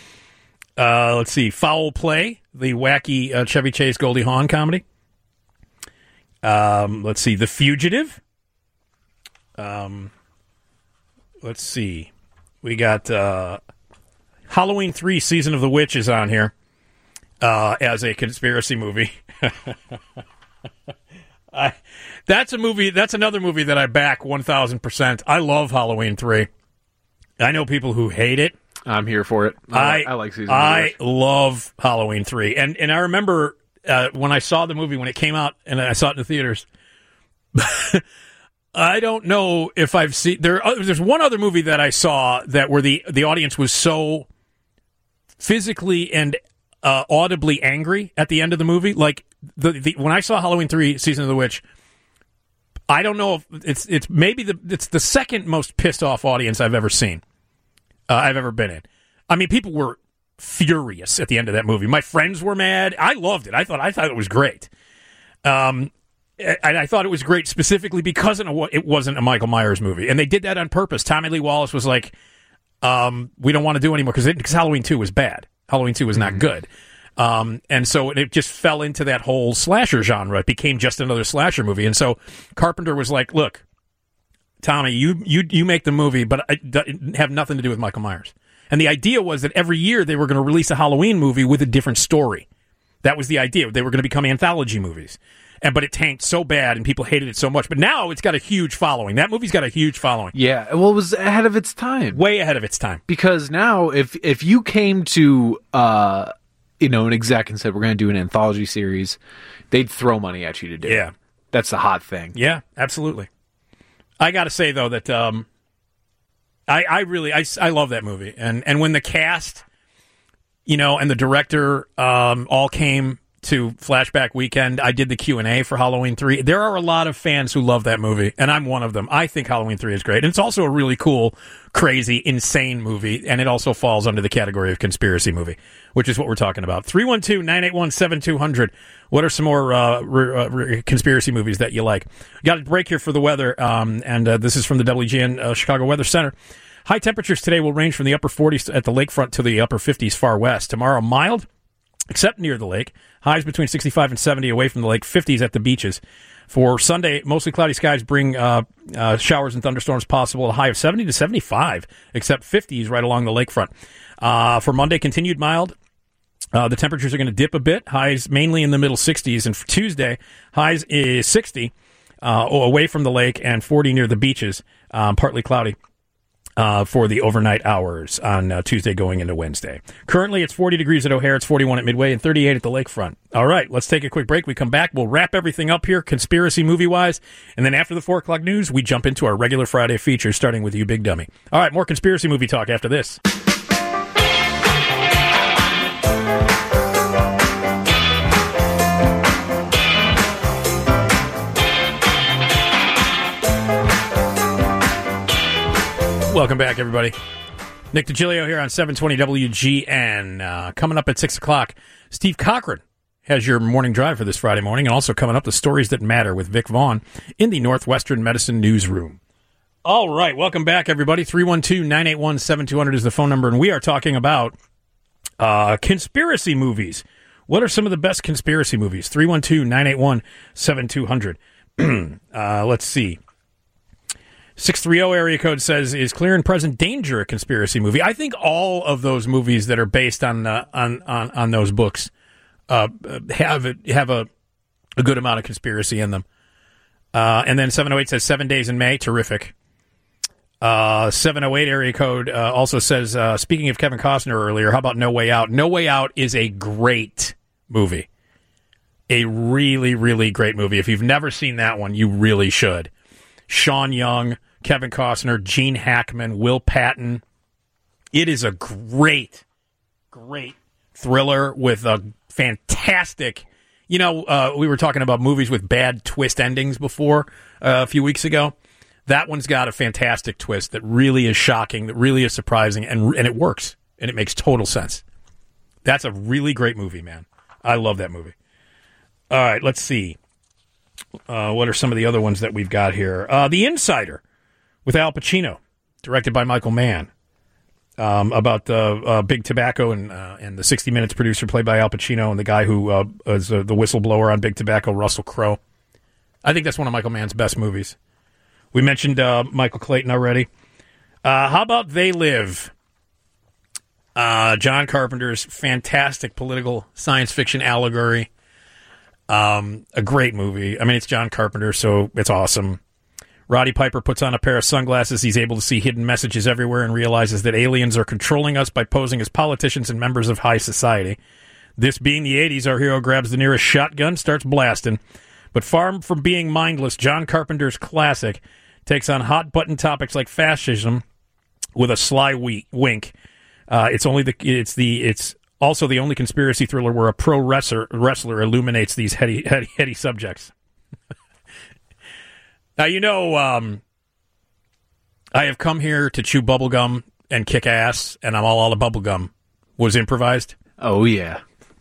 Uh, let's see, Foul Play, the wacky uh, Chevy Chase Goldie Hawn comedy. Um, let's see, The Fugitive. Um, let's see, we got uh, Halloween three: Season of the Witch is on here uh, as a conspiracy movie. I, that's a movie. That's another movie that I back one thousand percent. I love Halloween three. I know people who hate it. I'm here for it. I, I, I like season. I love Halloween three, and and I remember uh, when I saw the movie when it came out, and I saw it in the theaters. I don't know if I've seen there. Uh, there's one other movie that I saw that where the the audience was so physically and uh, audibly angry at the end of the movie, like. The, the when I saw Halloween three: Season of the Witch, I don't know if it's it's maybe the it's the second most pissed off audience I've ever seen. Uh, I've ever been in. I mean, people were furious at the end of that movie. My friends were mad. I loved it. I thought I thought it was great. Um, and I thought it was great specifically because it wasn't a Michael Myers movie, and they did that on purpose. Tommy Lee Wallace was like, um, "We don't want to do anymore" because because Halloween two was bad. Halloween two was not mm-hmm. good. Um, and so it just fell into that whole slasher genre. It became just another slasher movie. And so Carpenter was like, look, Tommy, you you you make the movie, but it have nothing to do with Michael Myers. And the idea was that every year they were going to release a Halloween movie with a different story. That was the idea. They were going to become anthology movies. And but it tanked so bad and people hated it so much. But now it's got a huge following. That movie's got a huge following. Yeah, well, it was ahead of its time. Way ahead of its time. Because now if if you came to... Uh, you know, an exec and said, we're going to do an anthology series, they'd throw money at you to do yeah. it. That's the hot thing. Yeah, absolutely. I got to say, though, that um, I, I really, I, I love that movie. And, and when the cast, you know, and the director um, all came to Flashback Weekend, I did the Q and A for Halloween three. There are a lot of fans who love that movie, and I'm one of them. I think Halloween three is great. And it's also a really cool, crazy, insane movie, and it also falls under the category of conspiracy movie, which is what we're talking about. three one two, nine eight one, seven two zero zero. What are some more uh, re- uh, re- conspiracy movies that you like? Got a break here for the weather, um, and uh, this is from the W G N uh, Chicago Weather Center. High temperatures today will range from the upper forties at the lakefront to the upper fifties far west. Tomorrow, mild, except near the lake. Highs between sixty-five and seventy away from the lake, fifties at the beaches. For Sunday, mostly cloudy skies bring uh, uh, showers and thunderstorms possible. A high of seventy to seventy-five, except fifties right along the lakefront. Uh, for Monday, continued mild. Uh, the temperatures are going to dip a bit. Highs mainly in the middle sixties. And for Tuesday, highs is sixty uh, away from the lake and forty near the beaches, um, partly cloudy. uh, for the overnight hours on uh, Tuesday going into Wednesday. Currently, it's forty degrees at O'Hare, it's forty-one at Midway, and thirty-eight at the lakefront. All right, let's take a quick break. We come back, we'll wrap everything up here, conspiracy movie-wise, and then after the four o'clock news, we jump into our regular Friday feature, starting with You Big Dummy. All right, more conspiracy movie talk after this. Welcome back, everybody. Nick DiGilio here on seven twenty W G N. Uh, coming up at six o'clock, Steve Cochran has your morning drive for this Friday morning, and also coming up, the stories that matter with Vic Vaughn in the Northwestern Medicine Newsroom. All right, welcome back, everybody. three one two, nine eight one, seven two zero zero is the phone number, and we are talking about uh, conspiracy movies. What are some of the best conspiracy movies? three one two, nine eight one, seven two zero zero. uh, let's see. six three zero area code says, is Clear and Present Danger a conspiracy movie? I think all of those movies that are based on uh, on, on on those books uh, have a, have a a good amount of conspiracy in them. Uh, and then seven oh eight says Seven Days in May, terrific. Uh, seven oh eight area code uh, also says, uh, speaking of Kevin Costner earlier, how about No Way Out? No Way Out is a great movie. A really, really great movie. If you've never seen that one, you really should. Sean Young, Kevin Costner, Gene Hackman, Will Patton. It is a great, great thriller with a fantastic, you know, uh, we were talking about movies with bad twist endings before uh, a few weeks ago. That one's got a fantastic twist that really is shocking, that really is surprising, and and it works, and it makes total sense. That's a really great movie, man. I love that movie. All right, let's see. Uh, what are some of the other ones that we've got here? Uh, The Insider with Al Pacino, directed by Michael Mann, um, about uh, uh, Big Tobacco and uh, and the sixty minutes producer played by Al Pacino and the guy who uh, is uh, the whistleblower on Big Tobacco, Russell Crowe. I think that's one of Michael Mann's best movies. We mentioned uh, Michael Clayton already. Uh, how about They Live? Uh, John Carpenter's fantastic political science fiction allegory. Um, a great movie. I mean, it's John Carpenter, so it's awesome. Roddy Piper puts on a pair of sunglasses. He's able to see hidden messages everywhere and realizes that aliens are controlling us by posing as politicians and members of high society. This being the eighties, our hero grabs the nearest shotgun, starts blasting. But far from being mindless, John Carpenter's classic takes on hot-button topics like fascism with a sly we- wink. Uh, it's only the it's the it's also the only conspiracy thriller where a pro wrestler wrestler illuminates these heady heady, heady subjects. Now, you know, um, I have come here to chew bubblegum and kick ass, and I'm all out of bubblegum. Was improvised. Oh, yeah.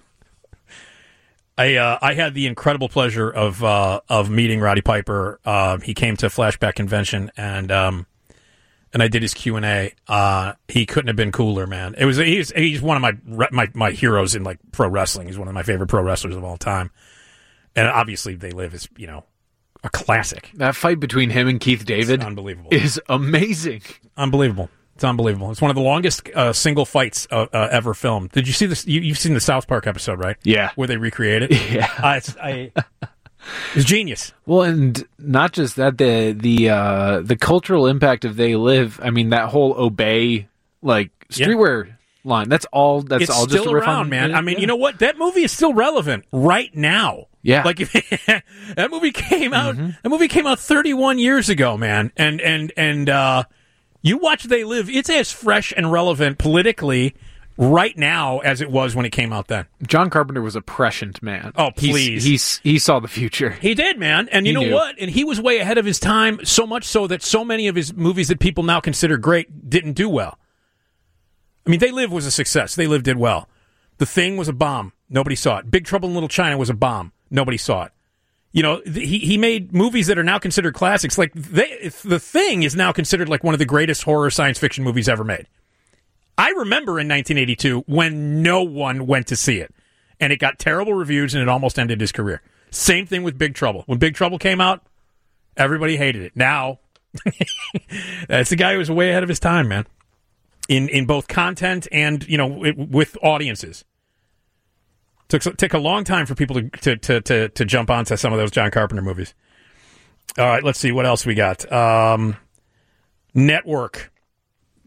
I uh, I had the incredible pleasure of uh, of meeting Roddy Piper. Uh, he came to Flashback Convention, and um, and I did his Q and A. Uh, he couldn't have been cooler, man. It was he's he's one of my my my heroes in like pro wrestling. He's one of my favorite pro wrestlers of all time, and obviously They Live is, you know, a classic. That fight between him and Keith David, it's unbelievable, is amazing. Unbelievable. It's unbelievable. It's one of the longest uh, single fights uh, uh, ever filmed. Did you see this? You, you've seen the South Park episode, right? Yeah. Where they recreate it? Yeah. Uh, it's, I, it's genius. Well, and not just that, the the uh, the cultural impact of They Live. I mean, that whole Obey, like, streetwear yeah. line, that's all That's it's all still just a riff around, on, man. I mean, yeah. you know what? That movie is still relevant right now. Yeah. Like, if, that movie came out, mm-hmm. that movie came out thirty-one years ago, man. And, and, and, uh, you watch They Live, it's as fresh and relevant politically right now as it was when it came out then. John Carpenter was a prescient man. Oh, please. He's, he's, he saw the future. He did, man. And you he know knew. what? And he was way ahead of his time, so much so that so many of his movies that people now consider great didn't do well. I mean, They Live was a success. They Live did well. The Thing was a bomb. Nobody saw it. Big Trouble in Little China was a bomb. Nobody saw it. You know, th- he he made movies that are now considered classics. Like, they, The Thing is now considered like one of the greatest horror science fiction movies ever made. I remember in nineteen eighty-two when no one went to see it, and it got terrible reviews, and it almost ended his career. Same thing with Big Trouble. When Big Trouble came out, everybody hated it. Now, that's the guy who was way ahead of his time, man, in in both content and, you know, it, with audiences. Took took a long time for people to, to to to to jump onto some of those John Carpenter movies. All right, let's see what else we got. Um, Network.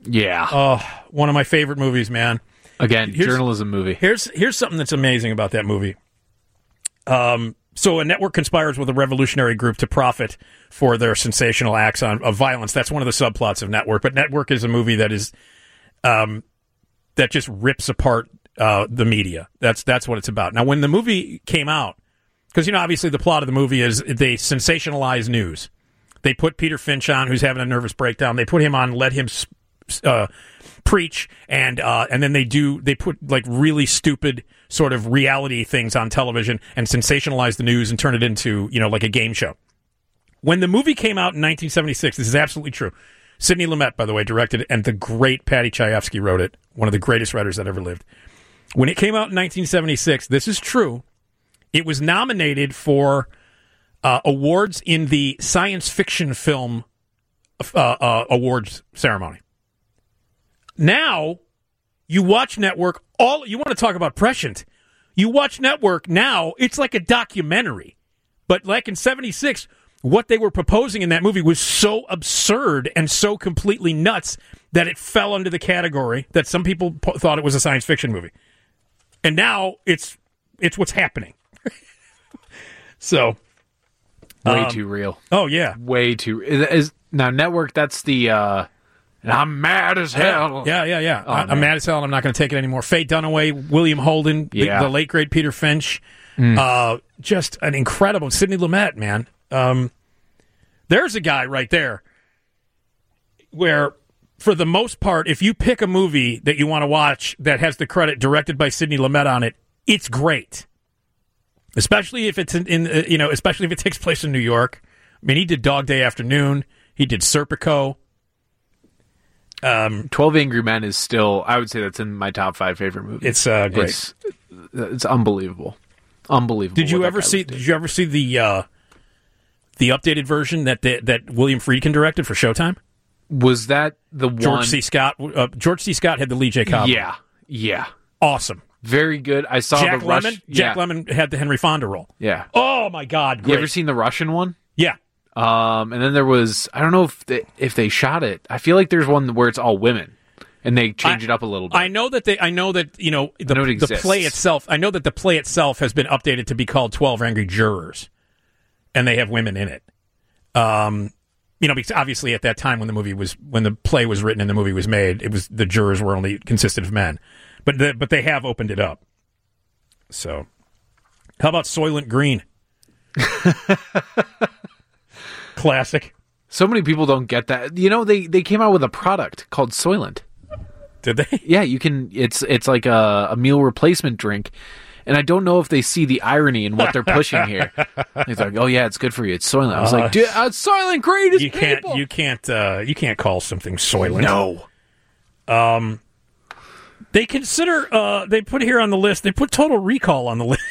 Yeah. Oh, one of my favorite movies, man. Again, Here's- journalism movie. Here's here's something that's amazing about that movie. Um, so a network conspires with a revolutionary group to profit for their sensational acts on, of violence. That's one of the subplots of Network. But Network is a movie that is, um, that just rips apart uh, the media. That's that's what it's about. Now, when the movie came out, because you know, obviously, the plot of the movie is they sensationalize news. They put Peter Finch on, who's having a nervous breakdown. They put him on, let him uh, preach, and uh, and then they do they put like really stupid sort of reality things on television and sensationalize the news and turn it into, you know, like a game show. When the movie came out in nineteen seventy-six, this is absolutely true. Sidney Lumet, by the way, directed it, and the great Patty Chayefsky wrote it, one of the greatest writers that ever lived. When it came out in nineteen seventy-six, this is true, it was nominated for uh, awards in the science fiction film uh, uh, awards ceremony. Now, you watch Network, all you want to talk about prescient. You watch Network now, it's like a documentary. But like in seventy-six, what they were proposing in that movie was so absurd and so completely nuts that it fell under the category that some people po- thought it was a science fiction movie. And now it's it's what's happening. So, Way um, too real. Oh, yeah. Way too is, is Now, Network, that's the... Uh, I'm mad as hell. Yeah, yeah, yeah. Oh, I, I'm man. mad as hell, and I'm not going to take it anymore. Faye Dunaway, William Holden, the, Yeah. the late, great Peter Finch. Mm. Uh, just an incredible... Sidney Lumet, man. Um, there's a guy right there where, for the most part, if you pick a movie that you want to watch that has the credit directed by Sidney Lumet on it, it's great. Especially if it's in, in uh, you know, especially if it takes place in New York. I mean, he did Dog Day Afternoon. He did Serpico. Um, twelve Angry Men is still, I would say that's in my top five favorite movies. It's uh, great. It's, it's unbelievable. Unbelievable. Did you what ever that guy see? was doing. Did you ever see the uh, the updated version that the, that William Friedkin directed for Showtime? Was that the George one? C. Scott. Uh, George C. Scott had the Lee J. Cobb. Yeah, yeah. Awesome. Very good. I saw Jack the Rush- Lemmon. yeah. Jack Lemmon had the Henry Fonda role. Yeah. Oh my God! Great. You ever seen the Russian one? Yeah. Um, and then there was, I don't know if they, if they shot it. I feel like there's one where it's all women, and they change I- it up a little bit. I know that they. I know that you know the, know it the exists. play itself. I know that the play itself has been updated to be called twelve Angry Jurors, and they have women in it. Um, you know, because obviously at that time when the movie was when the play was written and the movie was made, it was the jurors were only consisted of men, but the, but they have opened it up. So, how about Soylent Green? Classic. So many people don't get that. You know, they, they came out with a product called Soylent. Did they? Yeah, you can. It's it's like a, a meal replacement drink, and I don't know if they see the irony in what they're pushing here. It's like, oh yeah, it's good for you. It's Soylent. I was Uh, like, dude, uh, Soylent Green is You can't. people. You can't. Uh, you can't call something Soylent. No. Um, they consider. Uh, they put here on the list. They put Total Recall on the list.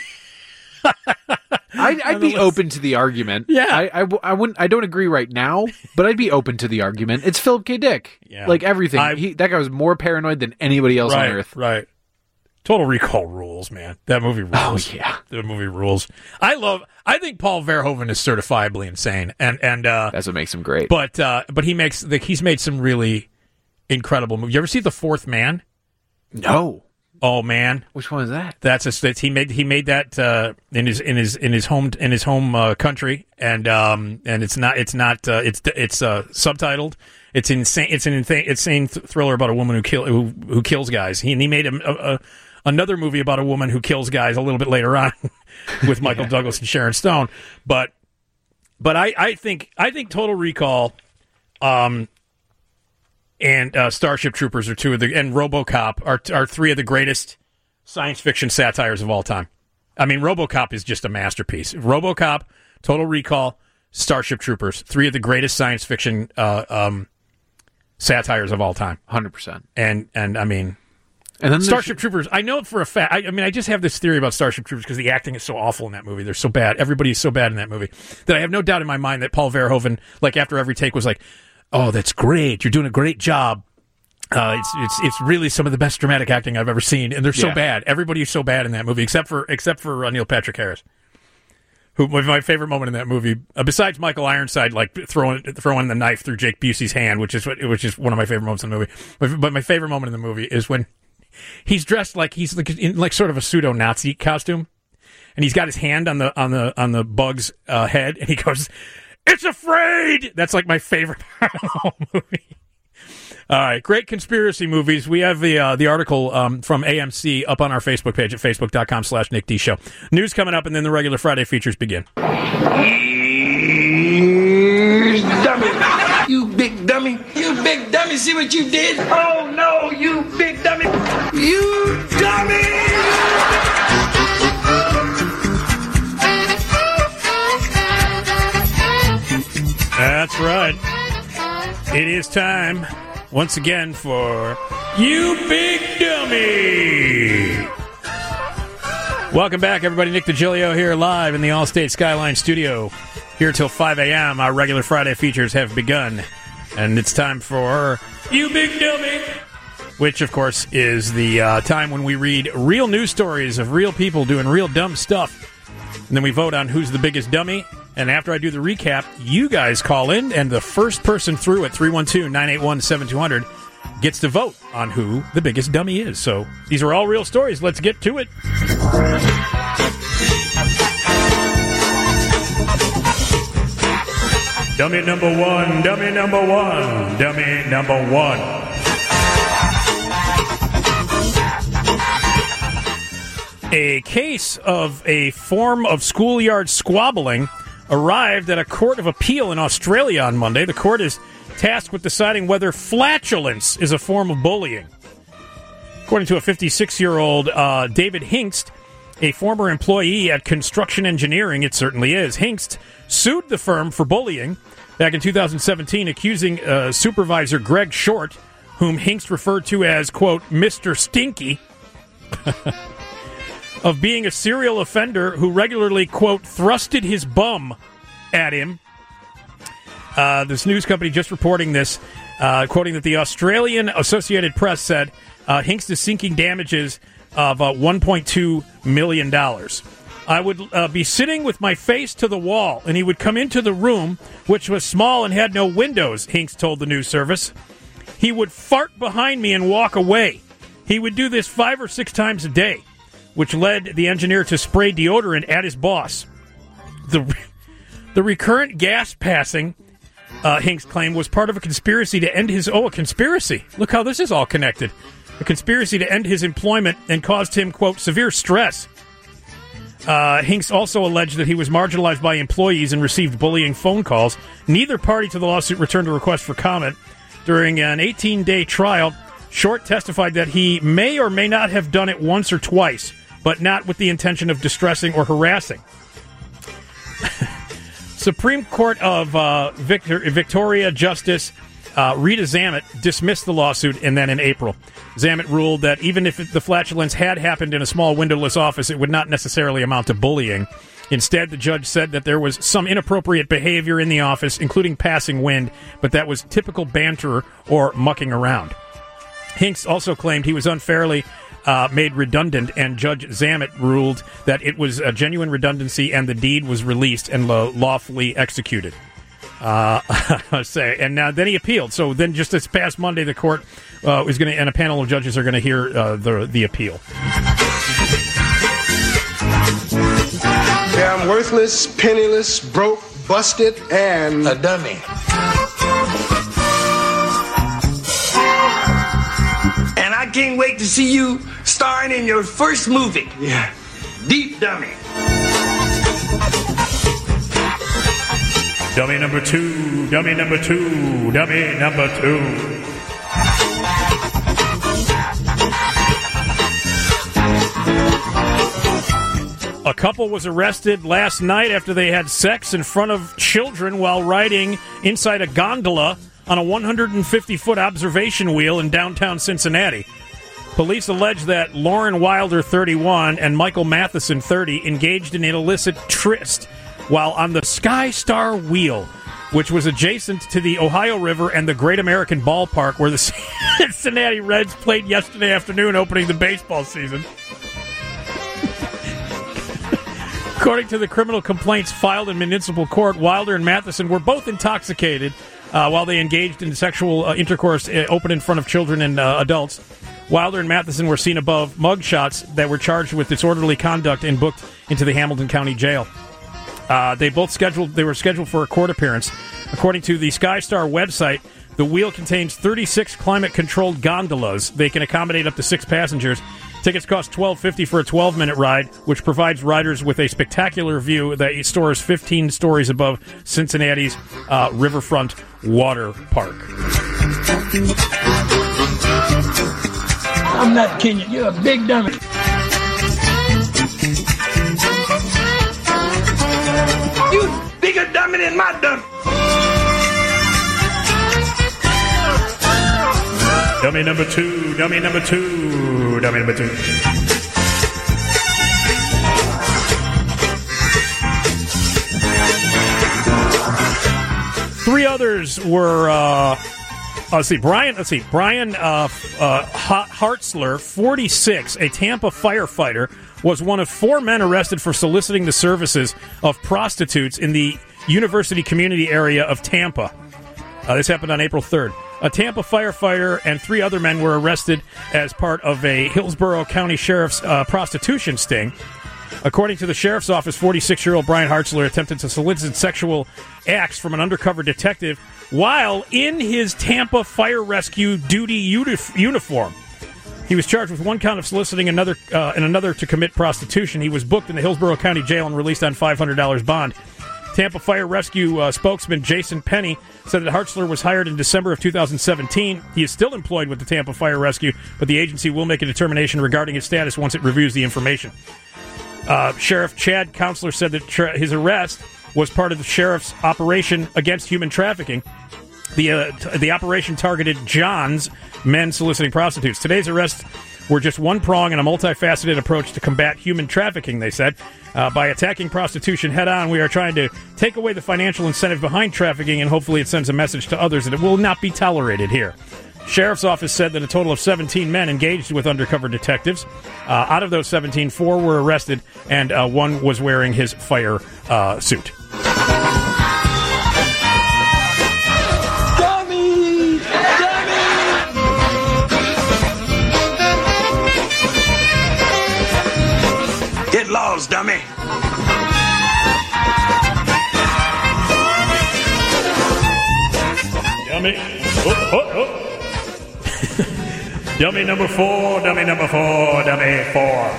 I'd, I'd be open to the argument. Yeah. I, I, w- I wouldn't. I don't agree right now, but I'd be open to the argument. It's Philip K. Dick. Yeah. Like everything. I- he, that guy was more paranoid than anybody else right, on Earth. Right. Total Recall rules, man. That movie rules. Oh yeah, the movie rules. I love. I think Paul Verhoeven is certifiably insane, and and uh, that's what makes him great. But uh, but he makes like he's made some really incredible movies. You ever see The Fourth Man? No. Oh man, which one is that? That's a that's, he made he made that uh, in his in his in his home in his home uh, country, and um and it's not it's not uh, it's it's uh, subtitled. It's insane. It's an insane, insane th- thriller about a woman who kill who who kills guys. He and he made a, a, a another movie about a woman who kills guys a little bit later on with Michael yeah. Douglas and Sharon Stone. But but I, I think I think Total Recall, um. and uh, Starship Troopers are two of the, and RoboCop are are three of the greatest science fiction satires of all time. I mean, RoboCop is just a masterpiece. RoboCop, Total Recall, Starship Troopers, three of the greatest science fiction uh, um, satires of all time. one hundred percent. And and I mean, and then Starship Troopers. I know it for a fact. I, I mean, I just have this theory about Starship Troopers because the acting is so awful in that movie. They're so bad. Everybody is so bad in that movie that I have no doubt in my mind that Paul Verhoeven, like after every take, was like, "Oh, that's great! You're doing a great job. Uh, it's it's it's really some of the best dramatic acting I've ever seen." And they're so Yeah. bad. Everybody is so bad in that movie, except for except for uh, Neil Patrick Harris. who was my favorite moment in that movie, uh, besides Michael Ironside like throwing throwing the knife through Jake Busey's hand, which is what which is one of my favorite moments in the movie. But, but my favorite moment in the movie is when he's dressed like he's like in like sort of a pseudo Nazi costume, and he's got his hand on the on the on the bug's uh, head, and he goes, "It's afraid." That's like my favorite part of the whole movie. All right, great conspiracy movies. We have the uh, the article um, from A M C up on our Facebook page at facebook.com slash Nick D Show. News coming up, and then the regular Friday features begin. Dummy. You big dummy. You big dummy. See what you did? Oh, no, you big dummy. You dummy. That's right. It is time once again for You Big Dummy. Welcome back, everybody. Nick DiGilio here live in the Allstate Skyline studio. Here till five a.m. Our regular Friday features have begun. And it's time for You Big Dummy, which, of course, is the uh, time when we read real news stories of real people doing real dumb stuff. And then we vote on who's the biggest dummy. And after I do the recap, you guys call in, and the first person through at three one two, nine eight one, seven two zero zero gets to vote on who the biggest dummy is. So these are all real stories. Let's get to it. Dummy number one, dummy number one, dummy number one. A case of a form of schoolyard squabbling arrived at a court of appeal in Australia on Monday. The court is tasked with deciding whether flatulence is a form of bullying. According to a fifty-six-year-old uh, David Hinkst, a former employee at Construction Engineering, it certainly is. Hinkst sued the firm for bullying back in two thousand seventeen, accusing uh, supervisor Greg Short, whom Hinkst referred to as, quote, Mister Stinky, of being a serial offender who regularly, quote, thrusted his bum at him. Uh, this news company just reporting this, uh, quoting that the Australian Associated Press said uh, Hinkst is seeking damages of uh, one point two million dollars. I would uh, be sitting with my face to the wall, and he would come into the room, which was small and had no windows, Hinkst told the news service. He would fart behind me and walk away. He would do this five or six times a day, which led the engineer to spray deodorant at his boss. The the recurrent gas passing, uh, Hinkst claimed, was part of a conspiracy to end his... Oh, a conspiracy. Look how this is all connected. A conspiracy to end his employment and caused him, quote, severe stress. Uh, Hinkst also alleged that he was marginalized by employees and received bullying phone calls. Neither party to the lawsuit returned a request for comment. During an eighteen-day trial, Short testified that he may or may not have done it once or twice, but not with the intention of distressing or harassing. Supreme Court of uh, Victor, Victoria Justice uh, Rita Zammit dismissed the lawsuit, and then in April, Zammit ruled that even if it, the flatulence had happened in a small windowless office, it would not necessarily amount to bullying. Instead, the judge said that there was some inappropriate behavior in the office, including passing wind, but that was typical banter or mucking around. Hinkst also claimed he was unfairly uh, made redundant, and Judge Zammit ruled that it was a genuine redundancy and the deed was released and lo- lawfully executed. Uh, say, and now then he appealed. So then, just this past Monday, the court uh, is going to, and a panel of judges are going to hear uh, the the appeal. Yeah, I'm worthless, penniless, broke, busted, and a dummy. And I can't wait to see you starring in your first movie. Yeah. Deep Dummy. Dummy number two, dummy number two, dummy number two. A couple was arrested last night after they had sex in front of children while riding inside a gondola on a one hundred fifty foot observation wheel in downtown Cincinnati. Police allege that Lauren Wilder, thirty-one, and Michael Matheson, thirty, engaged in an illicit tryst while on the Sky Star Wheel, which was adjacent to the Ohio River and the Great American Ballpark where the Cincinnati Reds played yesterday afternoon opening the baseball season. According to the criminal complaints filed in municipal court, Wilder and Matheson were both intoxicated uh, while they engaged in sexual uh, intercourse uh, open in front of children and uh, adults. Wilder and Matheson were seen above mugshots that were charged with disorderly conduct and booked into the Hamilton County Jail. Uh, they both scheduled. They were scheduled for a court appearance. According to the SkyStar website, the wheel contains thirty-six climate-controlled gondolas. They can accommodate up to six passengers. Tickets cost twelve fifty for a twelve-minute ride, which provides riders with a spectacular view that soars fifteen stories above Cincinnati's uh, Riverfront Water Park. I'm not kidding you. You're a big dummy. You bigger dummy than my dummy. Dummy number two, dummy number two, dummy number two. Three others were, uh, let's see, Brian, let's see, Brian uh, uh, Hartzler, forty-six, a Tampa firefighter, was one of four men arrested for soliciting the services of prostitutes in the University community area of Tampa. Uh, this happened on April third. A Tampa firefighter and three other men were arrested as part of a Hillsborough County Sheriff's uh, prostitution sting. According to the Sheriff's Office, forty-six-year-old Brian Hartzler attempted to solicit sexual acts from an undercover detective while in his Tampa fire rescue duty uni- uniform. He was charged with one count of soliciting another uh, and another to commit prostitution. He was booked in the Hillsborough County Jail and released on five hundred dollars bond. Tampa Fire Rescue uh, spokesman Jason Penny said that Hartzler was hired in December of two thousand seventeen. He is still employed with the Tampa Fire Rescue, but the agency will make a determination regarding his status once it reviews the information. Uh, Sheriff Chad Counselor said that tra- his arrest was part of the sheriff's operation against human trafficking. The uh, t- the operation targeted John's men soliciting prostitutes. Today's arrests were just one prong in a multifaceted approach to combat human trafficking, they said. Uh, by attacking prostitution head-on, we are trying to take away the financial incentive behind trafficking, and hopefully it sends a message to others that it will not be tolerated here. Sheriff's Office said that a total of seventeen men engaged with undercover detectives. Uh, out of those seventeen, four were arrested, and uh, one was wearing his fire uh, suit. Dummy! Dummy! Get lost, dummy! Dummy. Oh, oh, oh. Dummy number four, dummy number four, dummy four.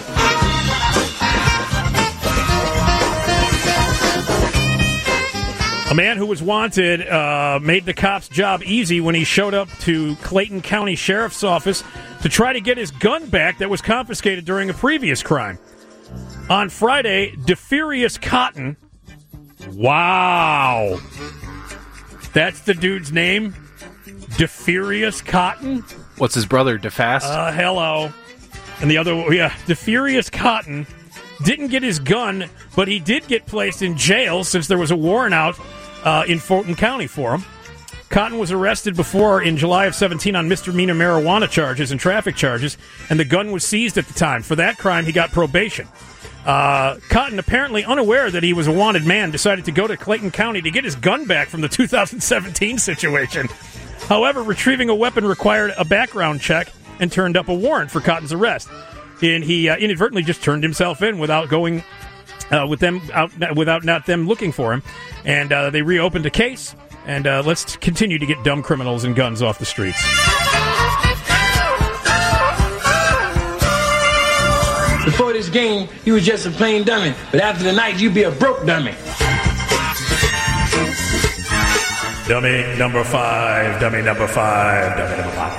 A man who was wanted uh, made the cops' job easy when he showed up to Clayton County Sheriff's Office to try to get his gun back that was confiscated during a previous crime. On Friday, DeFurious Cotton. Wow. That's the dude's name? DeFurious Cotton? What's his brother, DeFast? Uh, hello. And the other, yeah, DeFurious Cotton didn't get his gun, but he did get placed in jail since there was a warrant out uh, in Fulton County for him. Cotton was arrested before in July of seventeen on misdemeanor marijuana charges and traffic charges, and the gun was seized at the time. For that crime, he got probation. Uh, Cotton, apparently unaware that he was a wanted man, decided to go to Clayton County to get his gun back from the two thousand seventeen situation. However, retrieving a weapon required a background check and turned up a warrant for Cotton's arrest. And he uh, inadvertently just turned himself in without going uh, with them out, without not them looking for him. And uh, they reopened a case. And uh, let's continue to get dumb criminals and guns off the streets. Before this game, you was just a plain dummy. But after the night, you be a broke dummy. Dummy number five, dummy number five, dummy number five.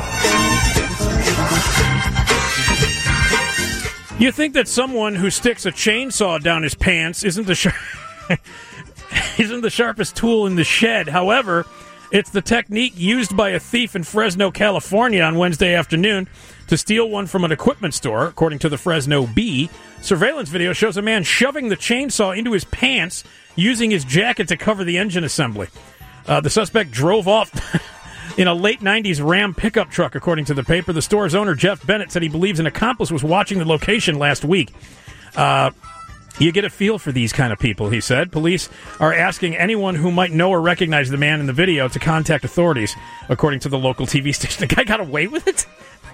You think that someone who sticks a chainsaw down his pants isn't the sharp, isn't the sharpest tool in the shed. However, it's the technique used by a thief in Fresno, California on Wednesday afternoon to steal one from an equipment store, according to the Fresno Bee. Surveillance video shows a man shoving the chainsaw into his pants using his jacket to cover the engine assembly. Uh, the suspect drove off in a late nineties Ram pickup truck, according to the paper. The store's owner, Jeff Bennett, said he believes an accomplice was watching the location last week. Uh, You get a feel for these kind of people, he said. Police are asking anyone who might know or recognize the man in the video to contact authorities, according to the local T V station. The guy got away with it?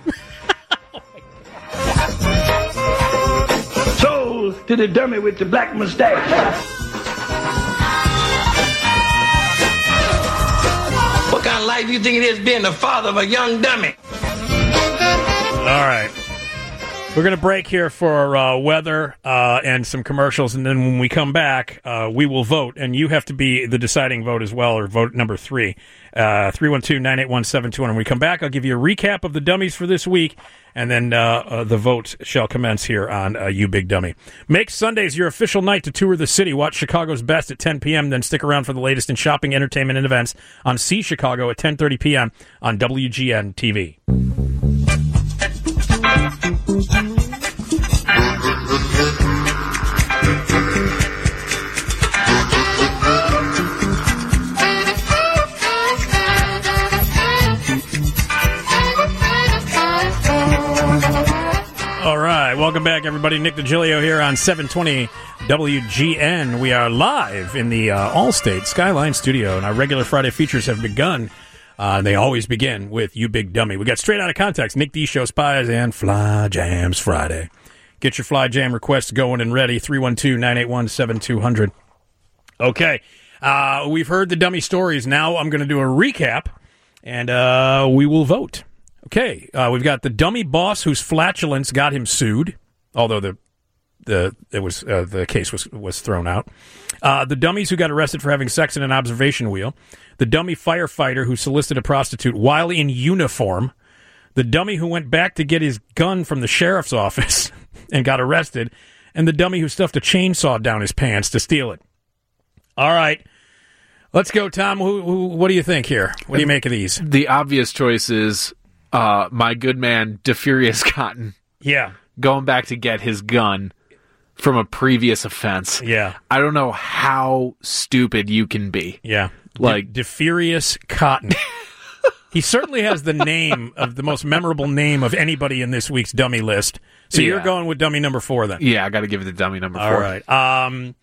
So, to the dummy with the black mustache. What kind of life do you think it is being the father of a young dummy? All right. We're going to break here for uh, weather uh, and some commercials, and then when we come back, uh, we will vote, and you have to be the deciding vote as well, or vote number three, uh, three one two, nine eight one, seven two zero zero. When we come back, I'll give you a recap of the dummies for this week, and then uh, uh, the vote shall commence here on uh, You Big Dummy. Make Sundays your official night to tour the city. Watch Chicago's Best at ten p.m., then stick around for the latest in shopping, entertainment, and events on See Chicago at ten thirty p.m. on W G N T V. All right, welcome back, everybody. Nick DiGilio here on seven twenty W G N. We are live in the uh, Allstate Skyline Studio, and our regular Friday features have begun. Uh, they always begin with You Big Dummy. We got Straight Out of Context, Nick D Show Spies, and Fly Jams Friday. Get your Fly Jam requests going and ready, three one two, nine eight one, seven two zero zero. Okay, uh, we've heard the dummy stories. Now I'm going to do a recap, and uh, we will vote. Okay, uh, we've got the dummy boss whose flatulence got him sued, although the the it was uh, the case was was thrown out. Uh, the dummies who got arrested for having sex in an observation wheel. The dummy firefighter who solicited a prostitute while in uniform. The dummy who went back to get his gun from the sheriff's office and got arrested. And the dummy who stuffed a chainsaw down his pants to steal it. All right. Let's go, Tom. Who, who, what do you think here? What do you make of these? The obvious choice is uh, my good man, DeFurious Cotton. Yeah. Going back to get his gun from a previous offense. Yeah. I don't know how stupid you can be. Yeah. Like De- DeFurious Cotton. He certainly has the name of the most memorable name of anybody in this week's dummy list. So yeah. you're going with dummy number four then? Yeah, I got to give it the dummy number four. All right. Um,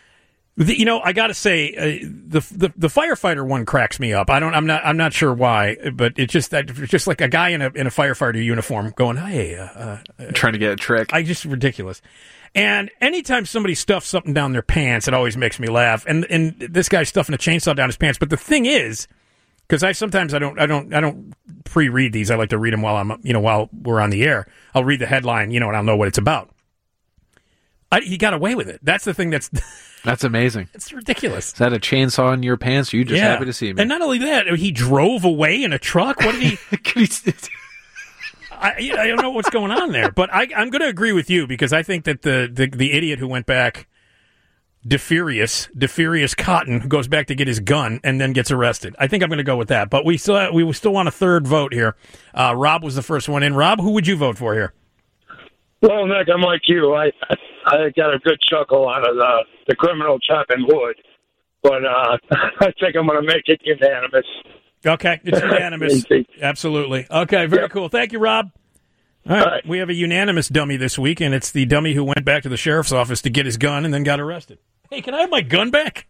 the, you know, I got to say uh, the, the the firefighter one cracks me up. I don't. I'm not. I'm not sure why, but it's just that it's just like a guy in a in a firefighter uniform going, "Hey," uh, uh, trying to get a trick. I just ridiculous. And anytime somebody stuffs something down their pants, it always makes me laugh. And and this guy's stuffing a chainsaw down his pants. But the thing is, because I sometimes I don't I don't I don't pre-read these. I like to read them while I'm you know while we're on the air. I'll read the headline, you know, and I'll know what it's about. I, he got away with it. That's the thing. That's that's amazing. It's ridiculous. Is that a chainsaw in your pants? Are you just yeah. happy to see me? And not only that, he drove away in a truck. What did he? I, I don't know what's going on there, but I, I'm going to agree with you because I think that the, the, the idiot who went back, DeFurious, DeFurious Cotton, who goes back to get his gun and then gets arrested. I think I'm going to go with that. But we still we still want a third vote here. Uh, Rob was the first one in. Rob, who would you vote for here? Well, Nick, I'm like you. I I got a good chuckle out of the, the criminal chopping wood, but uh, I think I'm going to make it unanimous. Okay, it's unanimous. Absolutely. Okay, very yep. cool. Thank you, Rob. All right. All right, we have a unanimous dummy this week, and it's the dummy who went back to the sheriff's office to get his gun and then got arrested. Hey, can I have my gun back?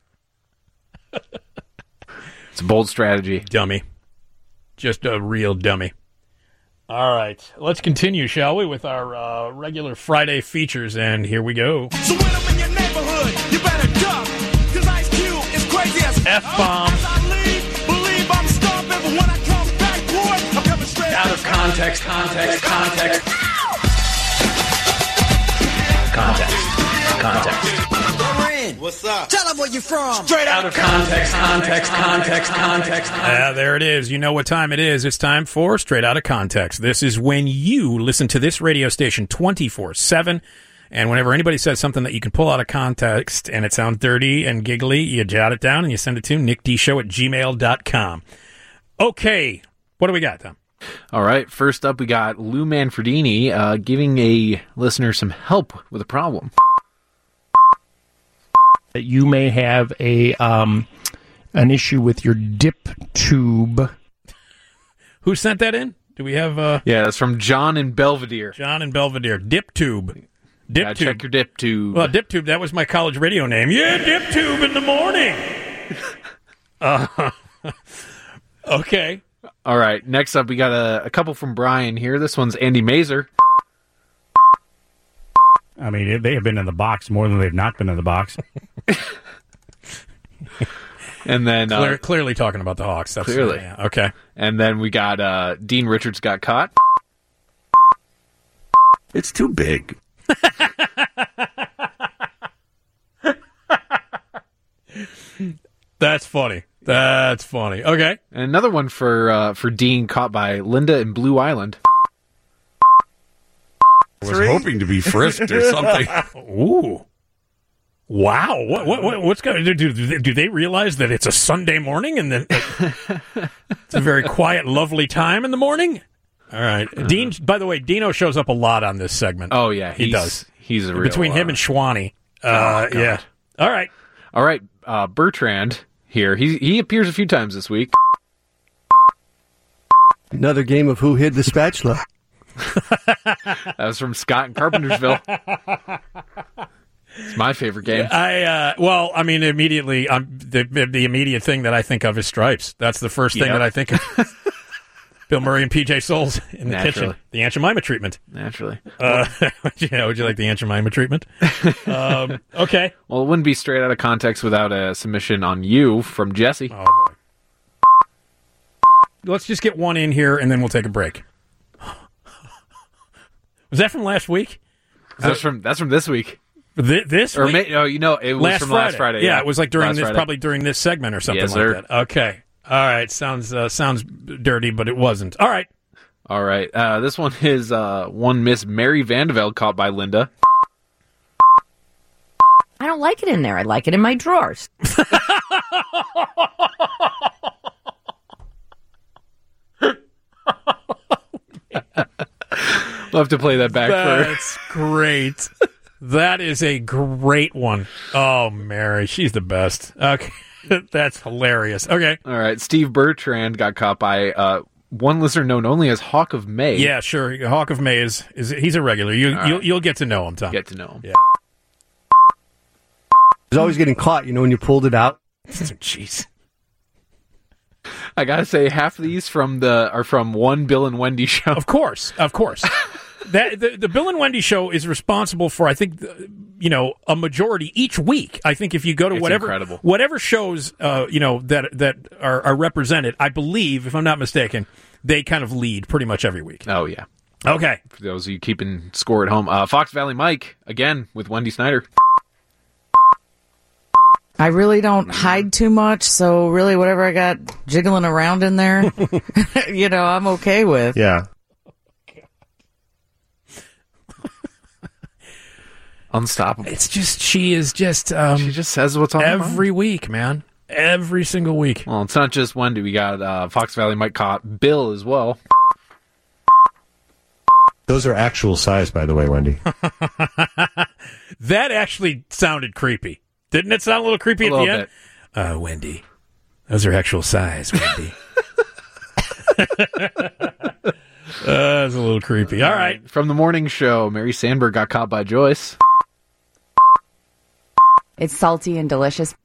It's a bold strategy. Dummy. Just a real dummy. All right, let's continue, shall we, with our uh, regular Friday features, and here we go. So when I'm in your neighborhood, you better duck, because Ice Cube is crazy as F-bomb. As I leave, believe I'm stomping, but when I come back, boy, I'm coming straight out of context, context, context. Context, context. What's up? Tell them where you're from. Straight out of context, context, context, context. Ah, there it is. You know what time it is. It's time for Straight Out of Context. This is when you listen to this radio station twenty-four seven, and whenever anybody says something that you can pull out of context and it sounds dirty and giggly, you jot it down and you send it to nick d show at gmail dot com. Okay, what do we got, Tom? All right, first up we got Lou Manfredini uh, giving a listener some help with a problem. That you may have a um, an issue with your dip tube. Who sent that in? Do we have... Uh... Yeah, that's from John in Belvedere. John in Belvedere. Dip tube. Dip Gotta tube. check your dip tube. Well, Dip Tube, that was my college radio name. Yeah, Dip Tube in the morning. uh, okay. All right. Next up, we got a, a couple from Brian here. This one's Andy Mazer. I mean, they have been in the box more than they've not been in the box. And then uh, Clear, clearly talking about the Hawks. That's, clearly, yeah, okay. And then we got uh, Dean Richards got caught. It's too big. That's funny. That's funny. Okay. And another one for uh, for Dean caught by Linda in Blue Island. I was hoping to be frisked or something. Ooh. Wow. What, what, what, what's going do, do, do they realize that it's a Sunday morning and then it's a very quiet, lovely time in the morning? All right. Uh, Dean, by the way, Dino shows up a lot on this segment. Oh, yeah. He He's, does. He's a real... Between him uh, and Schwani. Uh, oh, yeah. All right. All right. Uh, Bertrand here. He, he appears a few times this week. Another game of Who Hid the Spatula. That was from Scott in Carpentersville. It's my favorite game. I uh, well, I mean, immediately, um, the the immediate thing that I think of is Stripes. That's the first thing Yep. that I think of. Bill Murray and P J Souls in the Naturally. kitchen. The Aunt Jemima treatment. Naturally. Uh, yeah, would you like the Aunt Jemima treatment? um, okay. Well, it wouldn't be straight out of context without a submission on you from Jesse. Oh, boy. Let's just get one in here, and then we'll take a break. Was that from last week? Was That's that, from that's from this week. Th- this or week? May, no, you know, it was last from Friday. last Friday. Yeah, Yeah, it was like during last this, Friday. probably during this segment or something Yes, like sir. that. Okay. All right. Sounds uh, sounds dirty, but it wasn't. All right. All right. Uh, this one is uh, one Miss Mary Vandevelde caught by Linda. I don't like it in there. I like it in my drawers. We'll have to play that back for That's great. That is a great one. Oh, Mary, she's the best. Okay, that's hilarious. Okay, All right. Steve Bertrand got caught by uh, one listener known only as Hawk of May. yeah, sure. Hawk of May is, is he's a regular. You All you'll, right. you'll get to know him, Tom. Get to know him. Yeah. He's always getting caught, you know, when you pulled it out. Jeez. I gotta say, half of these from the are from one Bill and Wendy show. Of course, of course. that the, the Bill and Wendy show is responsible for, I think, the, you know, a majority each week. I think if you go to It's whatever incredible. whatever shows, uh, you know, that that are, are represented, I believe, if I'm not mistaken, they kind of lead pretty much every week. Oh yeah. Okay. For those of you keeping score at home, uh, Fox Valley Mike again with Wendy Snyder. I really don't hide too much, so really whatever I got jiggling around in there, you know, I'm okay with. Yeah. Unstoppable. It's just she is just um, She just says what's on her mind. every week, man. Every single week. Well, it's not just Wendy. We got uh, Fox Valley Mike caught Bill as well. Those are actual size, by the way, Wendy. That actually sounded creepy. Didn't it sound a little creepy A at little the end? Uh, Wendy. Those are actual size, Wendy. uh, that's a little creepy. All right. From the morning show, Mary Sandberg got caught by Joyce. It's salty and delicious.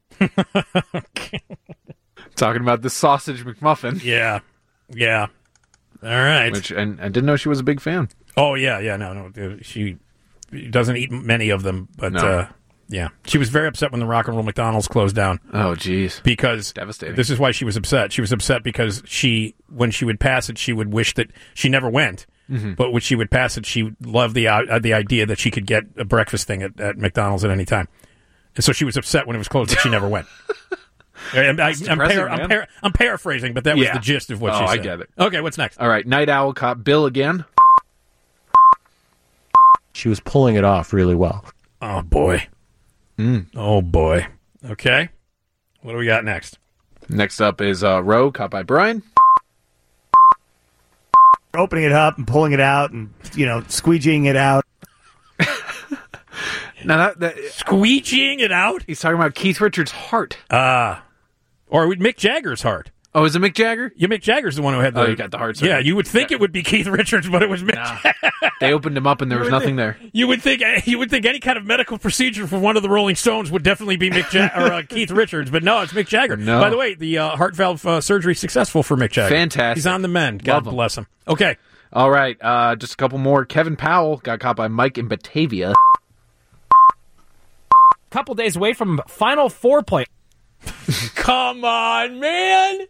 Talking about the sausage McMuffin. Yeah. Yeah. All right. Which and I didn't know she was a big fan. Oh, yeah, yeah. No, no. dude, She doesn't eat many of them, but No. uh, yeah. She was very upset when the Rock and Roll McDonald's closed down. Oh, geez. Because Devastating. this is why she was upset. She was upset because she, when she would pass it, she would wish that she never went. Mhm. But when she would pass it, she loved the uh, the idea that she could get a breakfast thing at, at McDonald's at any time. And so she was upset when it was closed that she never went. I, am depressing, I'm, par- I'm, man. par- I'm paraphrasing, but that was Yeah. the gist of what Oh, she I said. get it. Okay, what's next? All right, Night Owl caught Bill again. She was pulling it off really well. Oh, boy. Mm. Oh, boy. Okay. What do we got next? Next up is uh, Roe caught by Brian. Opening it up and pulling it out and, you know, squeegeeing it out. Now that, that Squeegeeing it out? He's talking about Keith Richards' heart. Ah. or with Mick Jagger's heart. Oh, is it Mick Jagger? Yeah, Mick Jagger's the one who had the. Oh, you got the heart surgery. Yeah, you would think it would be Keith Richards, but it was Mick. Nah. They opened him up and there was nothing there. You would think you would think any kind of medical procedure for one of the Rolling Stones would definitely be Mick ja- or uh, Keith Richards, but no, it's Mick Jagger. No. By the way, the uh, heart valve uh, surgery successful for Mick Jagger. Fantastic. He's on the mend. God Love him. bless him. Okay. All right, uh, just a couple more. Kevin Powell got caught by Mike in Batavia. Couple days away from Final Four play. Come on, man.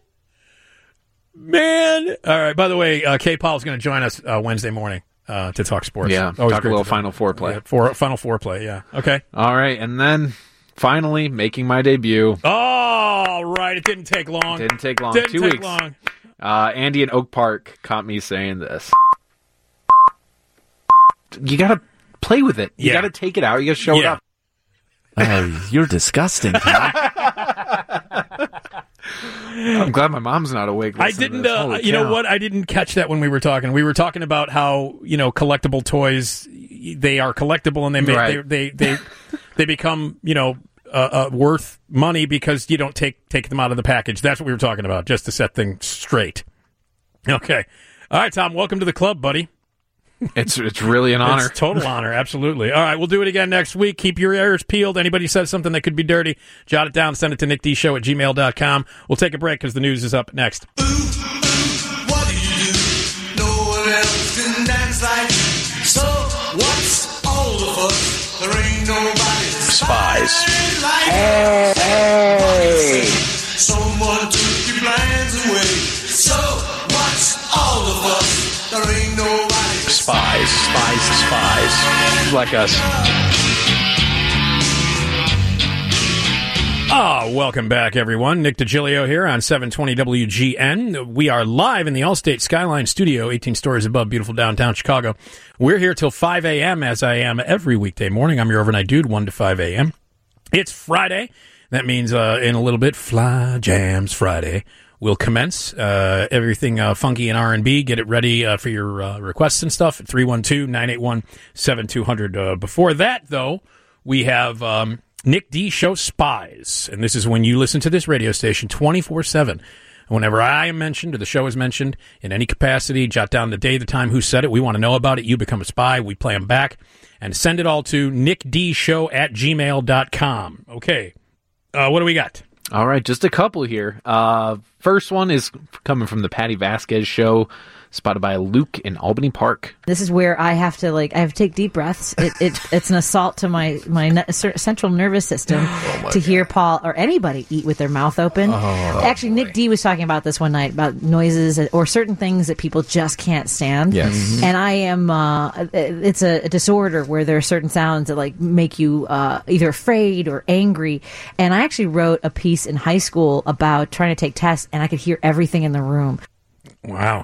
Man. All right, by the way, uh, Kay Powell's going to join us uh, Wednesday morning uh, to talk sports. Yeah, Always talk a great little to Final Four play. Yeah, for, Final Four play, yeah. Okay. All right, and then finally making my debut. All right, it didn't take long. Didn't take long. Didn't Two take weeks. long. Uh, Andy in Oak Park caught me saying this. You got to play with it. You Yeah. got to take it out. You got to show it Yeah. up. Oh, you're disgusting, Tom. I'm glad my mom's not awake. I listening to didn't, this. uh, Holy you know cow. what? I didn't catch that when we were talking. We were talking about how, you know, collectible toys, they are collectible and they make, Right. they, they, they, they become, you know, uh, uh, worth money because you don't take, take them out of the package. That's what we were talking about, just to set things straight. Okay. All right, Tom, welcome to the club, buddy. It's it's really an honor. It's a total honor, absolutely. All right, we'll do it again next week. Keep your ears peeled. Anybody says something that could be dirty, jot it down, send it to nick d show at gmail dot com. We'll take a break because the news is up next. What do you do? No one else can dance like you. So what's all of us? There ain't nobody Spies. like Hey, hey. someone took your plans away. So what's all of us? There ain't nobody Spies. Spies. Spies. Like us. Ah, welcome back, everyone. Nick DiGilio here on seven twenty W G N. We are live in the Allstate Skyline Studio, eighteen stories above beautiful downtown Chicago. We're here till five a.m., as I am every weekday morning. I'm your overnight dude, one to five a.m. It's Friday. That means uh, in a little bit, Fly Jams Friday will commence. Uh, everything uh, funky and R and B. Get it ready uh, for your uh, requests and stuff at three one two, nine eight one, seven two zero zero. Uh, before that, though, we have um, Nick D Show Spies. And this is when you listen to this radio station twenty-four seven. Whenever I am mentioned or the show is mentioned in any capacity, jot down the day, the time, who said it. We want to know about it. You become a spy. We play them back. And send it all to nick d show at gmail dot com. Okay. Uh, what do we got? All right, just a couple here. Uh, first one is coming from the Patty Vasquez show, spotted by Luke in Albany Park. This is where I have to like I have to take deep breaths. It, it it's an assault to my my ne- central nervous system Oh to hear Paul or anybody eat with their mouth open. Oh, Actually, Nick D was talking about this one night about noises or certain things that people just can't stand. Yes. Mhm. And I am. Uh, it's a, a disorder where there are certain sounds that like make you uh, either afraid or angry. And I actually wrote a piece in high school about trying to take tests, and I could hear everything in the room. Wow.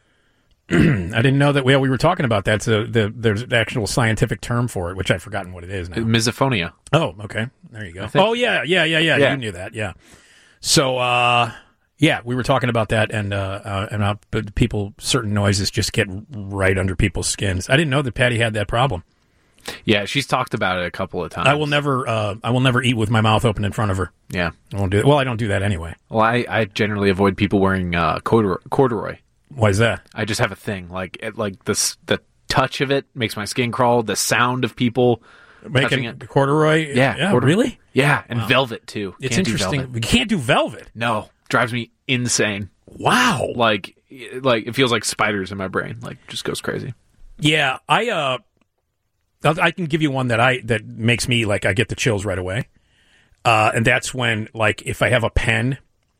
I didn't know that. Well, we were talking about that. So the, there's an actual scientific term for it, which I've forgotten what it is now. Misophonia. Oh, okay. There you go. think- Oh, yeah, yeah, yeah, yeah, Yeah. You knew that, yeah. So, uh, yeah, we were talking about that, and uh, uh, and uh, but people, certain noises just get right under people's skins. I didn't know that Patty had that problem. Yeah, she's talked about it a couple of times. I will never, uh, I will never eat with my mouth open in front of her. Yeah. I won't do it. Well, I don't do that anyway. Well, I, I generally avoid people wearing uh, corduroy, corduroy. Why is that? I just have a thing. Like, it, like the, s- the touch of it makes my skin crawl. The sound of people touching Making it. corduroy? Yeah. Yeah, corduroy. really? Yeah, and Wow. velvet, too. It's Can't do interesting. velvet. We can't do velvet. No. Drives me insane. Wow. Like, like it feels like spiders in my brain. Like, just goes crazy. Yeah, I uh, I'll- I can give you one that I that makes me like I get the chills right away, uh, and that's when like if I have a pen,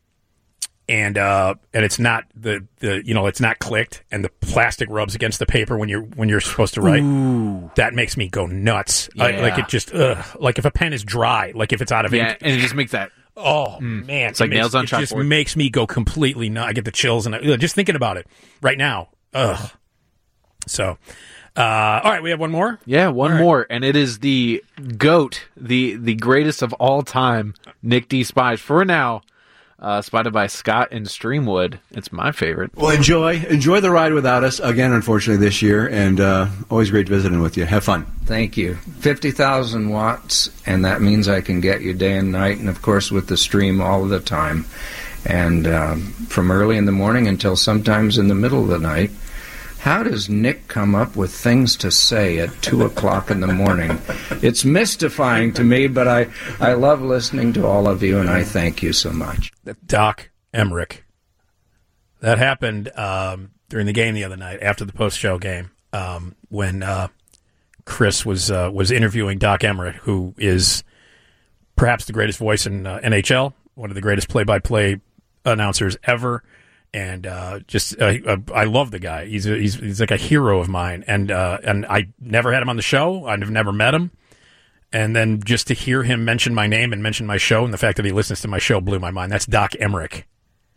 and uh, and it's not the, the you know it's not clicked, and the plastic rubs against the paper when you're when you're supposed to write. Ooh. That makes me go nuts. I, Yeah. like it just ugh, like if a pen is dry, like if it's out of Yeah, ink. and it just makes that. Oh man, It's like it makes- nails on it just chalkboard. makes me go completely nuts. I get the chills, and I, ugh, just thinking about it right now. Ugh. So, uh, all right, we have one more. Yeah, one more, and it is the GOAT, the the greatest of all time, Nick D. Spies. For now, uh, spotted by Scott in Streamwood. It's my favorite. Well, enjoy enjoy the ride without us again. Unfortunately, this year, and uh, always great visiting with you. Have fun. Thank you. fifty thousand watts, and that means I can get you day and night, and of course with the stream all the time. and um, from early in the morning until sometimes in the middle of the night. How does Nick come up with things to say at two o'clock in the morning? It's mystifying to me, but I, I love listening to all of you, and I thank you so much. Doc Emmerich. That happened um, during the game the other night, after the post-show game, um, when uh, Chris was uh, was interviewing Doc Emmerich, who is perhaps the greatest voice in uh, N H L, one of the greatest play-by-play announcers ever. And uh, just, uh, uh, I love the guy. He's a, he's he's like a hero of mine. And uh, and I never had him on the show. I've never met him. And then just to hear him mention my name and mention my show, and the fact that he listens to my show blew my mind. That's Doc Emmerich.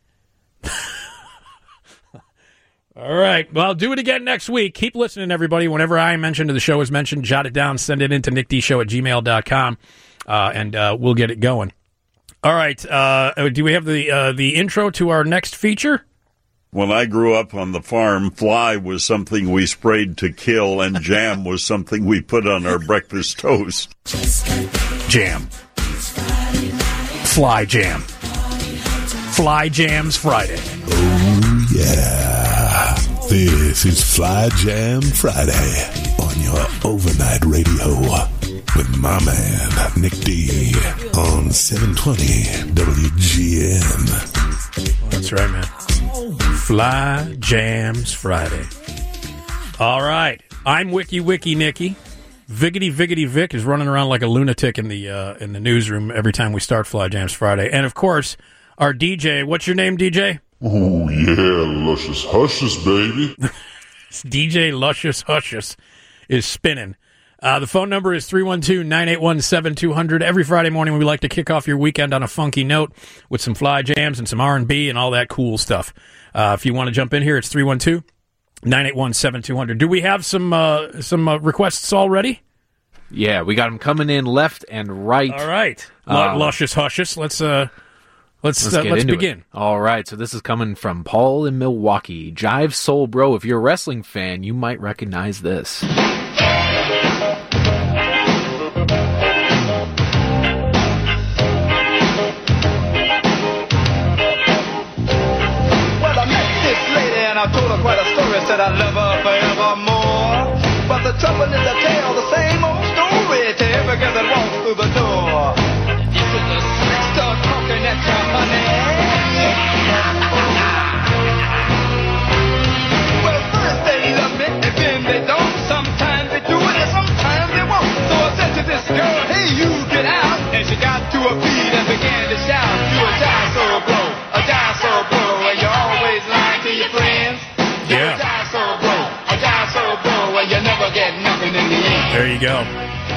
All right. Well, do it again next week. Keep listening, everybody. Whenever I mention to the show is mentioned, jot it down, send it in to nick d show at gmail dot com, uh, and uh, we'll get it going. All right. Uh, do we have the uh, the intro to our next feature? When I grew up on the farm, fly was something we sprayed to kill, and jam was something we put on our breakfast toast. Jam. Fly jam. Fly Jams Friday. Oh, yeah. This is Fly Jam Friday on your overnight radio with my man, Nick D, on seven twenty W G N. That's right, man. Fly Jams Friday. All right. I'm Wiki Wiki Nicky. Viggity Viggity Vic is running around like a lunatic in the uh, in the newsroom every time we start Fly Jams Friday. And, of course, our D J. What's your name, D J? Oh, yeah, Luscious Hushes, baby. D J Luscious Hushes is spinning. Uh, the phone number is three one two, nine eight one, seven two zero zero. Every Friday morning we like to kick off your weekend on a funky note with some fly jams and some R and B and all that cool stuff. Uh, if you want to jump in here, it's three one two, nine eight one, seven two zero zero. Do we have some uh, some uh, requests already? Yeah, we got them coming in left and right. All right. L- Uh, Luscious Hushes. Let's uh, let's Let's, uh, get let's into begin. It. All right, so this is coming from Paul in Milwaukee. Jive Soul Bro, if you're a wrestling fan, you might recognize this. I told her quite a story, said I'd love her forevermore. But the trouble is I tell the same old story to every girl that walks through the door. This is a slick start talking at you, honey. Well, first they love me, and then they don't. Sometimes they do it, and sometimes they won't. So I said to this girl, hey, you get out. And she got to her feet and began to shout, you a jive soul bro, a jive soul bro, and you're always lying to your friends. Yeah. A jive soul bro, a jive soul bro, and you never get nothing in the end. There you go.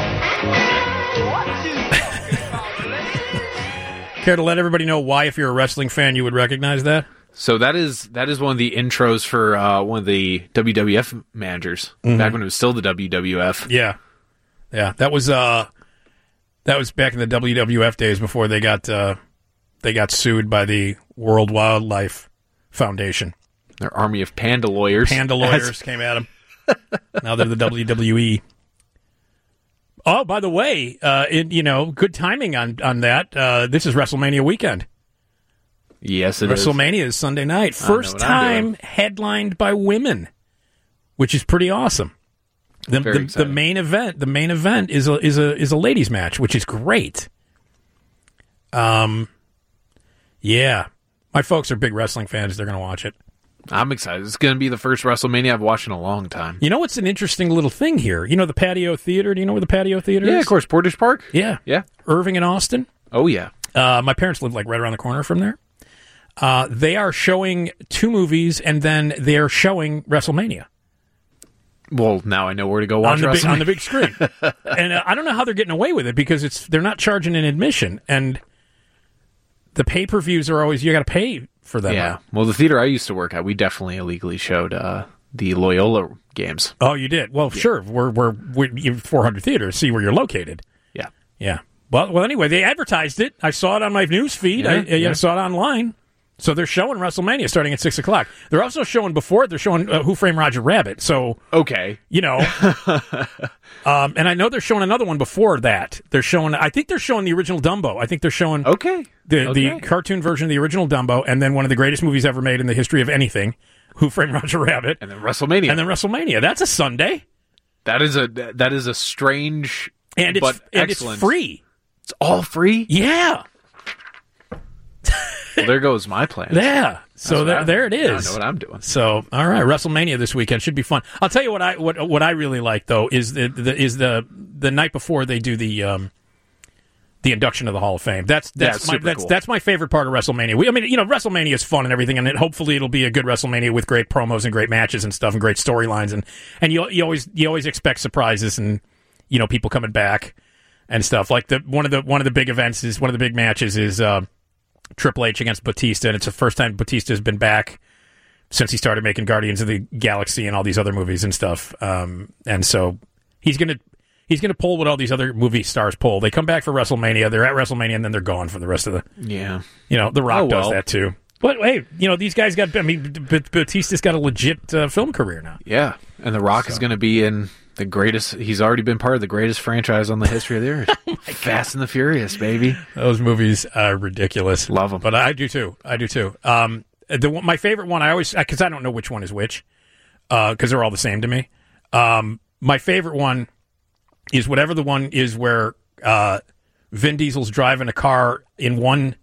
Care to let everybody know why, if you're a wrestling fan, you would recognize that? So that is that is one of the intros for uh, one of the W W F managers Mhm. back when it was still the W W F. Yeah, yeah. That was uh, that was back in the W W F days before they got uh, they got sued by the World Wildlife Foundation. Their army of panda lawyers. Panda lawyers came at them. Now they're the W W E. Oh, by the way, uh, it, you know, good timing on on that. Uh, this is WrestleMania weekend. Yes, it is. WrestleMania is Sunday night. I know First what I'm time doing. headlined by women, which is pretty awesome. The, Very the, the exciting. main event, the main event is a is a is a ladies match, which is great. Um, yeah, my folks are big wrestling fans. They're going to watch it. I'm excited. It's going to be the first WrestleMania I've watched in a long time. You know what's an interesting little thing here? You know the Patio Theater? Do you know where the Patio Theater is? Yeah, of course. Portage Park? Yeah. Yeah. Irving and Austin? Oh, yeah. Uh, my parents live like right around the corner from there. Uh, they are showing two movies, and then they're showing WrestleMania. Well, now I know where to go watch on the, big, WrestleMania. on the big screen. And uh, I don't know how they're getting away with it because it's they're not charging an admission, and the pay-per-views are always, you got to pay for them. Yeah. Well, the theater I used to work at, we definitely illegally showed uh, the Loyola games. Oh, you did? Well, sure. We're we're, we're you have four hundred theaters. See where you're located. Yeah. Yeah. Well, well. Anyway, they advertised it. I saw it on my news feed. Yeah, I, I yeah. saw it online. So they're showing WrestleMania starting at six o'clock. They're also showing before it, they're showing uh, Who Framed Roger Rabbit. So, okay. You know. um, and I know they're showing another one before that. They're showing, I think they're showing the original Dumbo. I think they're showing okay. the, okay. the cartoon version of the original Dumbo, and then one of the greatest movies ever made in the history of anything, Who Framed Roger Rabbit. And then WrestleMania. And then WrestleMania. That's a Sunday. That is a that is a strange and it's, but and excellent. It's free. It's all free? Yeah. Well, there goes my plan. Yeah. So there, there it is. I know what I'm doing. So, all right, WrestleMania this weekend should be fun. I'll tell you what I what what I really like though is the, the is the the night before they do the um the induction of the Hall of Fame. That's that's yeah, my that's cool. that's my favorite part of WrestleMania. We, I mean, you know, WrestleMania is fun and everything, and it, hopefully it'll be a good WrestleMania with great promos and great matches and stuff and great storylines, and and you you always you always expect surprises and you know people coming back and stuff. Like the one of the one of the big events is one of the big matches is. Uh, Triple H against Batista, and it's the first time Batista's been back since he started making Guardians of the Galaxy and all these other movies and stuff. Um, and so he's gonna he's gonna pull what all these other movie stars pull. They come back for WrestleMania, they're at WrestleMania, and then they're gone for the rest of the. Yeah, you know, The Rock oh, well. does that too. But hey, you know these guys got. I mean, B- Batista's got a legit uh, film career now. Yeah, and The Rock so. is going to be in the greatest. He's already been part of the greatest franchise on the history of the earth. oh Fast and the Furious, baby. Those movies are ridiculous. Love them, but I do too. I do too. Um, the my favorite one. I always because I don't know which one is which, because uh, they're all the same to me. Um, my favorite one is whatever the one is where uh, Vin Diesel's driving a car in one.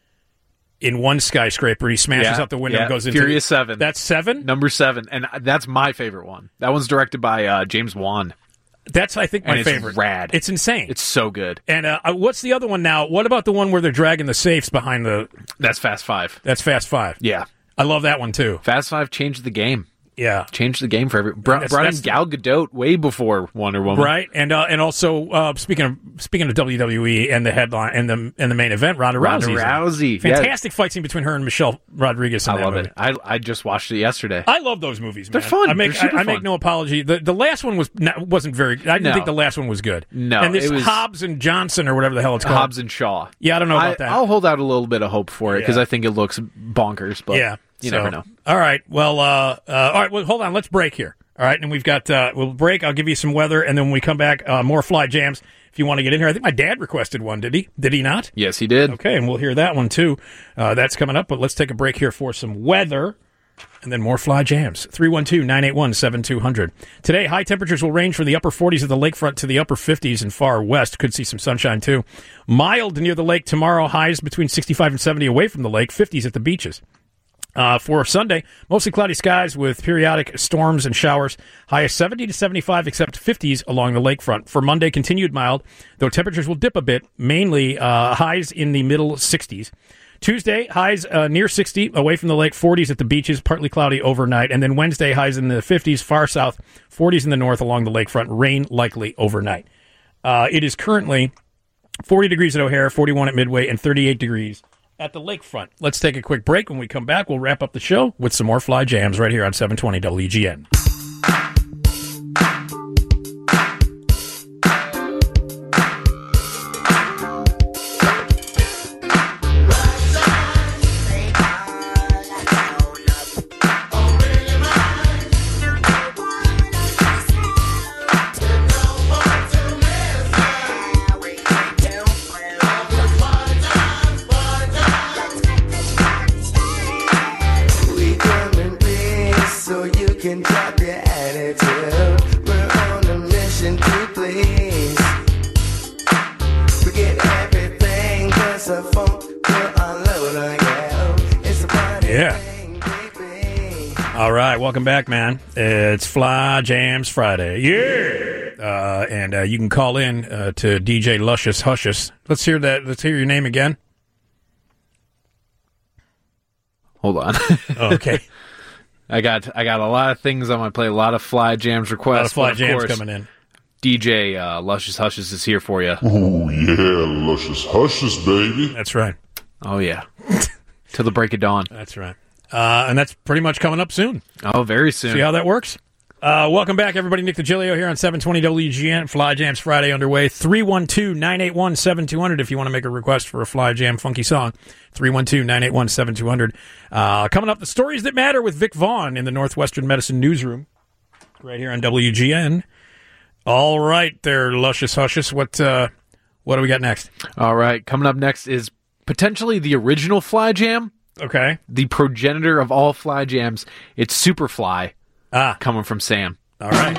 In one skyscraper, he smashes yeah, out the window yeah. and goes into Furious Seven. That's seven, number seven, and that's my favorite one. That one's directed by uh, James Wan. That's I think my and it's favorite. Rad. It's insane. It's so good. And uh, what's the other one now? What about the one where they're dragging the safes behind the? That's Fast Five. That's Fast Five. Yeah, I love that one too. Fast Five changed the game. Yeah, changed the game for every. Br- that's, brought that's in Gal Gadot way before Wonder Woman, right? And uh, and also uh, speaking of speaking of W W E and the headline and the and the main event, Ronda, Ronda Rousey. Rousey, fantastic yeah. fight scene between her and Michelle Rodriguez. In I that love movie. it. I I just watched it yesterday. I love those movies. Man. They're fun. I make They're I, I make fun. no apology. The the last one was not, wasn't very. I didn't no. think the last one was good. No, and this it was Hobbs and Johnson or whatever the hell it's called. Hobbs and Shaw. Yeah, I don't know about I, that. I'll hold out a little bit of hope for it because Yeah. I think it looks bonkers. But yeah, you so, never know. All right. Well, uh, uh, all right. Well, hold on. Let's break here. All right, and we've got uh, we'll break. I'll give you some weather, and then when we come back, uh, more Fly Jams. If you want to get in here, I think my dad requested one. Did he? Did he not? Yes, he did. Okay, and we'll hear that one too. Uh, that's coming up. But let's take a break here for some weather, and then more Fly Jams. three one two, nine eight one, seven two zero zero. Today, high temperatures will range from the upper forties of the lakefront to the upper fifties in far west. Could see some sunshine too. Mild near the lake tomorrow. Highs between sixty-five and seventy away from the lake. fifties at the beaches. Uh, for Sunday, mostly cloudy skies with periodic storms and showers. High of seventy to seventy-five, except fifties along the lakefront. For Monday, continued mild, though temperatures will dip a bit, mainly uh, highs in the middle sixties. Tuesday, highs uh, near sixty, away from the lake, forties at the beaches, partly cloudy overnight. And then Wednesday, highs in the fifties, far south, forties in the north along the lakefront, rain likely overnight. Uh, it is currently forty degrees at O'Hare, forty-one at Midway, and thirty-eight degrees at the lakefront. Let's take a quick break. When we come back, we'll wrap up the show with some more Fly Jams right here on seven twenty W G N. All right, welcome back, man. It's Fly Jams Friday. Yeah! Uh, and uh, you can call in uh, to D J Luscious Hushes. Let's hear that. Let's hear your name again. Hold on. Okay. I got I got a lot of things on my plate. A lot of Fly Jams requests. A lot of Fly of Jams course, coming in. D J uh, Luscious Hushes is here for you. Oh, yeah, Luscious Hushes, baby. That's right. Oh, yeah. Till the break of dawn. That's right. Uh, and that's pretty much coming up soon. Oh, very soon. See how that works? Uh, welcome back, everybody. Nick DiGilio here on seven twenty W G N. Fly Jams Friday underway. three one two, nine eight one, seven two zero zero if you want to make a request for a Fly Jam funky song. three one two, nine eight one, seven two zero zero. Uh, coming up, the stories that matter with Vic Vaughn in the Northwestern Medicine Newsroom right here on W G N. All right there, luscious hushes. What, uh, what do we got next? All right, coming up next is potentially the original Fly Jam. Okay. The progenitor of all Fly Jams. It's Superfly. Ah. Coming from Sam. All right.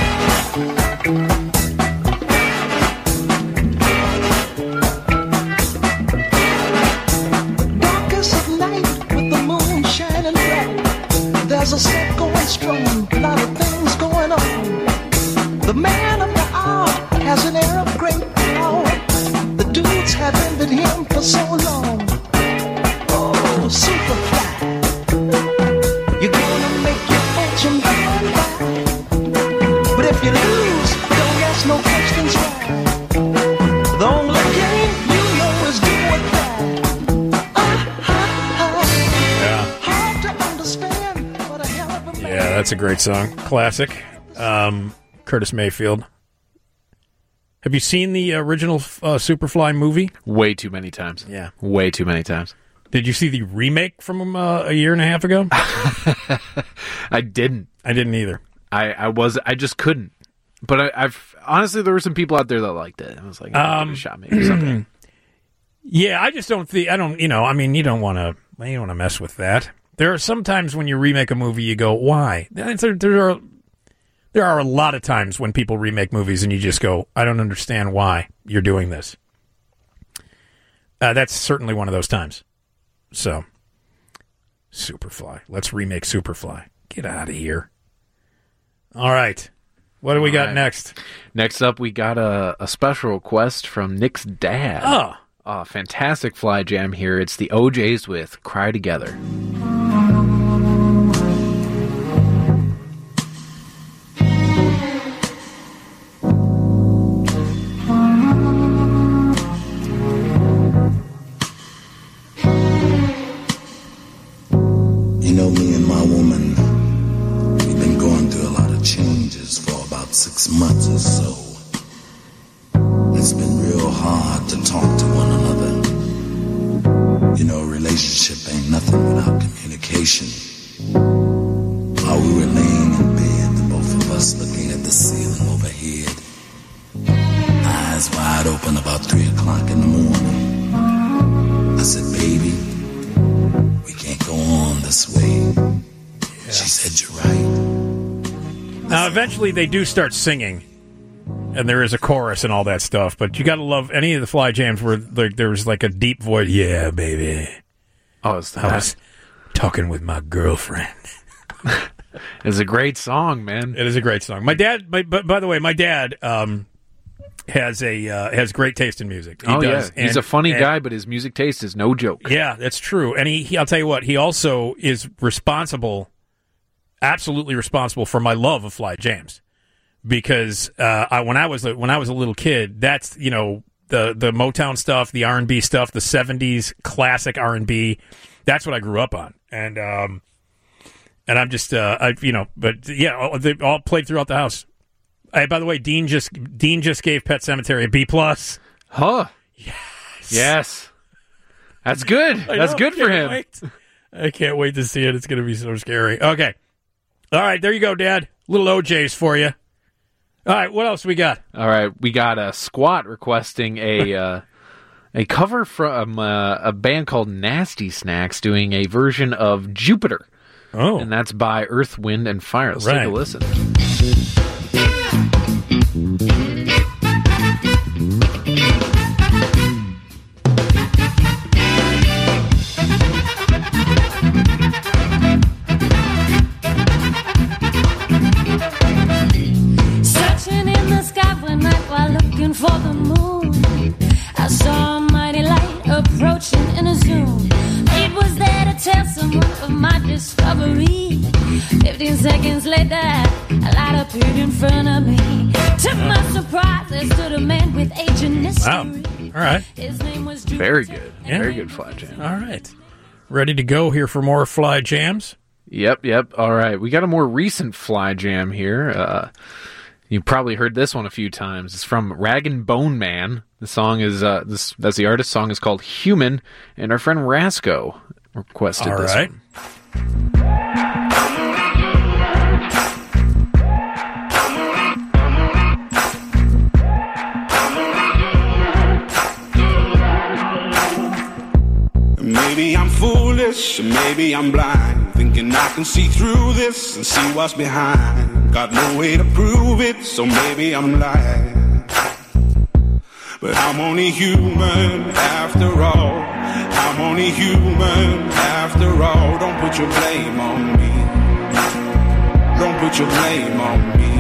Darkest of night with the moon shining bright. There's a set going strong, a lot of things going on. The man of the hour has an air of great power. The dudes have envied him for so long. Oh, Superfly. You're gonna make your fortune by and by. But if you lose, don't ask no questions why. The only game you know is do or die. Ah, ah, ah. Hard to understand, but a hell of a man. Yeah, that's a great song. Classic. Um, Curtis Mayfield. Have you seen the original uh, Superfly movie? Way too many times. Yeah. Way too many times. Did you see the remake from uh, a year and a half ago? I didn't. I didn't either. I, I was I just couldn't. But I, I've honestly there were some people out there that liked it. I was like, I'll give it a shot maybe someday. Yeah, I just don't think I don't. You know, I mean, you don't want to. You don't want to mess with that. There are some times when you remake a movie, you go, why? There, there are there are a lot of times when people remake movies, and you just go, I don't understand why you're doing this. Uh, that's certainly one of those times. So, Superfly. Let's remake Superfly. Get out of here. All right. What do we All got right. next? Next up, we got a, a special request from Nick's dad. Oh. Uh, fantastic Fly Jam here. It's the O Js with Cry Together. You know, me and my woman, we've been going through a lot of changes for about six months or so. It's been real hard to talk to one another. You know, a relationship ain't nothing without communication. While we were laying in bed, the both of us looking at the ceiling overhead, eyes wide open about three o'clock in the morning. I said, baby, we can't go on this way. She said, you're right. Now, eventually they do start singing, and there is a chorus and all that stuff, but you got to love any of the Fly Jams where like, there was like a deep voice, yeah, baby. Oh, it's the I was talking with my girlfriend. It's a great song, man. It is a great song. My dad, by, by, by the way, my dad um, has a uh, has great taste in music. He oh, does. yeah. He's And- a funny and- guy, but his music taste is no joke. Yeah, that's true. And he, he, I'll tell you what, he also is responsible, absolutely responsible for my love of Fly Jams, because uh, I, when I was a, when I was a little kid, that's you know the the Motown stuff, the R and B stuff, the seventies classic R and B. That's what I grew up on, and um, and I'm just uh, I you know, but yeah, all- they all played throughout the house. Hey, by the way, Dean just Dean just gave Pet Sematary a B plus. Huh? Yes. Yes. That's good. I That's know, good for can't him. wait. I can't wait to see it. It's going to be so scary. Okay. All right, there you go, Dad. Little O Js for you. All right, what else we got? All right, we got a Squat requesting a uh, a cover from uh, a band called Nasty Snacks doing a version of Jupiter. Oh. And that's by Earth, Wind, and Fire. Let's take Right. a listen. Searching in the sky one night while looking for the moon, I saw a mighty light approaching in a zoom. It was there to tell someone of my discovery. Fifteen seconds later, a light appeared in front of me. To my surprise, there stood a man with agent mystery. Wow. All right. His name was Very good. Yeah. Very good Fly Jam. All right. Ready to go here for more Fly Jams? Yep, yep. All right. We got a more recent Fly Jam here. Uh, you probably heard this one a few times. It's from Rag and Bone Man. The song is, uh, this, that's the artist. Song is called Human, and our friend Rasco requested All this right. one. Maybe I'm foolish, maybe I'm blind, thinking I can see through this and see what's behind. Got no way to prove it, so maybe I'm lying. But I'm only human after all. I'm only human after all. Don't put your blame on me. Don't put your blame on me.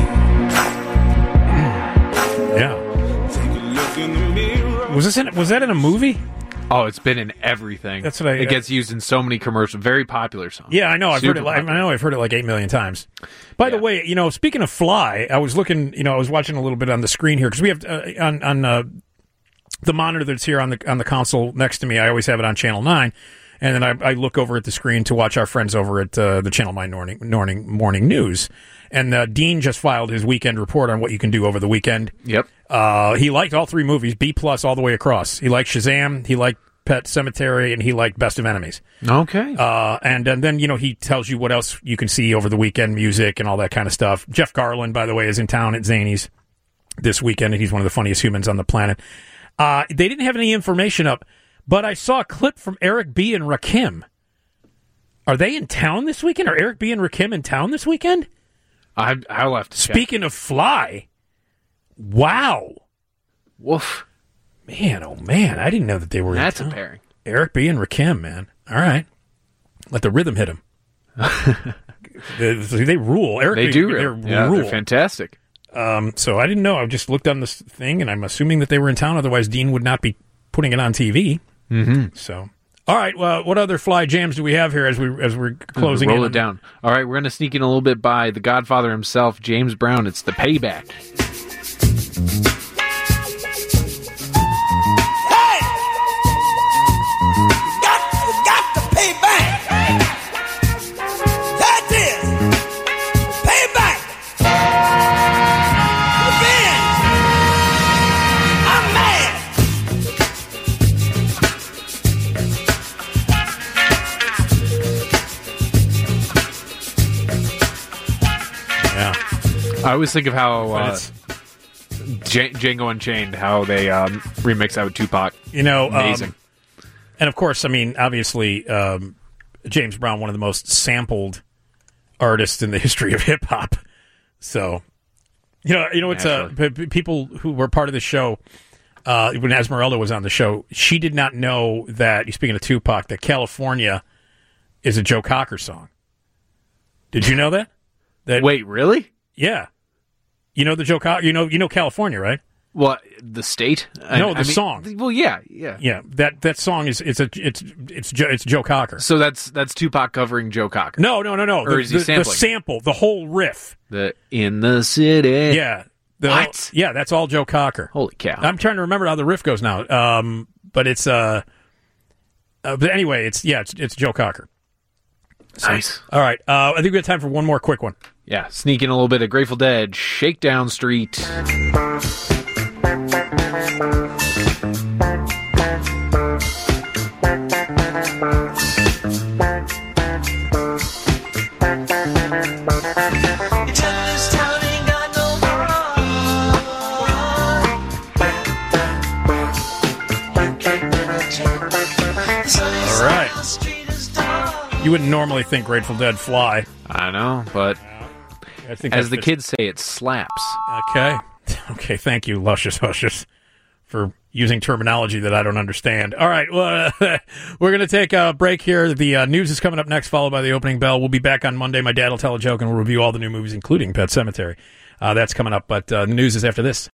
Yeah. Take a look in the mirror. Was this in, was that in a movie? Oh, it's been in everything. That's what I- It gets used in so many commercials. Very popular song. Yeah, I know. I've heard Super it. Like, I popular. know I've heard it like eight million times. By the way, you know, speaking of Fly, I was looking. You know, I was watching a little bit on the screen here because we have uh, on on uh, the monitor that's here on the on the console next to me. I always have it on channel nine, and then I, I look over at the screen to watch our friends over at uh, the Channel Nine morning morning morning news. And uh, Dean just filed his weekend report on what you can do over the weekend. Yep. Uh, he liked all three movies, B plus all the way across. He liked Shazam. He liked Pet Sematary, and he liked Best of Enemies. Okay. Uh, and, and then, you know, he tells you what else you can see over the weekend, music and all that kind of stuff. Jeff Garland, by the way, is in town at Zany's this weekend, and he's one of the funniest humans on the planet. Uh, they didn't have any information up, but I saw a clip from Eric B. and Rakim. Are they in town this weekend? Are Eric B. and Rakim in town this weekend? I, I'll have to check. Speaking of Fly, wow. Woof. Man, oh man, I didn't know that they were That's in a town. pairing. Eric B. and Rakim, man. All right. Let the rhythm hit him. they, they rule. Eric They B, do they're rule. Yeah, rule. they're fantastic. Um, so I didn't know. I just looked on this thing, and I'm assuming that they were in town. Otherwise, Dean would not be putting it on T V. Mm-hmm. So, all right. Well, what other Fly jams do we have here as we as we're closing Roll in it on- down. All right, we're going to sneak in a little bit by the Godfather himself, James Brown. It's The Payback. Got to pay back. That's it. Pay back. Revenge. I'm mad. Yeah. I always think of how But uh, it's- J- Django Unchained, how they um, remix that with Tupac. You know, um, amazing. and of course, I mean, obviously, um, James Brown, one of the most sampled artists in the history of hip hop. So, you know, you know, it's uh, p- p- people who were part of the show uh, when Esmeralda was on the show. She did not know that. Speaking of Tupac, that California is a Joe Cocker song. Did you know that? That Wait, really? Yeah. You know the Joe Cocker. You know, you know California, right? What, the state? No, the I mean- song. Well, yeah, yeah. Yeah, that that song is it's a it's it's Joe, it's Joe Cocker. So that's that's Tupac covering Joe Cocker. No, no, no, no. Or the, is he the, the sampling? sample, the whole riff. The In the City. Yeah. The, What? Yeah, that's all Joe Cocker. Holy cow! I'm trying to remember how the riff goes now. Um, but it's uh, uh but anyway, it's yeah, it's it's Joe Cocker. So- Nice. All right. Uh, I think we have time for one more quick one. Yeah, sneak in a little bit of Grateful Dead, Shakedown Street. All right. You wouldn't normally think Grateful Dead fly. I know, but I think as that's the just- kids say, it slaps. Okay. Okay. Thank you, Luscious Hushes, for using terminology that I don't understand. All right. Well, uh, we're going to take a break here. The uh, news is coming up next, followed by the opening bell. We'll be back on Monday. My dad will tell a joke, and we'll review all the new movies, including Pet Sematary. Uh, that's coming up, but uh, the news is after this.